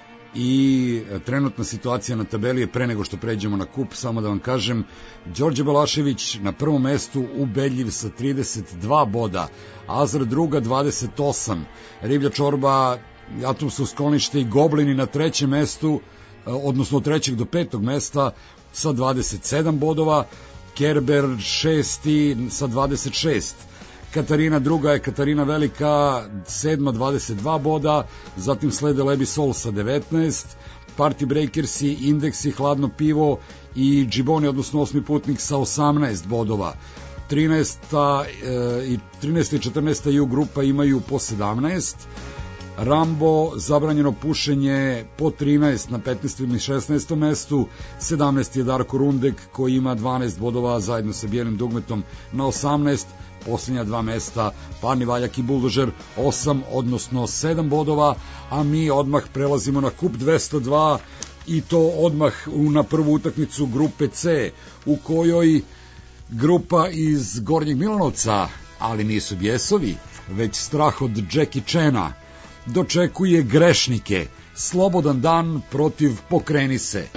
i trenutna situacija na tabeli je, pre nego što pređemo na kup, samo da vam kažem, Đorđe Balašević na prvom mestu, ubedljiv sa trideset dva boda, Azar druga dvadeset osam, Riblja čorba, Atomsko sklonište i Goblini na trećem mestu, odnosno od trećeg do petog mesta sa dvadeset sedam bodova, Kerber šesti sa dvadeset šest, Katarina druga je Katarina Velika, sedma dvadeset dva boda, zatim slede Lebi Sol sa devetnaest, Party Breakersi, Indeksi, Hladno pivo i Džiboni, odnosno osmi putnik sa osamnaest bodova. trinaesta e, i trinaesta i četrnaesta ju grupa imaju po sedamnaest, Rambo, Zabranjeno pušenje po trinaest na petnaestom i šesnaestom mestu, sedamnaesti je Darko Rundek koji ima dvanaest bodova zajedno sa Bijelim dugmetom na osamnaest, posljednja dva mesta Parni Valjak i Buldožer osam, odnosno sedam bodova, a mi odmah prelazimo na Kup dvesta dva i to odmah na prvu utakmicu grupe C, u kojoj grupa iz Gornjeg Milanovca, ali nisu Bjesovi, već strah od Jackie Chana, dočekuje Grešnike, slobodan dan protiv Pokreni se.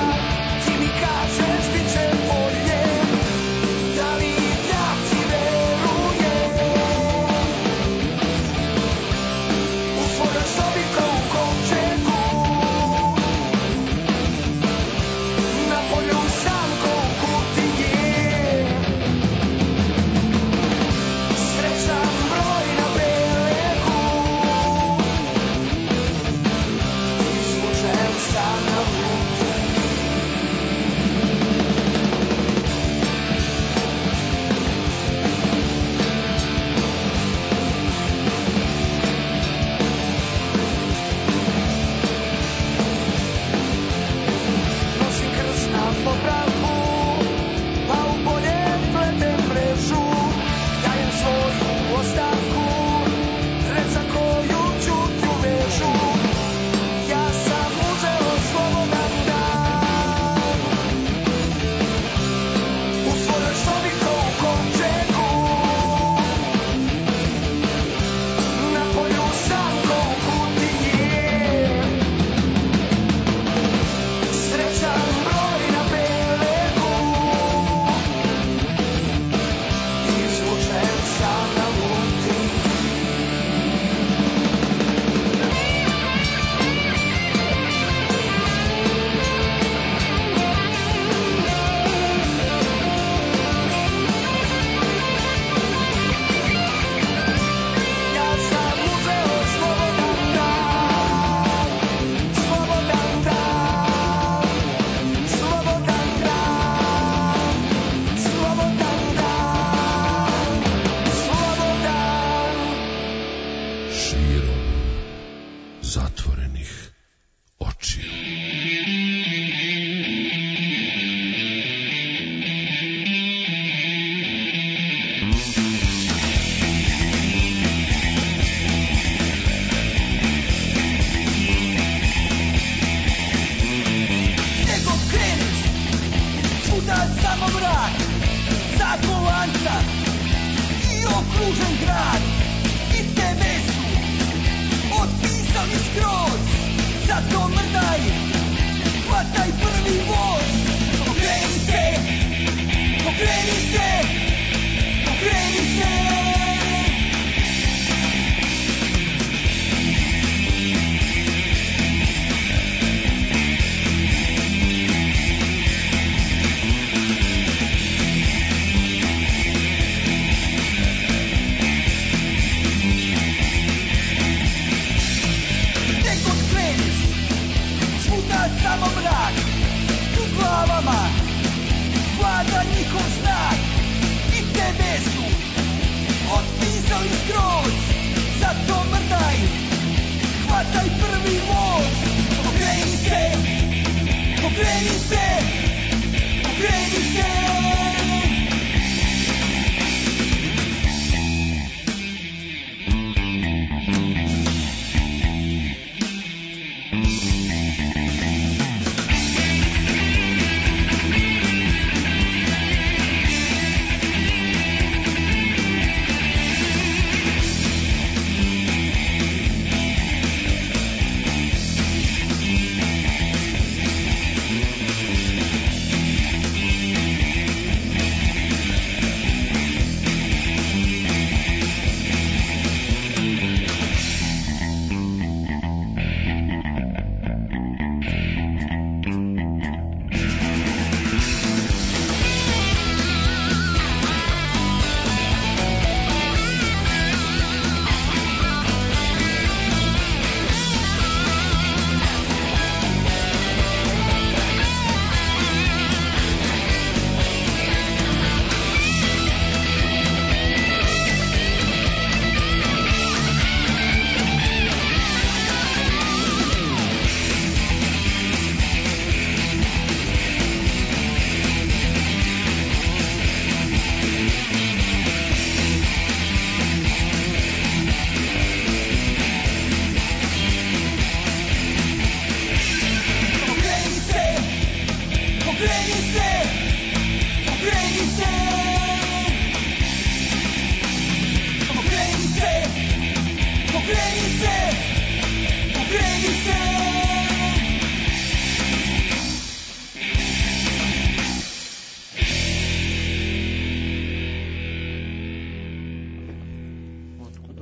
Ti mi kažeš bit će bolje, da li da ti verujem?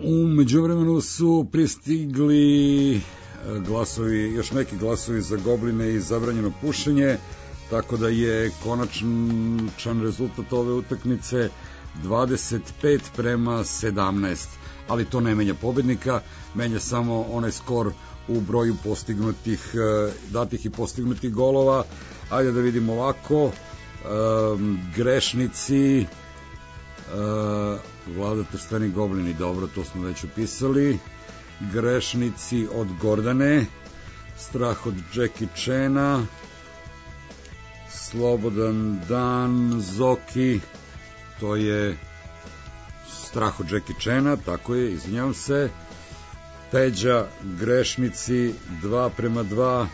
U međuvremenu su pristigli glasovi, još neki glasovi za Gobline i zabranjeno pušenje, tako da je konačan rezultat ove utakmice dvadeset pet prema sedamnaest, ali to ne menja pobednika, menja samo onaj skor u broju postignutih, datih i postignutih golova. Ajde da vidimo ovako, um, grešnici, uh, Vlada Trsteni Goblini, dobro, to smo već upisali. Grešnici od Gordane, Strah od Jackie Chana, Slobodan dan, Zoki, to je Strah od Jackie Chana, tako je, izvinjavam se. Peđa, grešnici, dva prema dva,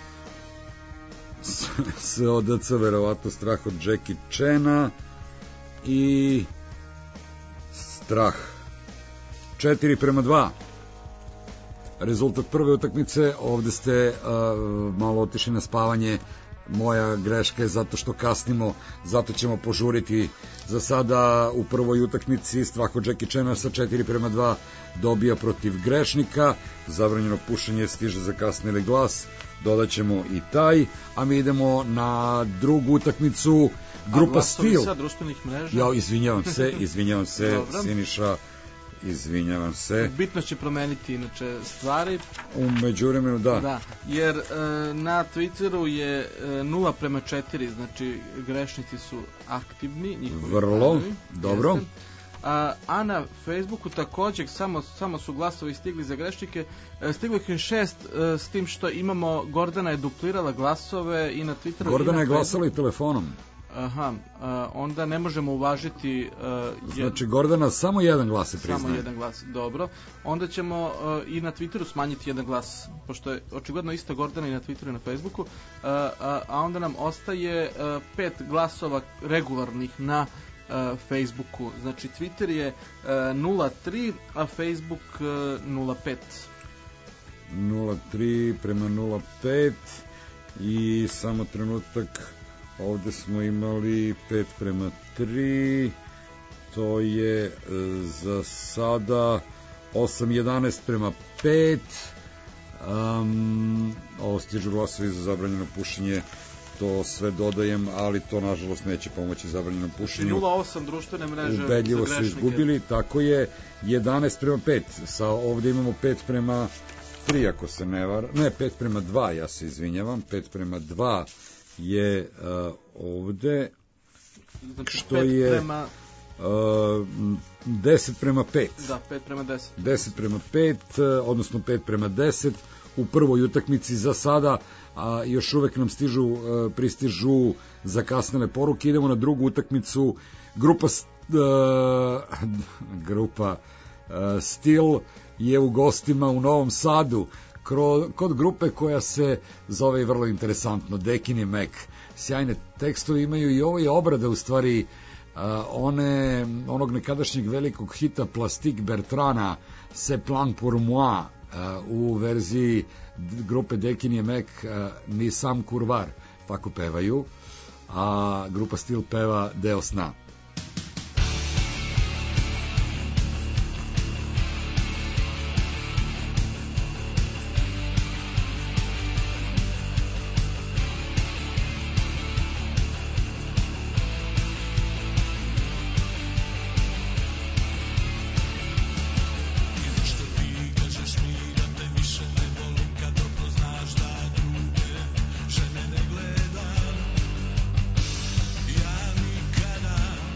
S O D C, verovatno Strah od Jackie Chana i Strah, četiri prema dva. Rezultat prve utakmice, ovde ste uh, malo otišli na spavanje, moja greška je zato što kasnimo, zato ćemo požuriti. Za sada u prvoj utakmici Strah od Jackie Chana sa četiri prema dva dobija protiv grešnika, zabranjeno pušenje stiže za kasnili glas, dodaćemo i taj, a mi idemo na drugu utakmicu, grupa Stil. Sa društvenih mreža. Ja, izvinjavam se, izvinjavam se, Siniša, izvinjavam se. Bitno će promeniti inače stvari. U međuvremenu, da. Da, jer e, na Twitteru je e, nula prema četiri, znači grešnici su aktivni. Vrlo, planovi, dobro. A, a na Facebooku također samo, samo su glasovi stigli za grešnike. E, stiglo ih je šest, e, s tim što imamo, Gordana je duplirala glasove i na Twitteru. Gordana je glasala i telefonom. Aha, a, onda ne možemo uvažiti... A, jed... Znači Gordana samo jedan glas se priznaje. Samo jedan glas, dobro. Onda ćemo a, i na Twitteru smanjiti jedan glas, pošto je očigledno ista Gordana i na Twitteru i na Facebooku, a, a, a onda nam ostaje a, pet glasova regularnih na a, Facebooku. Znači Twitter je a, nula tri, a Facebook a, nula pet. nula tri prema nula pet i samo trenutak... Ovde smo imali pet prema tri, to je e, za sada osam jedanaest prema pet, um, ovo stižu glasovi za zabranjeno pušenje, to sve dodajem, ali to nažalost neće pomoći zabranjenom pušenju. nula osam društvene mreže ubedljivo su izgubili, tako je, jedanaest prema pet, sa ovde imamo pet prema tri, ako se ne var, ne, pet prema dva, ja se izvinjavam, pet prema dva je uh, ovde, znači, što je prema... uh, deset prema pet. Da, pet prema deset. deset prema pet, uh, odnosno pet prema deset u prvoj utakmici za sada, a još uvek nam stižu, uh, pristižu zakasnele poruke. Idemo na drugu utakmicu, grupa uh, grupa uh, Stil je u gostima u Novom Sadu, kod grupe koja se zove vrlo interesantno Dekin i Mac. Sjajne tekstove imaju i ovo je obrada u stvari uh, one, onog nekadašnjeg velikog hita Plastik Bertrana Se plan pour moi uh, u verziji grupe Dekin i Mac, uh, Ni sam kurvar, tako pevaju, a grupa Stil peva Deo sna. Ja nikada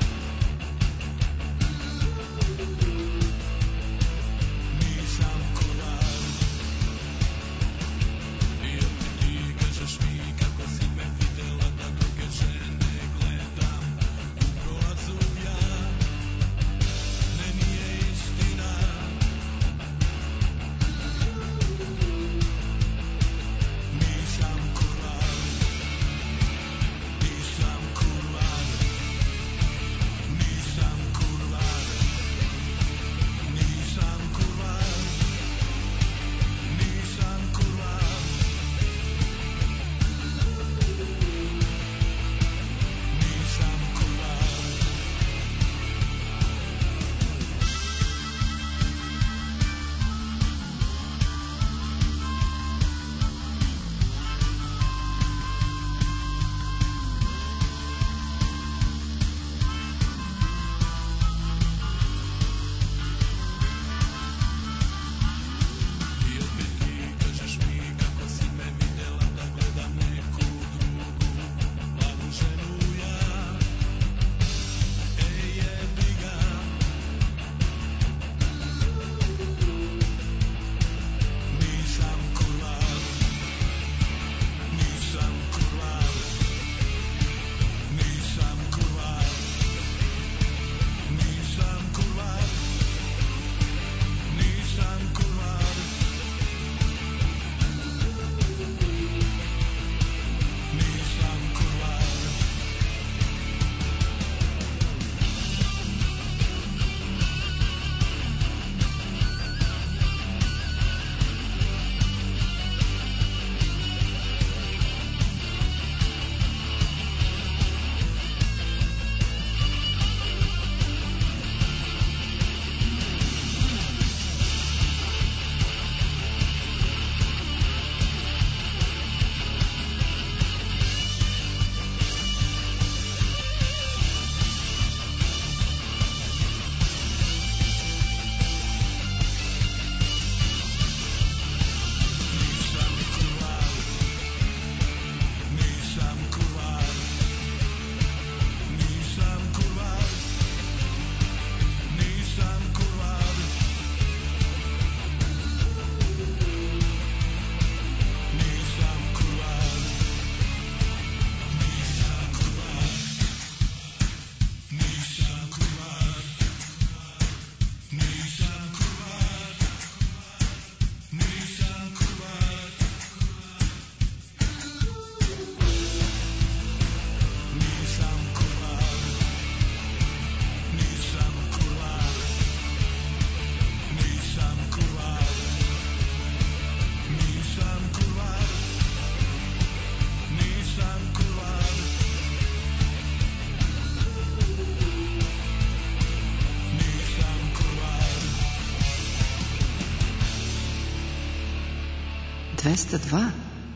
dvesta dva.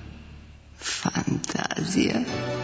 Fantazija.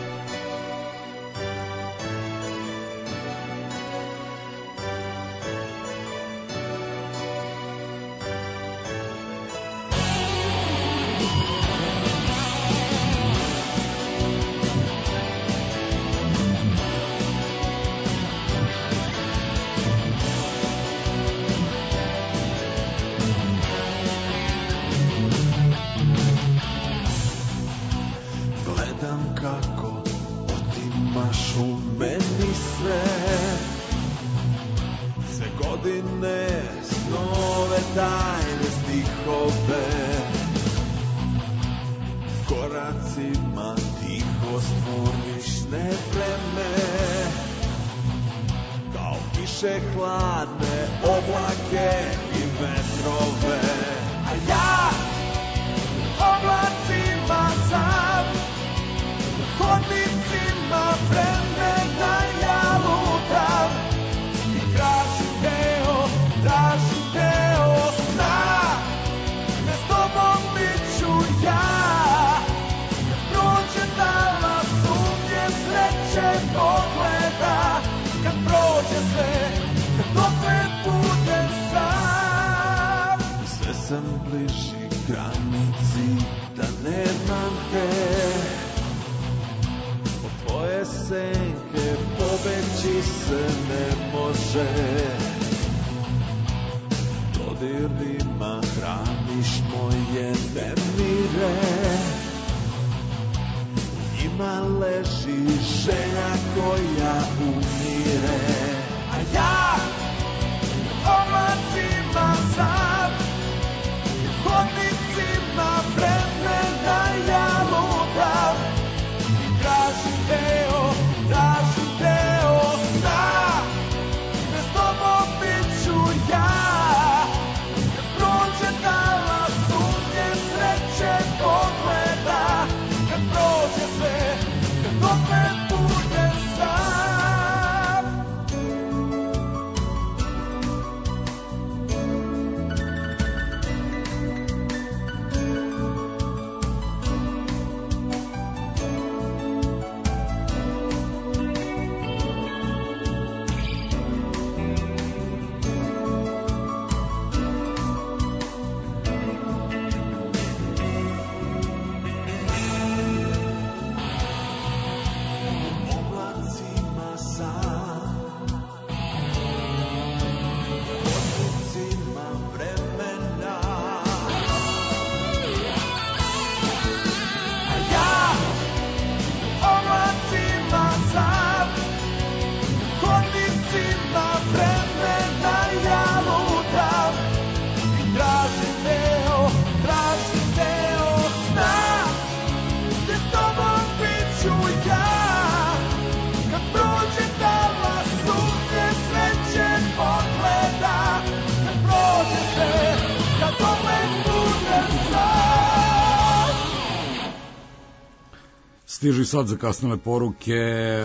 Stižu i sad zakasnile poruke,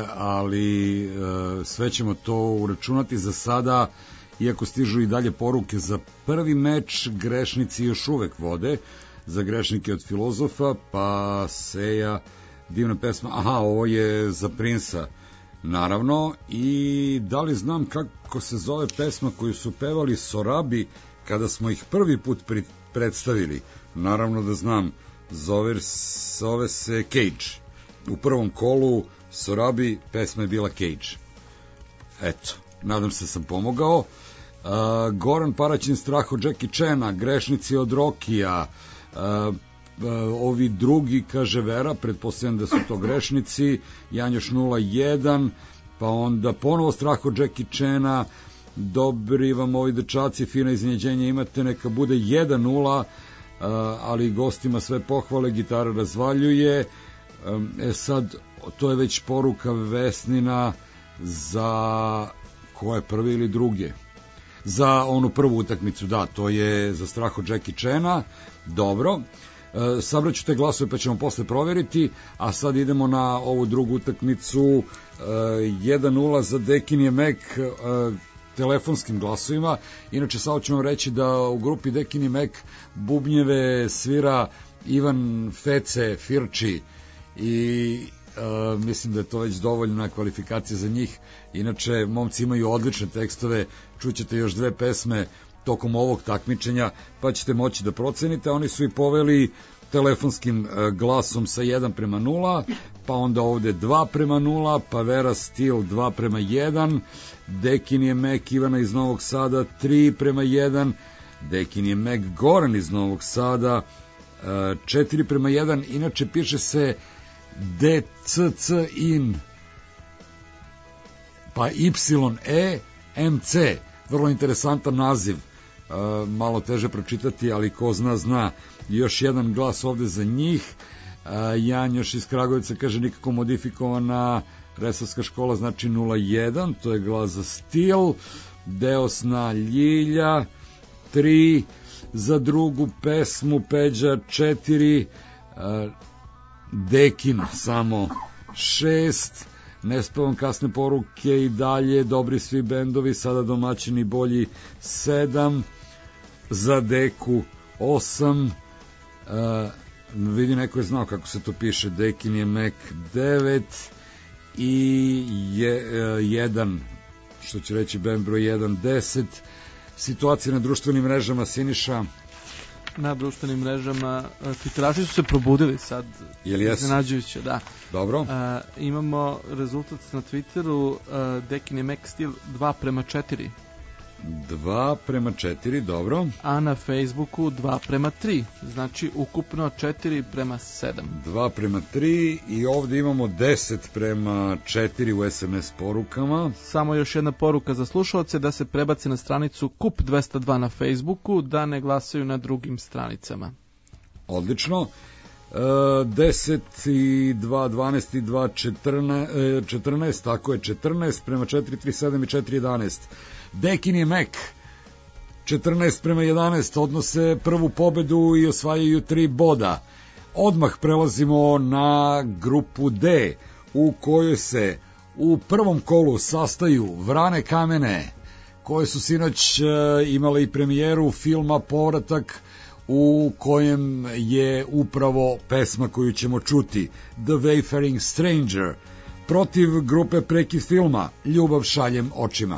ali e, sve ćemo to uračunati za sada, iako stižu i dalje poruke za prvi meč, grešnici još uvek vode, za grešnike od Filozofa, pa Seja, divna pesma, aha, ovo je za Prinsa, naravno, i da li znam kako se zove pesma koju su pevali Sorabi kada smo ih prvi put predstavili? Naravno da znam, zove, zove se Cage. U prvom kolu Sorabi, pesma je bila Cage. Eto, nadam se sam pomogao. Uh, Goran Paraćin, strah od Jackie Chana, grešnici od Rokija, uh, uh, ovi drugi, kaže Vera, pretpostavljam da su to grešnici, Janjoš nula jedan, pa onda ponovo strah od Jackie Chana, dobri vam ovi dečaci, fina iznenađenja imate, neka bude jedan nula, uh, ali gostima sve pohvale, gitara razvaljuje. E sad, to je već poruka Vesnina za koje prve ili druge? Za onu prvu utakmicu, da, to je za strah od Jackie Chana. Dobro, e, sabraću te glasove pa ćemo posle proveriti, a sad idemo na ovu drugu utakmicu. e, jedan nula za Dekinije Mek, e, telefonskim glasovima. Inače, sad ćemo reći da u grupi Dekinije Mek bubnjeve svira Ivan Fece Firči i uh, mislim da je to već dovoljna kvalifikacija za njih. Inače, momci imaju odlične tekstove, čućete još dve pesme tokom ovog takmičenja, pa ćete moći da procenite. Oni su i poveli telefonskim glasom sa jedan prema nula, pa onda ovde dva prema nula, pa Vera Stil dva prema jedan, Dekin je Mek Ivana iz Novog Sada tri prema jedan, Dekin je Mek Goran iz Novog Sada četiri prema jedan, inače piše se D C C in pa Y E M C, vrlo interesantan naziv, malo teže pročitati, ali ko zna, zna. Još jedan glas ovde za njih. Janjoš iz Kragovica kaže nikako modifikovana Resavska škola, znači nula jedan, to je glas za Stil. Deosna Ljilja tri, za drugu pesmu Peđa četiri, Dekin samo šest, Ne spavam kasne poruke i dalje, dobri svi bendovi, sada domaćini bolji sedam, za Deku osam, uh, vidi neko je znao kako se to piše, Dekin je Mek devet i je, uh, jedan, što će reći bend broj jedan, deset. Situacija na društvenim mrežama, Siniša? Na društvenim mrežama titiraši su se probudili sad, iznenađujuće, da. Dobro. Uh, imamo rezultat na Twitteru, uh, Dekin je Mek Stil dva prema četiri. dva prema četiri, dobro. A na Facebooku dva prema tri, znači ukupno četiri prema sedam. dva prema tri i ovde imamo deset prema četiri u es em es porukama. Samo još jedna poruka za slušalce, da se prebace na stranicu Kup dvesta dva na Facebooku, da ne glasaju na drugim stranicama. Odlično. Uh, deset i dva, dvanaest i dva, četrnaest, tako je, četrnaest prema četiri, tri, sedam i četiri, jedanaest. Dekin je Mek četrnaest prema jedanaest odnose prvu pobedu i osvajaju tri boda. Odmah prelazimo na grupu D, u kojoj se u prvom kolu sastaju Vrane Kamene, koje su sinoć uh, imale i premijeru filma Povratak, u kojem je upravo pesma koju ćemo čuti, The Wayfaring Stranger, protiv grupe Prekid filma Ljubav šaljem očima.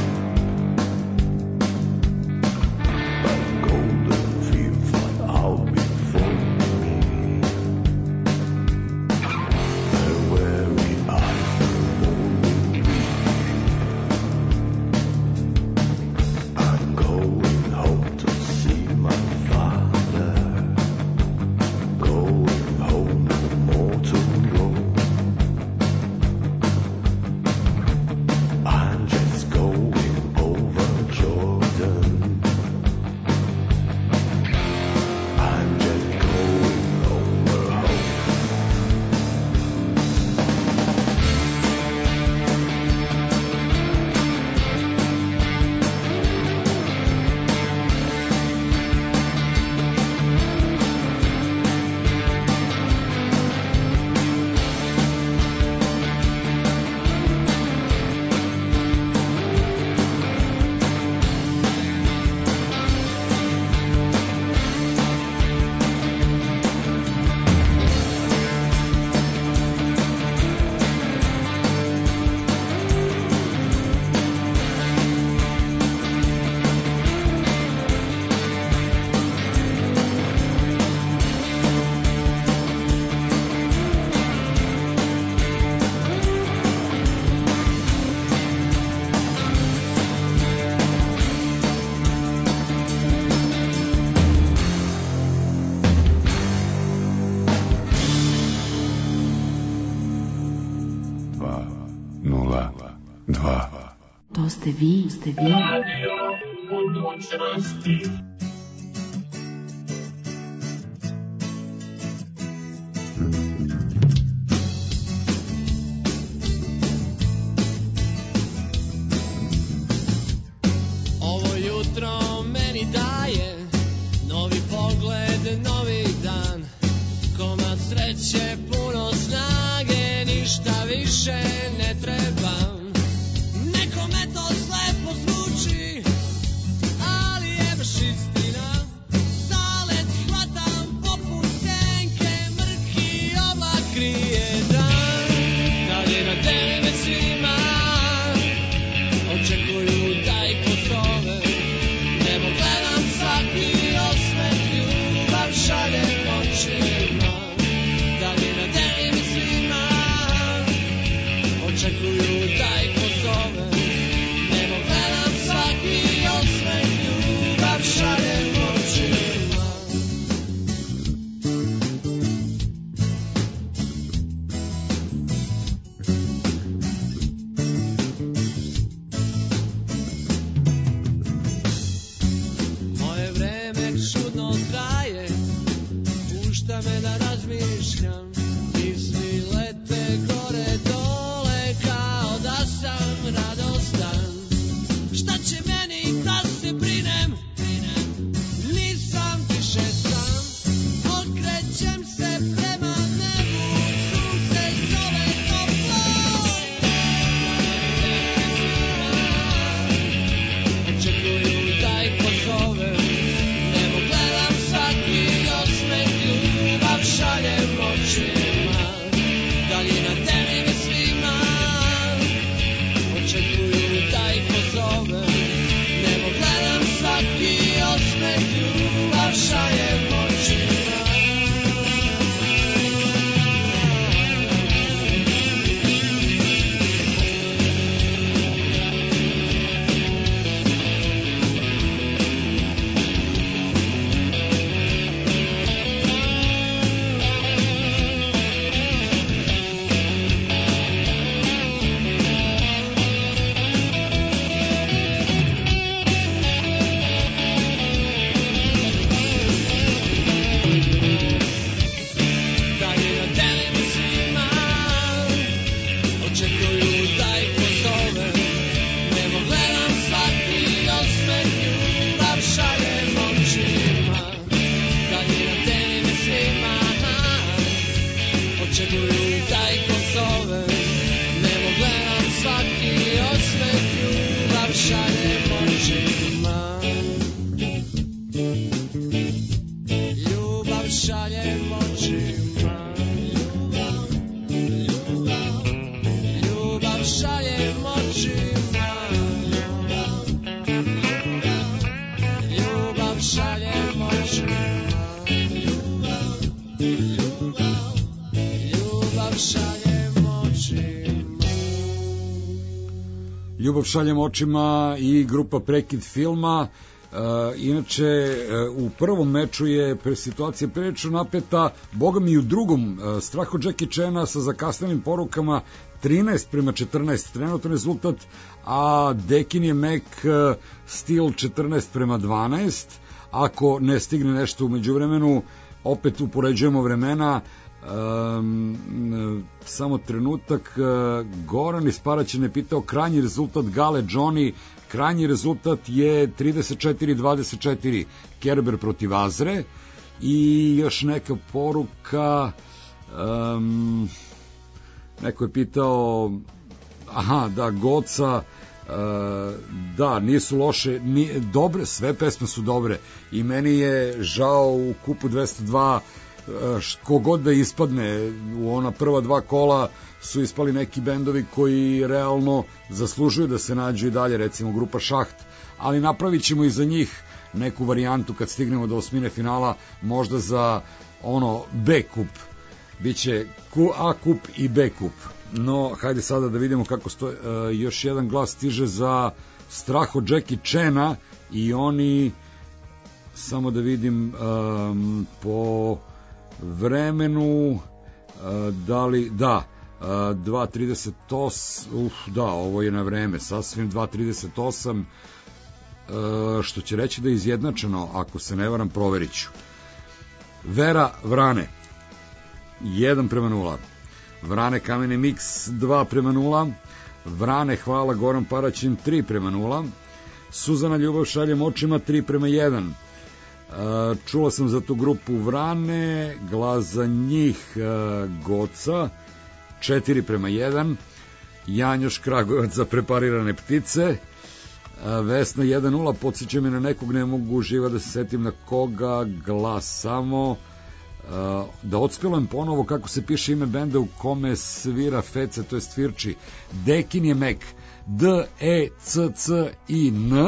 Out To ste vi, ste vi. Radio budućnosti. Ovo jutro meni daje novi pogled, novi dan, komad sreće, puno snage, ništa više ne trebam. Nekome to slepo zvuči, ali je baš istina. Zalet hvatam poput senke, mrki oblak krije dan. Dalje na tebe svima očekuju da ih pozove. Nebo gledam svaki osmeh, ljubav šaljem očima. Dalje na tebe svima očekuju da ih pozove. Nebo gledam svaki osmeh, ljubav šaljem očima. Moje vreme čudno traje, pušta me da razmišljam. Misli lete gore dole kao da sam radostan. Šta će meni da se brinem, nisam više sam. Okrećem se prema nebu, sunce zove toplo. Očekuju da ih pozove. Nebo gledam svaki osmeh, ljubav šaljem očima. Daljina tebi mi svima očekuju da ih pozove. Nebo gledam svaki osmeh, ljubav šaljem očima. Daljina tebi mi svima očekuju da ih pozove. Nebo gledam svaki osmeh, ljubav šaljem očima. Daljina tebi mi svima očekuju da ih pozove. Nebo gledam svaki osmeh, ljubav šaljem očima. Ljubav šaljem očima. Ljubav, ljubav, ljubav šaljem očima. Ljubav, ljubav, ljubav šaljem očima. Ljubav, ljubav, ljubav šaljem očima. Ljubav šaljem očima i grupa Prekid filma. Uh, inače, uh, u prvom meču je situacija prilično napeta, boga mi i u drugom, uh, strah od Jackie Chana sa zakasnenim porukama trinaest prema četrnaest trenutno rezultat, a Dekin je Mac uh, Steel četrnaest prema dvanaest. Ako ne stigne nešto u međuvremenu, opet upoređujemo vremena. Um, samo trenutak. uh, Goran iz Paraćina je pitao krajnji rezultat Gale Johnny. Krajnji rezultat je trideset četiri dvadeset četiri Kerber protiv Azre. I još neka poruka, um, neko je pitao, aha, da, Goca, uh, da, nisu loše, ni, dobre, sve pesme su dobre i meni je žao u kupu dvesta dva kogod da ispadne. U ona prva dva kola su ispali neki bendovi koji realno zaslužuju da se nađu i dalje, recimo grupa Šaht, ali napravit ćemo i za njih neku varijantu kad stignemo do osmine finala, možda za ono B kup, biće A kup i B kup. No, hajde sada da vidimo kako stoje. Uh, još jedan glas stiže za strah od Jackie Chana i oni, samo da vidim um, po vremenu, uh, da li, da, dva trideset osam, uf, da, ovo je na vreme, sasvim dva trideset osam, što će reći da je izjednačeno, ako se ne varam, proverit ću. Vera Vrane, jedan prema nula. Vrane Kamene Mix, dva prema nula. Vrane Hvala Goran Paraćin, tri prema nula. Suzana Ljubav Šaljem očima, tri prema jedan. Čula sam za tu grupu Vrane, glas za njih Goca, četiri prema jedan. Janjoš Kragujevac za Preparirane ptice. Vesna jedan nula, podsjeća me na nekog, ne mogu živa da se setim na koga, glas samo. Da odspelam ponovo kako se piše ime benda u kome svira Fece, to je Svirči. Dekin je Mek, D E C C I N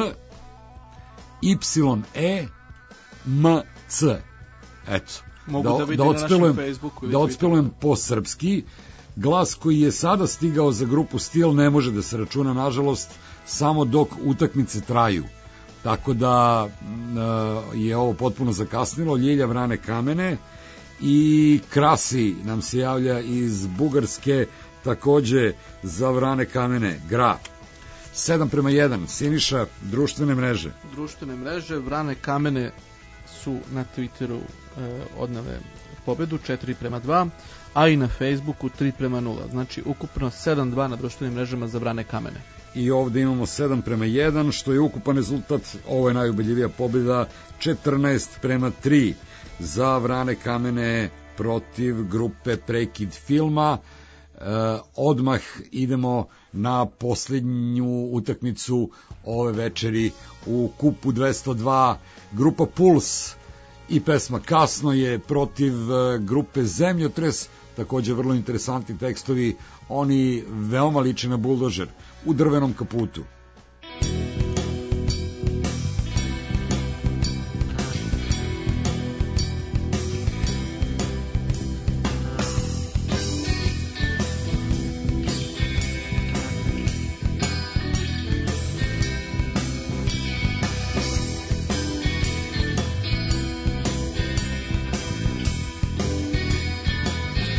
Y E M C. Eto, mogu da, da vidim da na našem Facebooku. Da odspelujem po srpski. Glas koji je sada stigao za grupu Stil ne može da se računa, nažalost, samo dok utakmice traju. Tako da je ovo potpuno zakasnilo. Ljilja Vrane Kamene i Krasi nam se javlja iz Bugarske, takođe za Vrane Kamene. Gra. sedam prema jedan. Siniša, društvene mreže. Društvene mreže, Vrane Kamene su na Twitteru e, odnave pobedu, četiri prema dva, a i na Facebooku tri prema nula. Znači, ukupno sedam dva na društvenim mrežama za Vrane Kamene. I ovde imamo sedam prema jedan, što je ukupan rezultat, ovo je najubeljivija pobjeda, četrnaest prema tri za Vrane Kamene protiv grupe Prekid filma. E, odmah idemo na posljednju utakmicu ove večeri u kupu dvesta dva, grupa Puls i pesma Kasno je protiv grupe Zemljotres, takođe vrlo interesantni tekstovi, oni veoma liče na Buldožer u drvenom kaputu.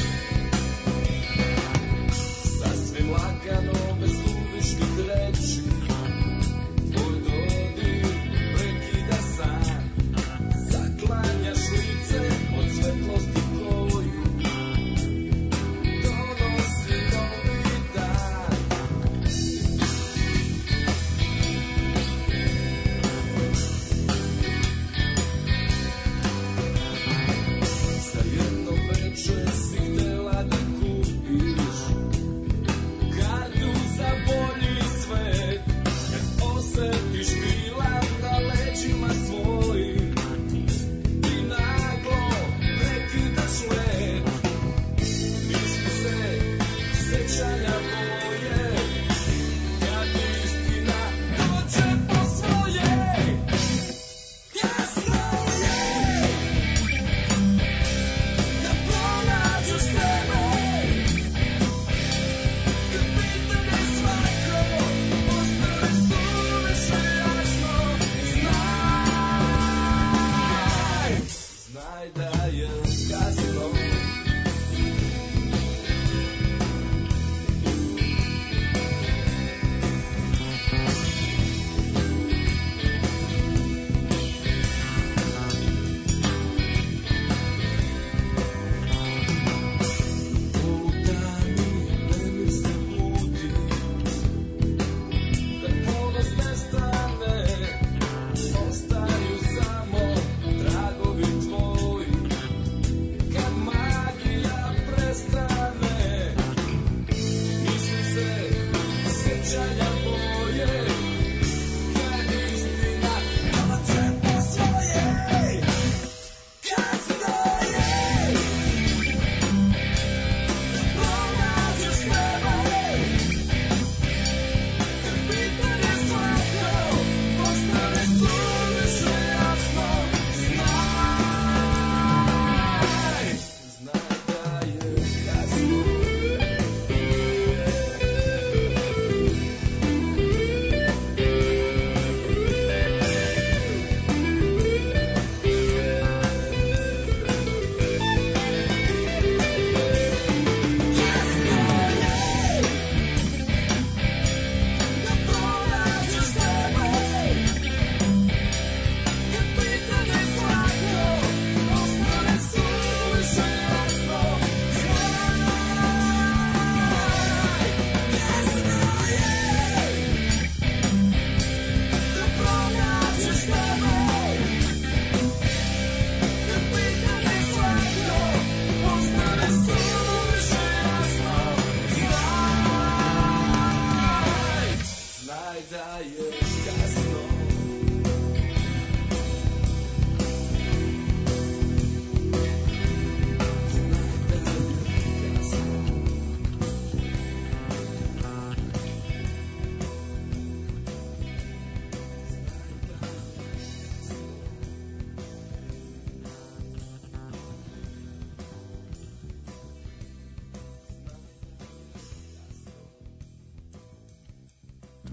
Sasvim lagano, bez suvišnih reči,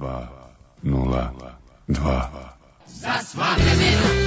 dva nula dva. Za sva vremena.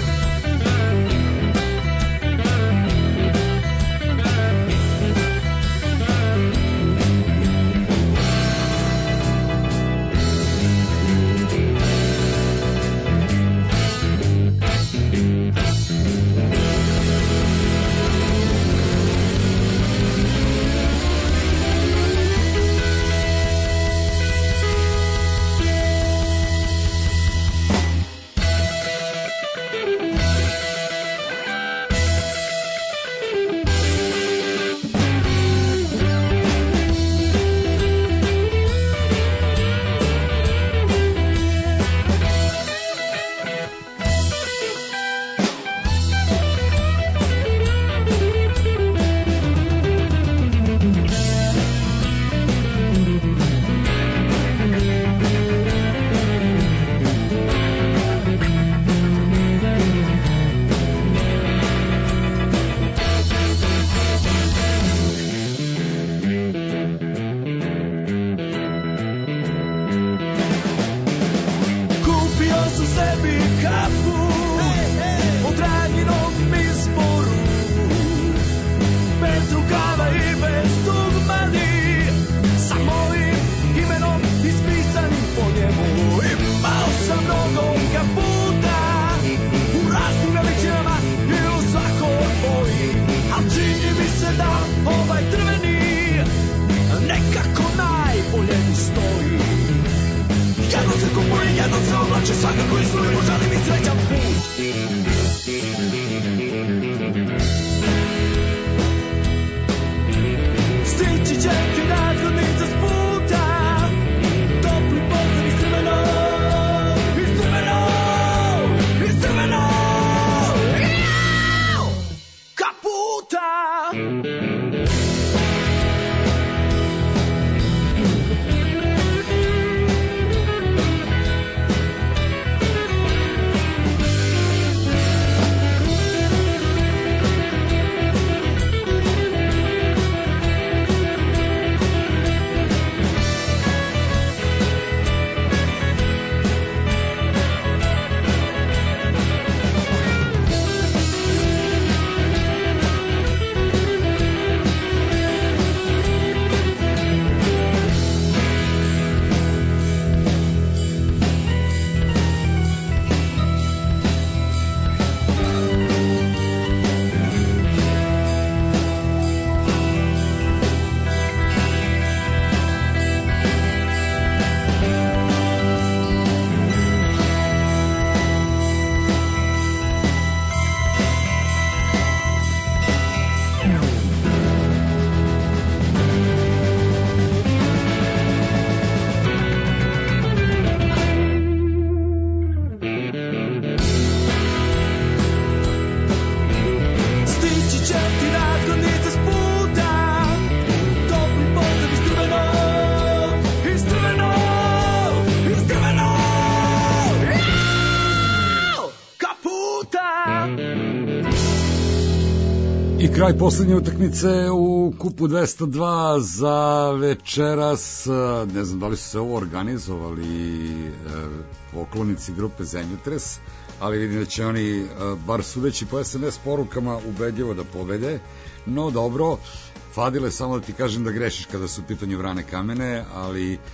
Kraj poslednje utakmice u kupu dvesta dva za večeras. Ne znam da li su se ovo organizovali e, poklonici grupe Zemljotres, ali vidim da će oni, e, bar sudeći po es em es porukama, ubedljivo da pobede. No dobro, Fadile, samo da ti kažem da grešiš kada su u pitanju Vrane kamene, ali e,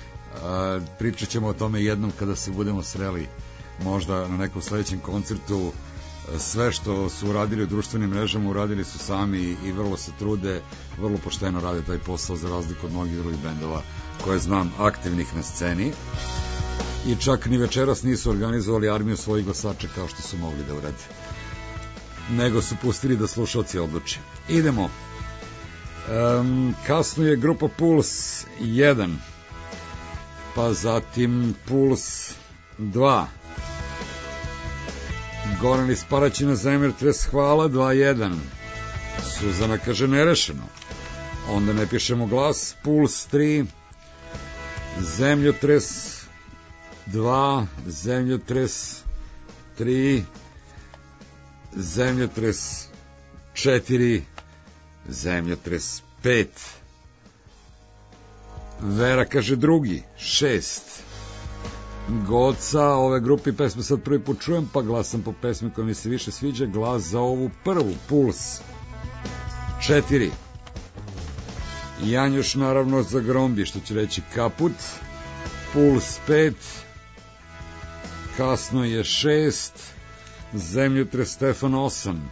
pričat ćemo o tome jednom kada se budemo sreli, možda na nekom sledećem koncertu. Sve što su uradili u društvenim mrežama uradili su sami i vrlo se trude, vrlo pošteno rade taj posao za razliku od mnogih drugih bendova koje znam aktivnih na sceni. I čak ni večeras nisu organizovali armiju svojih glasača kao što su mogli da urade, nego su pustili da slušalci odluče. Idemo. Um, kasno je grupa Puls jedan, pa zatim Puls dva. Goran iz Paraćina, Zemljotres, hvala, dva jedan. Suzana kaže nerešeno. Onda ne pišemo glas. Puls tri, Zemljotres dva, Zemljotres tri, Zemljotres četiri, Zemljotres pet. Vera kaže drugi, šest. Goca, ove grupe pesme sad prvi put čujem, pa glasam po pesmi koja mi se više sviđa, glas za ovu prvu, Puls četiri. Janjuš naravno za Grombi, što će reći kaput. Puls pet, Kasno je šest, Zemljotres Stefan osam,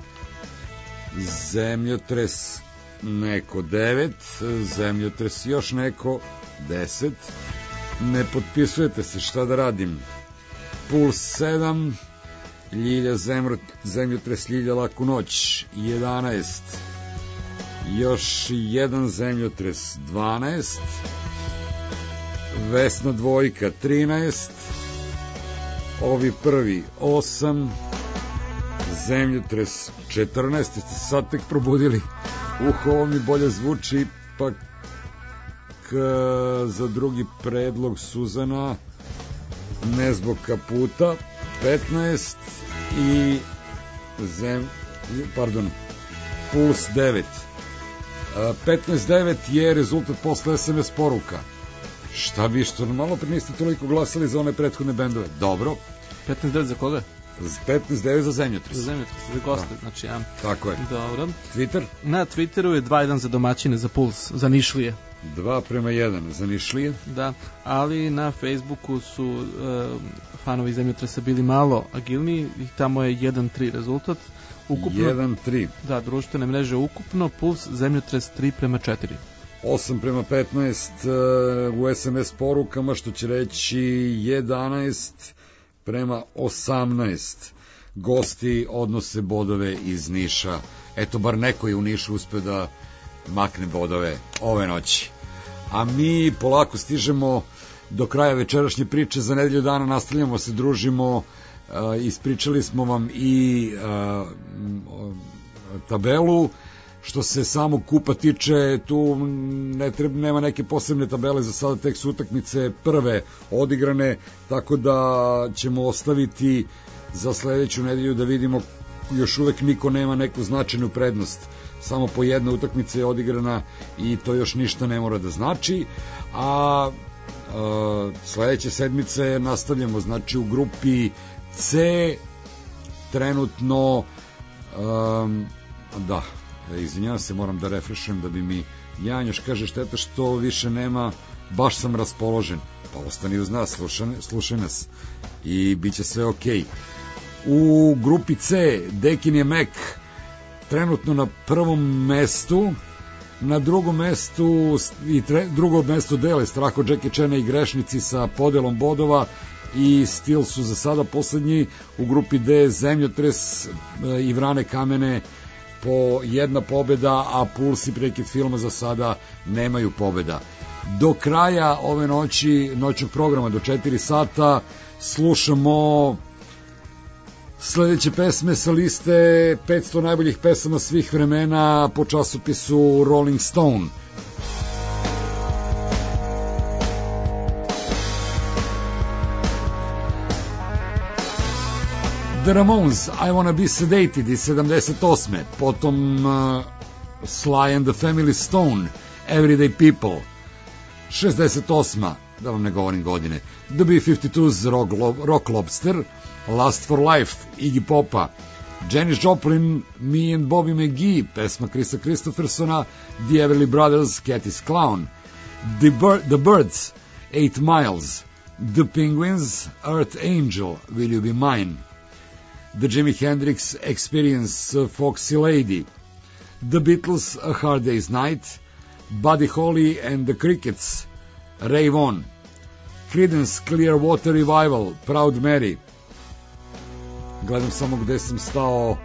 Zemljotres neko devet, Zemljotres još neko deset. Ne potpisujete se, šta da radim. Puls sedam, Ljilja zemro, Zemljotres Ljilja Laku noć jedanaest, još jedan Zemljotres dvanaest, Vesna dvojka trinaest, ovi prvi osam, Zemljotres četrnaest. Ste sad tek probudili uho, ovo mi bolje zvuči, pa za drugi predlog Suzana, ne zbog kaputa, petnaest i zem, pardon, Puls devet. petnaest devet je rezultat posle es em es poruka. Šta bi, što malo pre niste toliko glasali za one prethodne bendove? Dobro. petnaest devet za koga? petnaest devet za Zemljotres. Za Zemljotres, za goste, da. Znači ja. Tako je. Dobro. Twitter? Na Twitteru je dva jedan za domaćine, za Puls, za Nišlije. dva prema jedan za Nišlije. Da, ali na Facebooku su uh, fanovi Zemljotresa bili malo agilniji i tamo je jedan tri rezultat. Ukupno, jedan tri. Da, društvene mreže ukupno, Puls Zemljotres tri prema četiri. osam prema petnaest uh, u es em es porukama, što će reći jedanaest prema osamnaest. Gosti odnose bodove iz Niša. Eto, bar neko je u Nišu uspeo da makne bodove ove noći. A mi polako stižemo do kraja večerašnje priče. Za nedelju dana nastavljamo se, družimo. Uh, ispričali smo vam i uh, tabelu. Što se samog kupa tiče, tu ne treba, nema neke posebne tabele, za sada tek su utakmice prve odigrane, tako da ćemo ostaviti za sledeću nedelju da vidimo. Još uvek niko nema neku značajnu prednost, samo po jedna utakmica je odigrana i to još ništa ne mora da znači. A, a sledeće sedmice nastavljamo, znači u grupi C trenutno um, da izvinjavam se, moram da refrešujem da bi mi Janjoš kaže šteta što više nema, baš sam raspoložen. Pa ostani uz nas, slušaj, slušaj nas i bit će sve okej. U grupi C Dekin je Mek trenutno na prvom mestu, na drugom mestu i tre, drugo mesto dele Straho, Jackie Chan i Grešnici sa podelom bodova i Stil su za sada poslednji. U grupi D Zemljotres i Vrane Kamene po jedna pobeda, a Puls i Prekid filma za sada nemaju pobeda. Do kraja ove noći, noćnog programa do četiri sata, slušamo sledeće pesme sa liste petsto najboljih pesama svih vremena po časopisu Rolling Stone. The Ramones, I Wanna Be Sedated iz sedamdeset osme. Potom uh, Sly and the Family Stone, Everyday People, šezdeset osma, da vam ne govorim godine. The B fifty-two's Rock, Rock Lobster, Last for Life, Iggy Popa, Janis Joplin, Me and Bobby McGee, pesma Chrisa Christophersona, The Everly Brothers, Cathy's Clown, The, Bir- the Birds, Eight Miles, The Penguins, Earth Angel, Will You Be Mine, The Jimi Hendrix Experience, Foxy Lady, The Beatles, A Hard Day's Night, Buddy Holly and the Crickets, Rave On, Creedence Clearwater Revival, Proud Mary. Gledam samo gde sam stao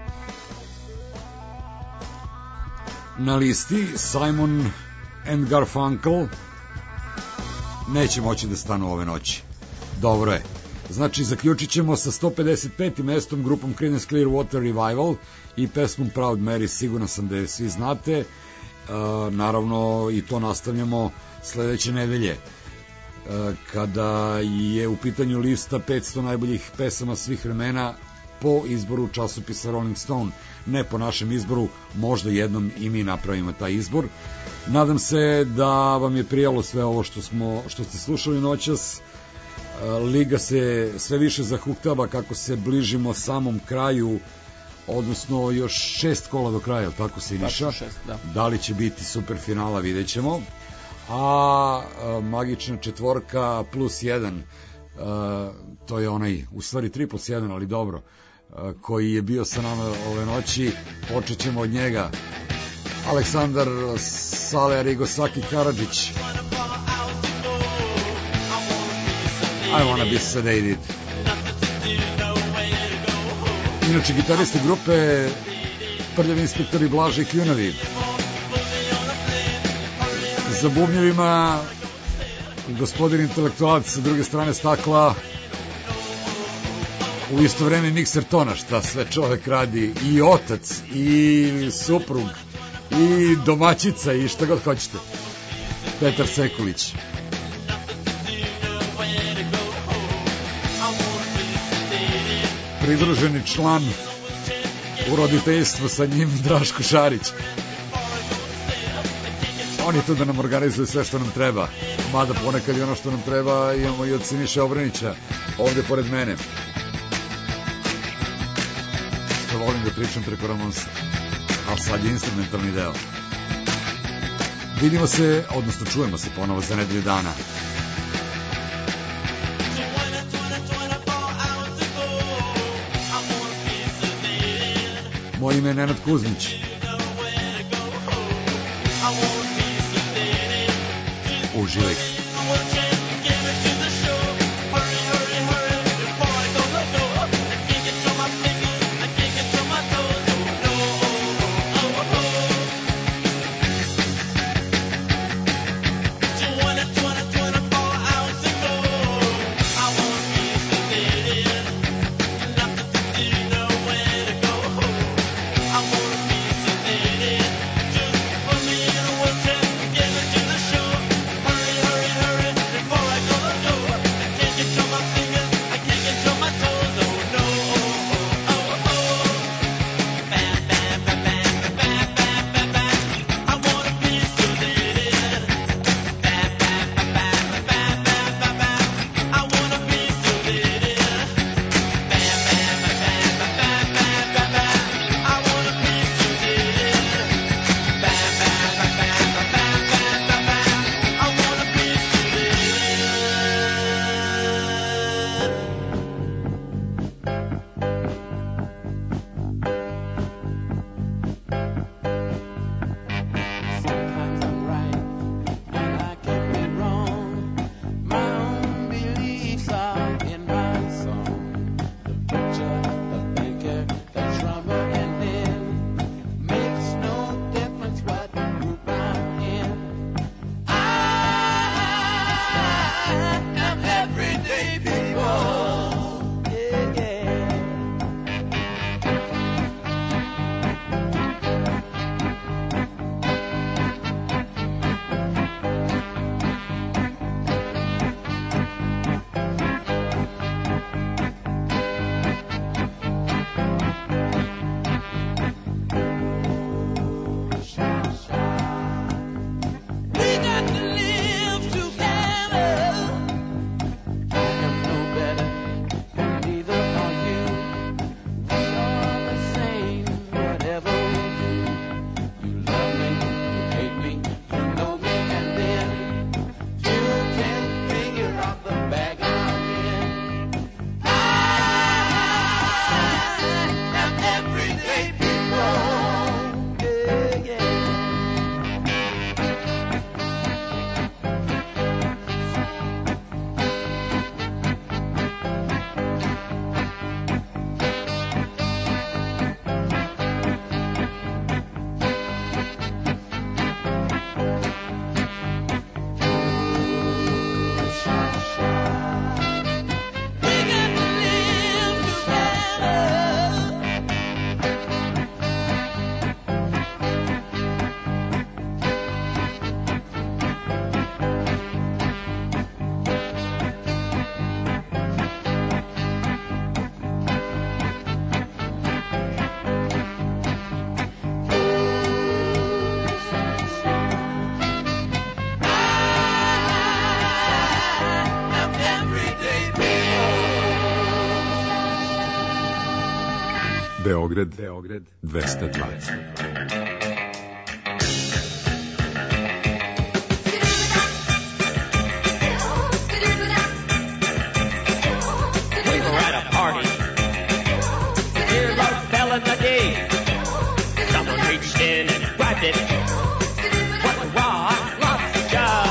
na listi. Simon and Garfunkel neće moći da stanu ove noći. Dobro je. Znači, zaključit ćemo sa sto pedeset petim mestom grupom Creedence Clearwater Revival i pesmom Proud Mary, siguran sam da je svi znate. E, naravno, i to nastavljamo sledeće nedelje. E, kada je u pitanju lista petsto najboljih pesama svih vremena po izboru časopisa Rolling Stone, ne po našem izboru, možda jednom i mi napravimo taj izbor. Nadam se da vam je prijalo sve ovo što, smo, što ste slušali noćas. Liga se sve više zahuktava kako se bližimo samom kraju, odnosno još šest kola do kraja, tako se iniša. Da. da li će biti super finala, vidjet ćemo. A magična četvorka plus jedan, to je onaj, u stvari tri plus jedan, ali dobro, koji je bio sa nama ove noći, počet ćemo od njega. Aleksandar Sale Arigosaki Karadžić, I wanna be sedated. Inače, gitaristi grupe Prljavi inspektori Blaže i Kljunavi. Za bubnjevima gospodin intelektualac sa druge strane stakla, u isto vreme mikser tona, šta sve čovek radi, i otac, i suprug, i domaćica, i šta god hoćete. Petar Sekulić. Pridruženi član u roditeljstvu sa njim Draško Šarić. On je tu da nam organizuje sve što nam treba, mada ponekad i ono što nam treba imamo i od Siniše Obranića ovde pored mene. To volim da pričam preko Ramonsa, ali sad je instrumentalni deo. Vidimo se, odnosno čujemo se ponovo za nedelju dana. Moje ime je Nenad Kuzmić. Uživaj. Hurry, hurry, Beograd, Beograd dvesta dva. We were at a party. The earlobe fell in the gate. Someone reached in and grabbed it. What a raw lobster!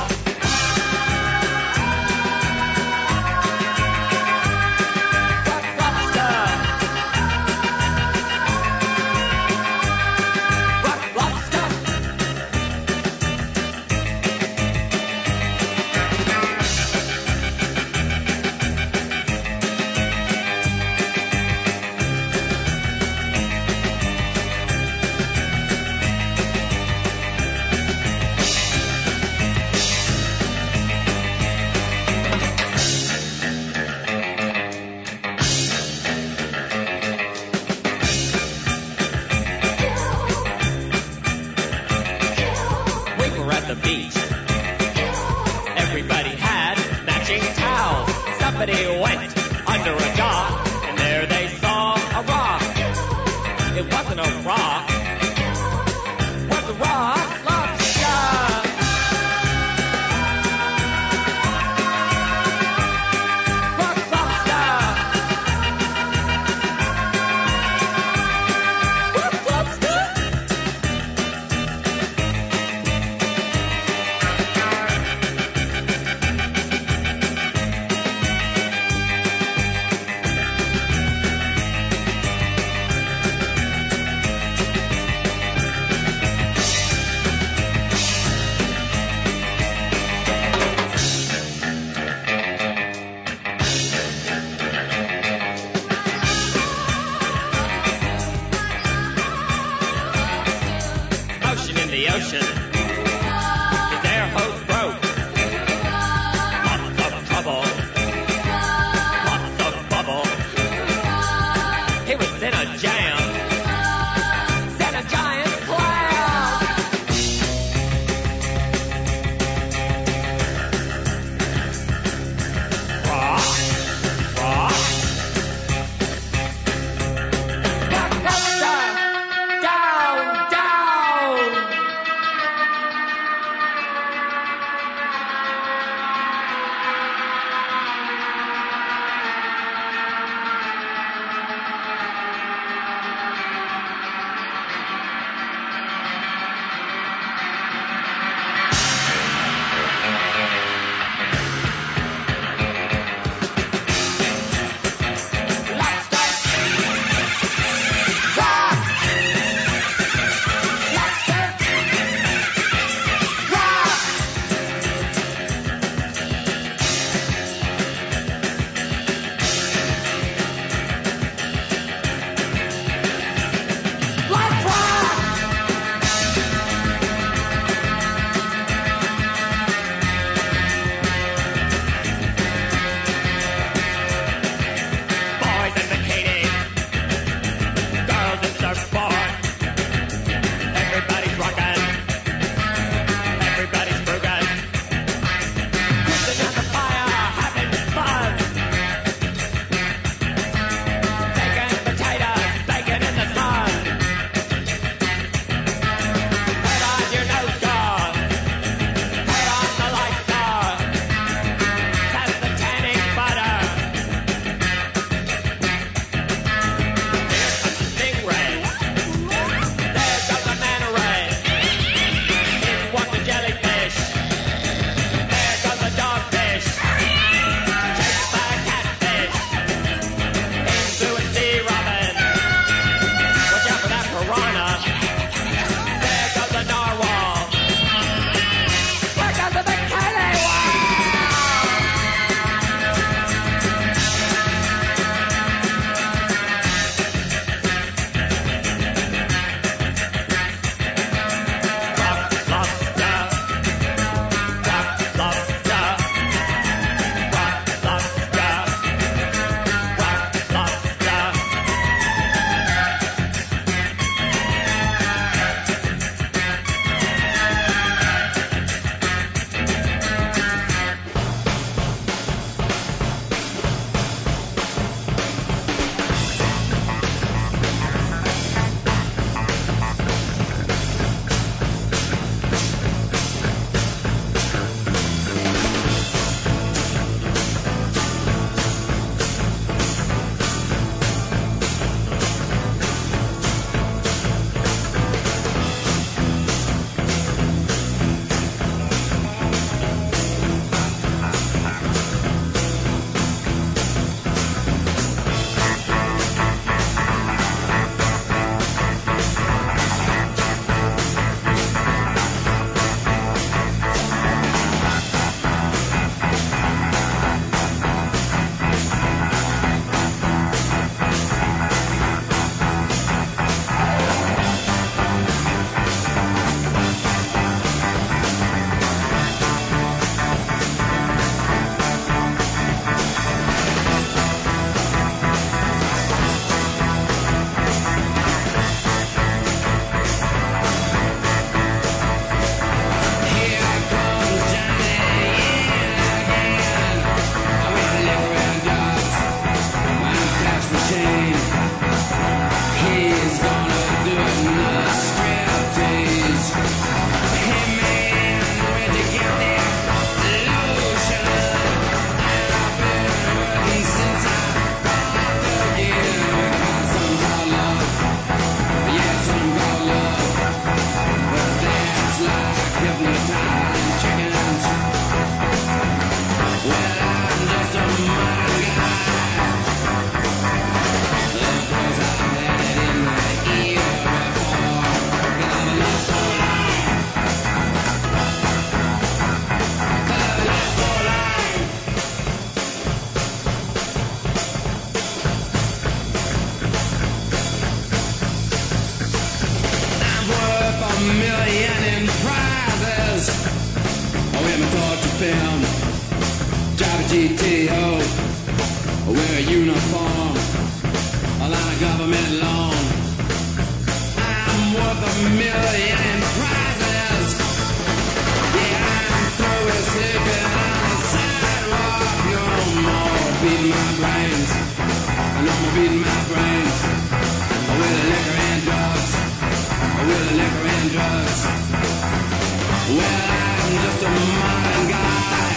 feeding my brains with the liquor and drugs, with the liquor and drugs. Well, I'm just a modern guy.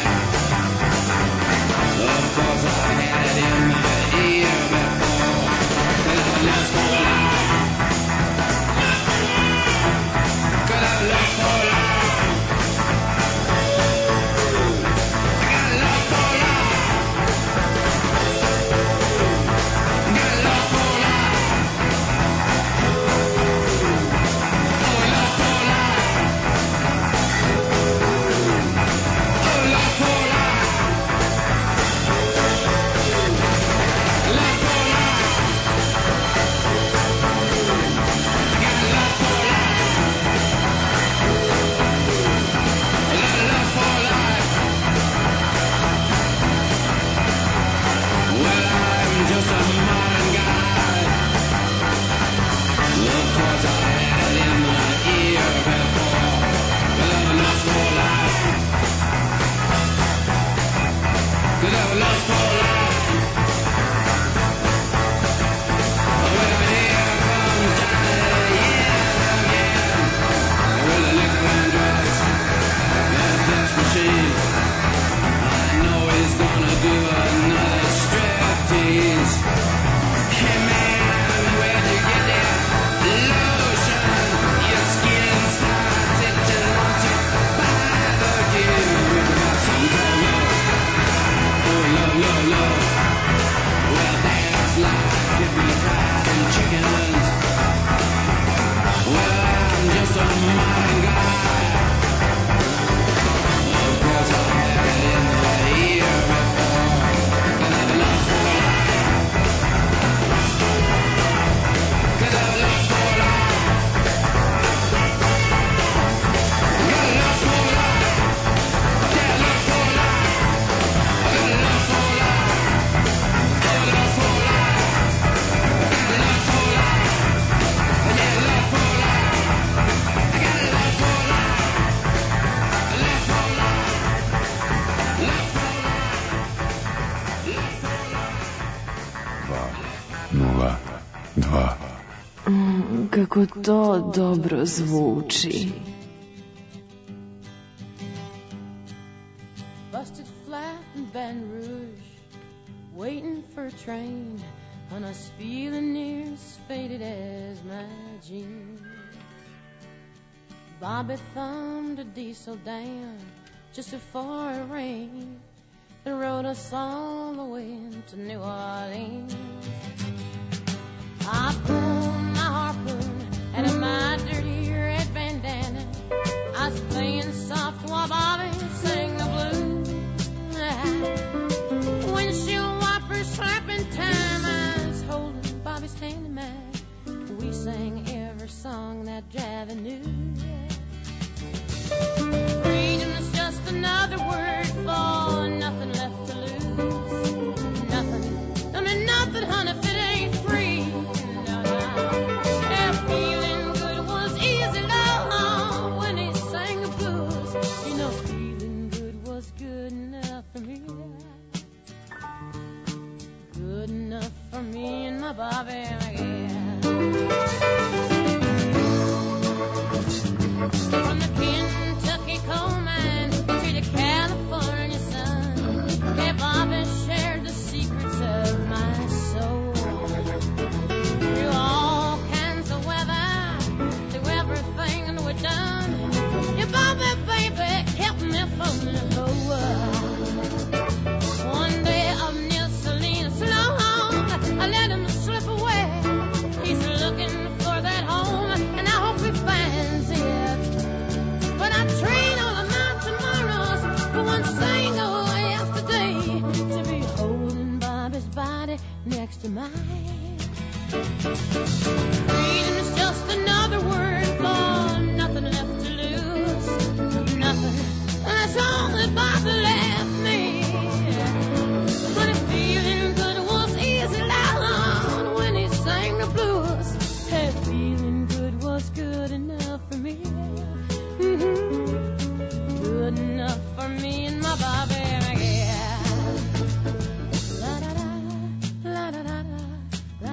Of course, I had it in my ear before, but I lost for life. Cause I lost for life. I got lost for life. Got lost for life. Oh, lost for life. Oh, lost for life. Lost for life. I got lost for life. I got lost for life. Well, I'm just a modern guy. Of course, I had it in my ear before, but I'm lost for life. Cause I'm lost for life. Well, here comes Johnny yet again, with the liquor and drugs, that death machine. I know he's gonna do another striptease. Hey man, where'd you get that lotion? Your skin starts itching, won't you buy the gear? Got some kind of love. Oh, love, love, love. Well, that's like giving me fried and chickens. Well, I'm just a modern guy. Of course, I had it in my ear before, but I'm lost for life. Cause I'm lost for life. Got lost for life. Got lost for life. Got lost for life. Got lost for life. Got lost for life. Yeah, lost for life. I got lost for life. Lost for life. Lost for life. Lost for life. dva nula dva. Mm, kako to dobro zvuči. Busted flat in Baton Rouge, waiting for a train, and I was feeling near as faded as my jeans. Bobby thumbed a diesel down just before it rained and rode us all the way to New Orleans. I pulled my harpoon out of my dirty red bandana. I was playing soft while Bobby sang the blues. Windshield wipers slapping time, I was holding Bobby's hand in mine. We sang every song that Javi knew. Freedom's just another word for nothing left to lose. Nothing, I mean nothing, honey, if it ain't free. No, no. Yeah, feeling good was easy, love, when he sang the blues. You know, feeling good was good enough for me. Good enough for me and my Bobby, yeah. From the Kentucky coal mine to the California sun, yeah, Bobby shared the secrets of my soul. Through all kinds of weather, through everything we've done, yeah, Bobby, baby, kept me from the low. One day up near Salinas, long, I let him slip away. He's looking for that home, and I hope he finds it. But I trade all of my tomorrows for one single yesterday, to be holding Bobby's body next to mine. Freedom is just another word for nothing left to lose. Nothing, and that's all that Bobby left me. But if feeling good was easy, loud when he sang the blues, hey, feeling good was good enough for me. Mm-hmm. Good enough for me and my Bobby, yeah. La da da, la da da da,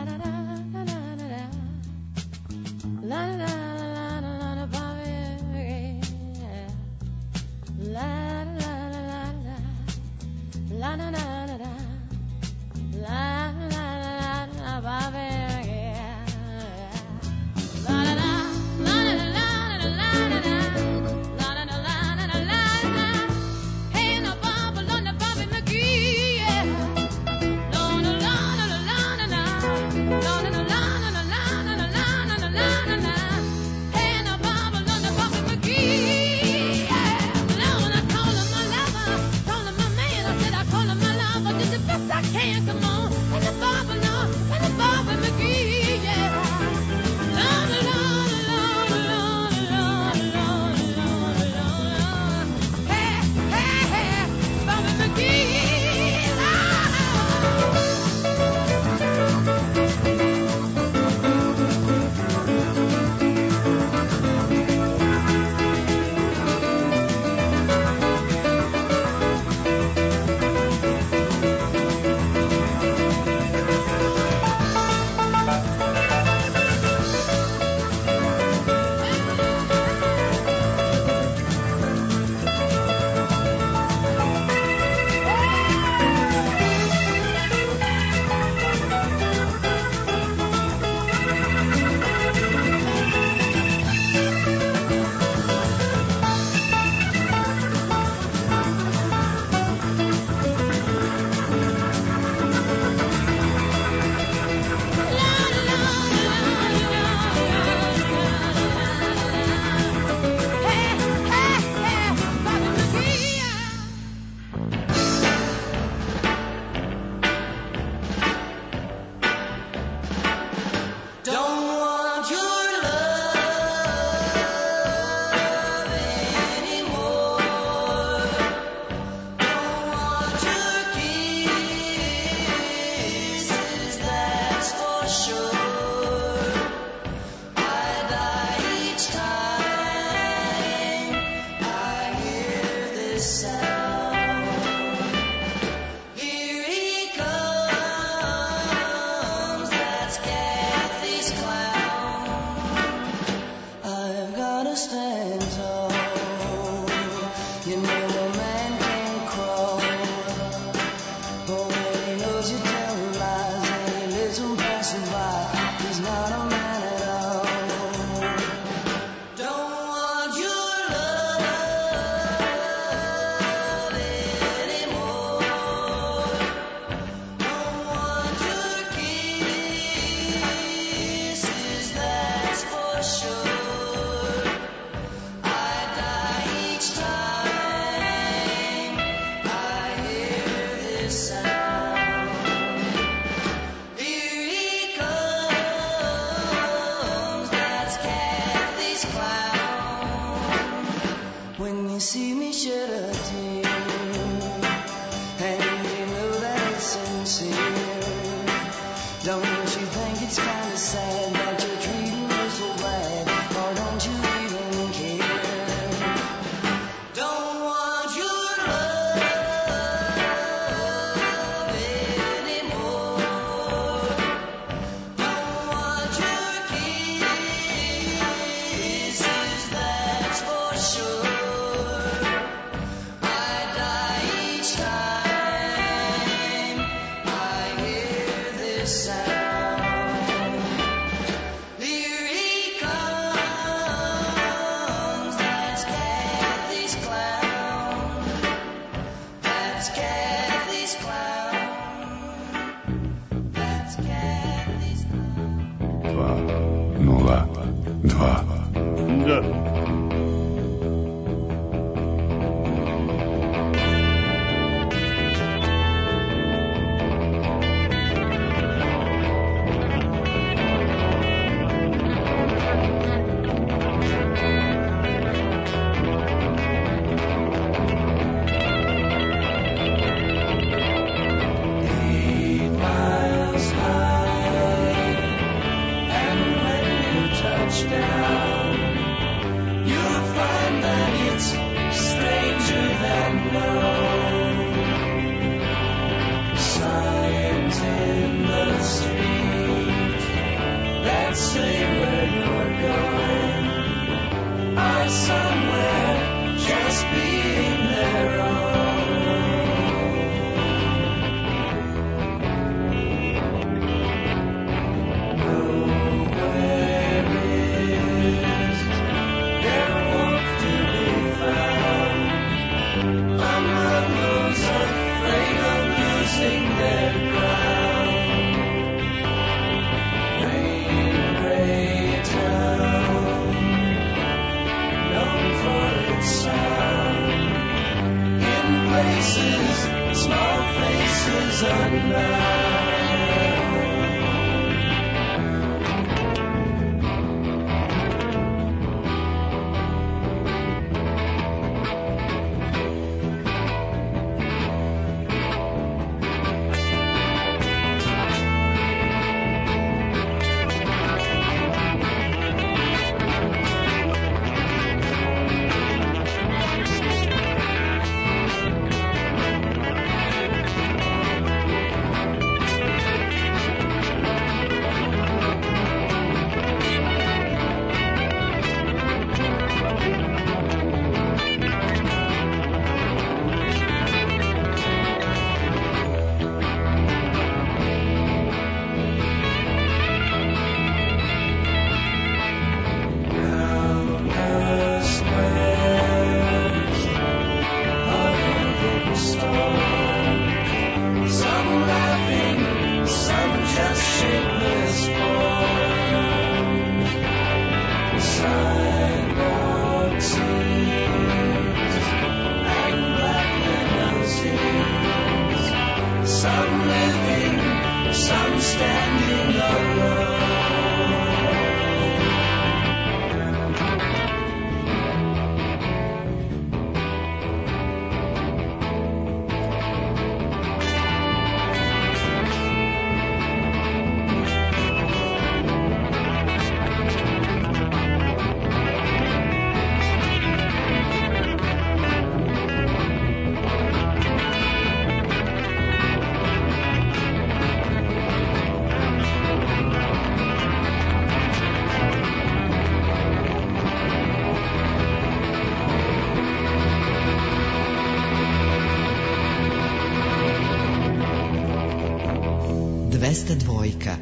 dvesta dva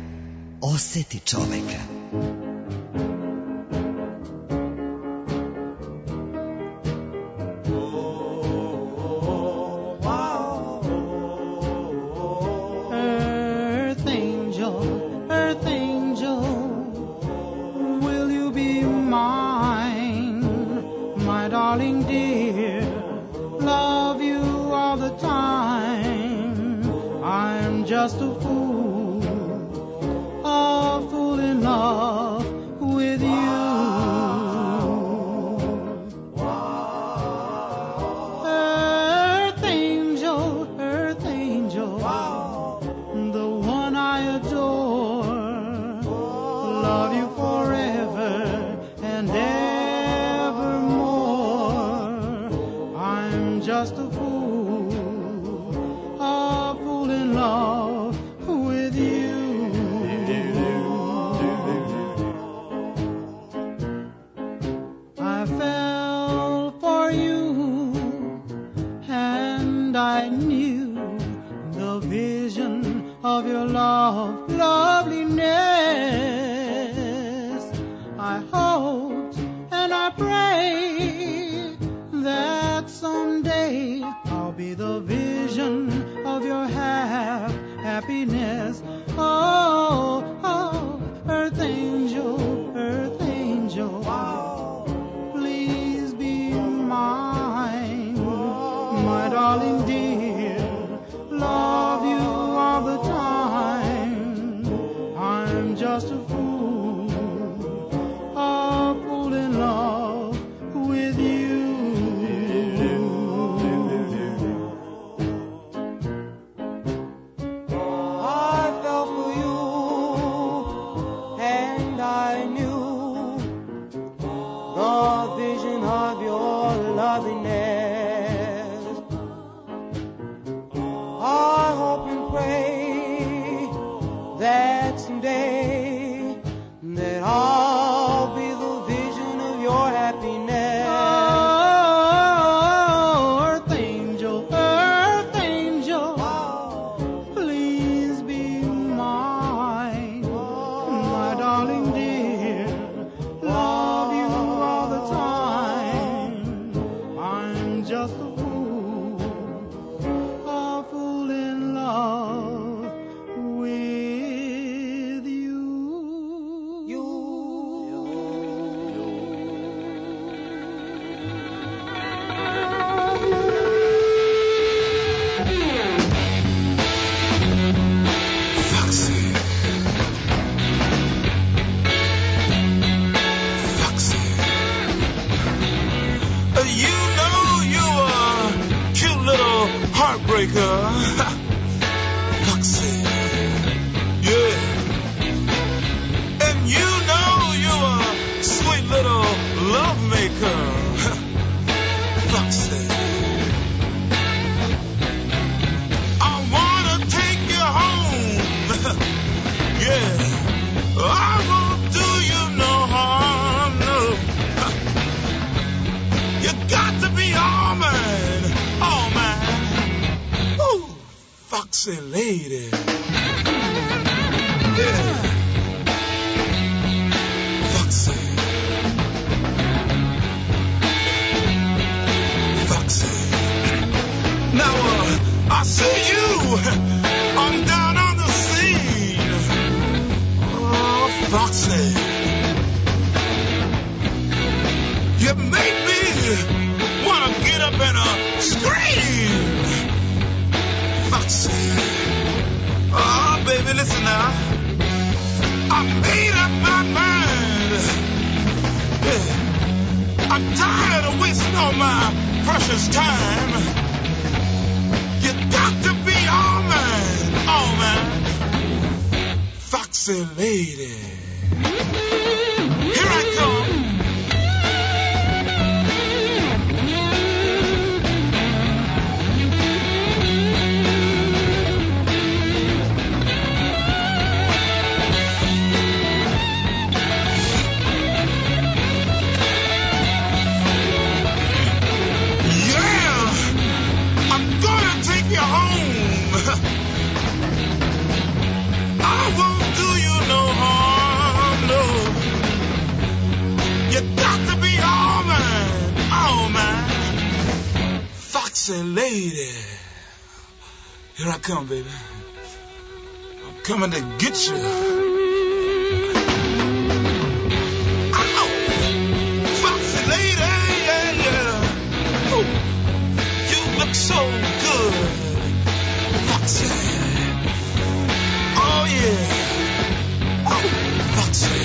oseti čoveka. Adore just a fool, a fool in love with you. I fell for you, and I knew the vision of your loveliness. I hope and pray that someday that I'll be the vision of your happiness. Oh, earth angel, earth angel, please be mine, my darling dear. Love you all the time. I'm just a fool, a fool in love with you. You. Foxy. Foxy. Uh, You know you a cute little heartbreaker. Foxy. Yeah. And you know you a sweet little love maker. Foxy. I wanna take you home. Yeah. I won't do you no harm, no. You got to be all man, all man. Ooh, foxy lady. Yeah. Foxy. Foxy. Now, uh, I see you. I'm down on the scene. Oh, Foxy. You make me wanna get up and uh, scream. Foxy. Oh, baby, listen now. I made up my mind. Yeah. I'm tired of wasting all my precious time. You got to be all man, all man. Foxy lady. Here I come. You home. I won't do you no harm, no. You got to be all man, all man. Foxy lady. Here I come, baby. I'm coming to get you. Ow! Foxy lady, yeah, yeah. Ooh. You look so good. Foxy. Oh, yeah. Oh, Foxy.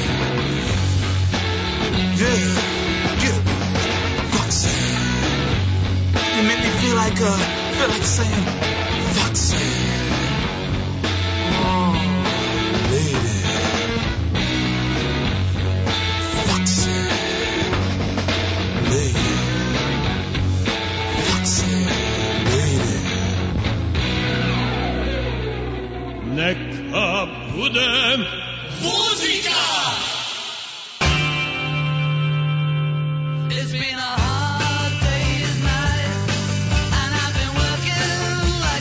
Yeah. Yeah. Foxy. You make me feel like, uh, feel like saying, Foxy. Oh, lady. Foxy. Lady. Foxy. Lady. Neka bude muzika! It's been a hard day's night, and I've been working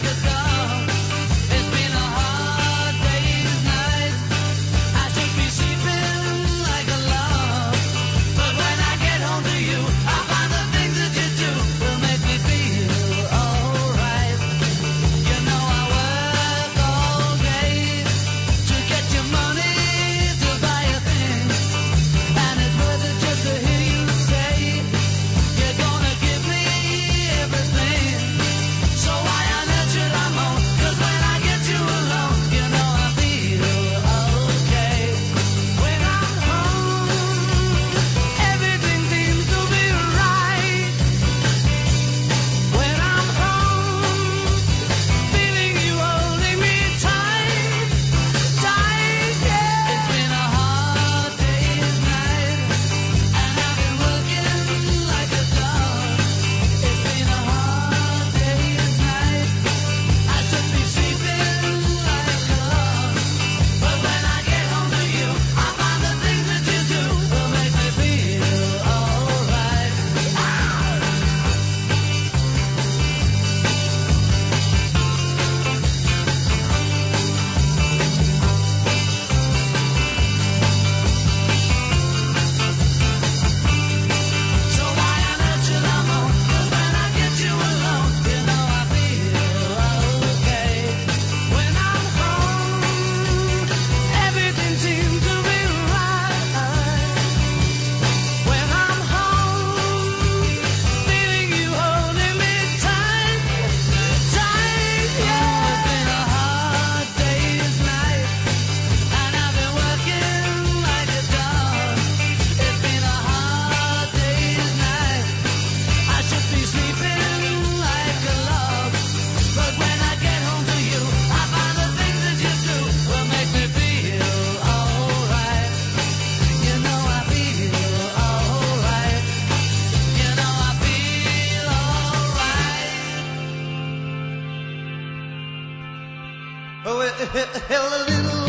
hell a little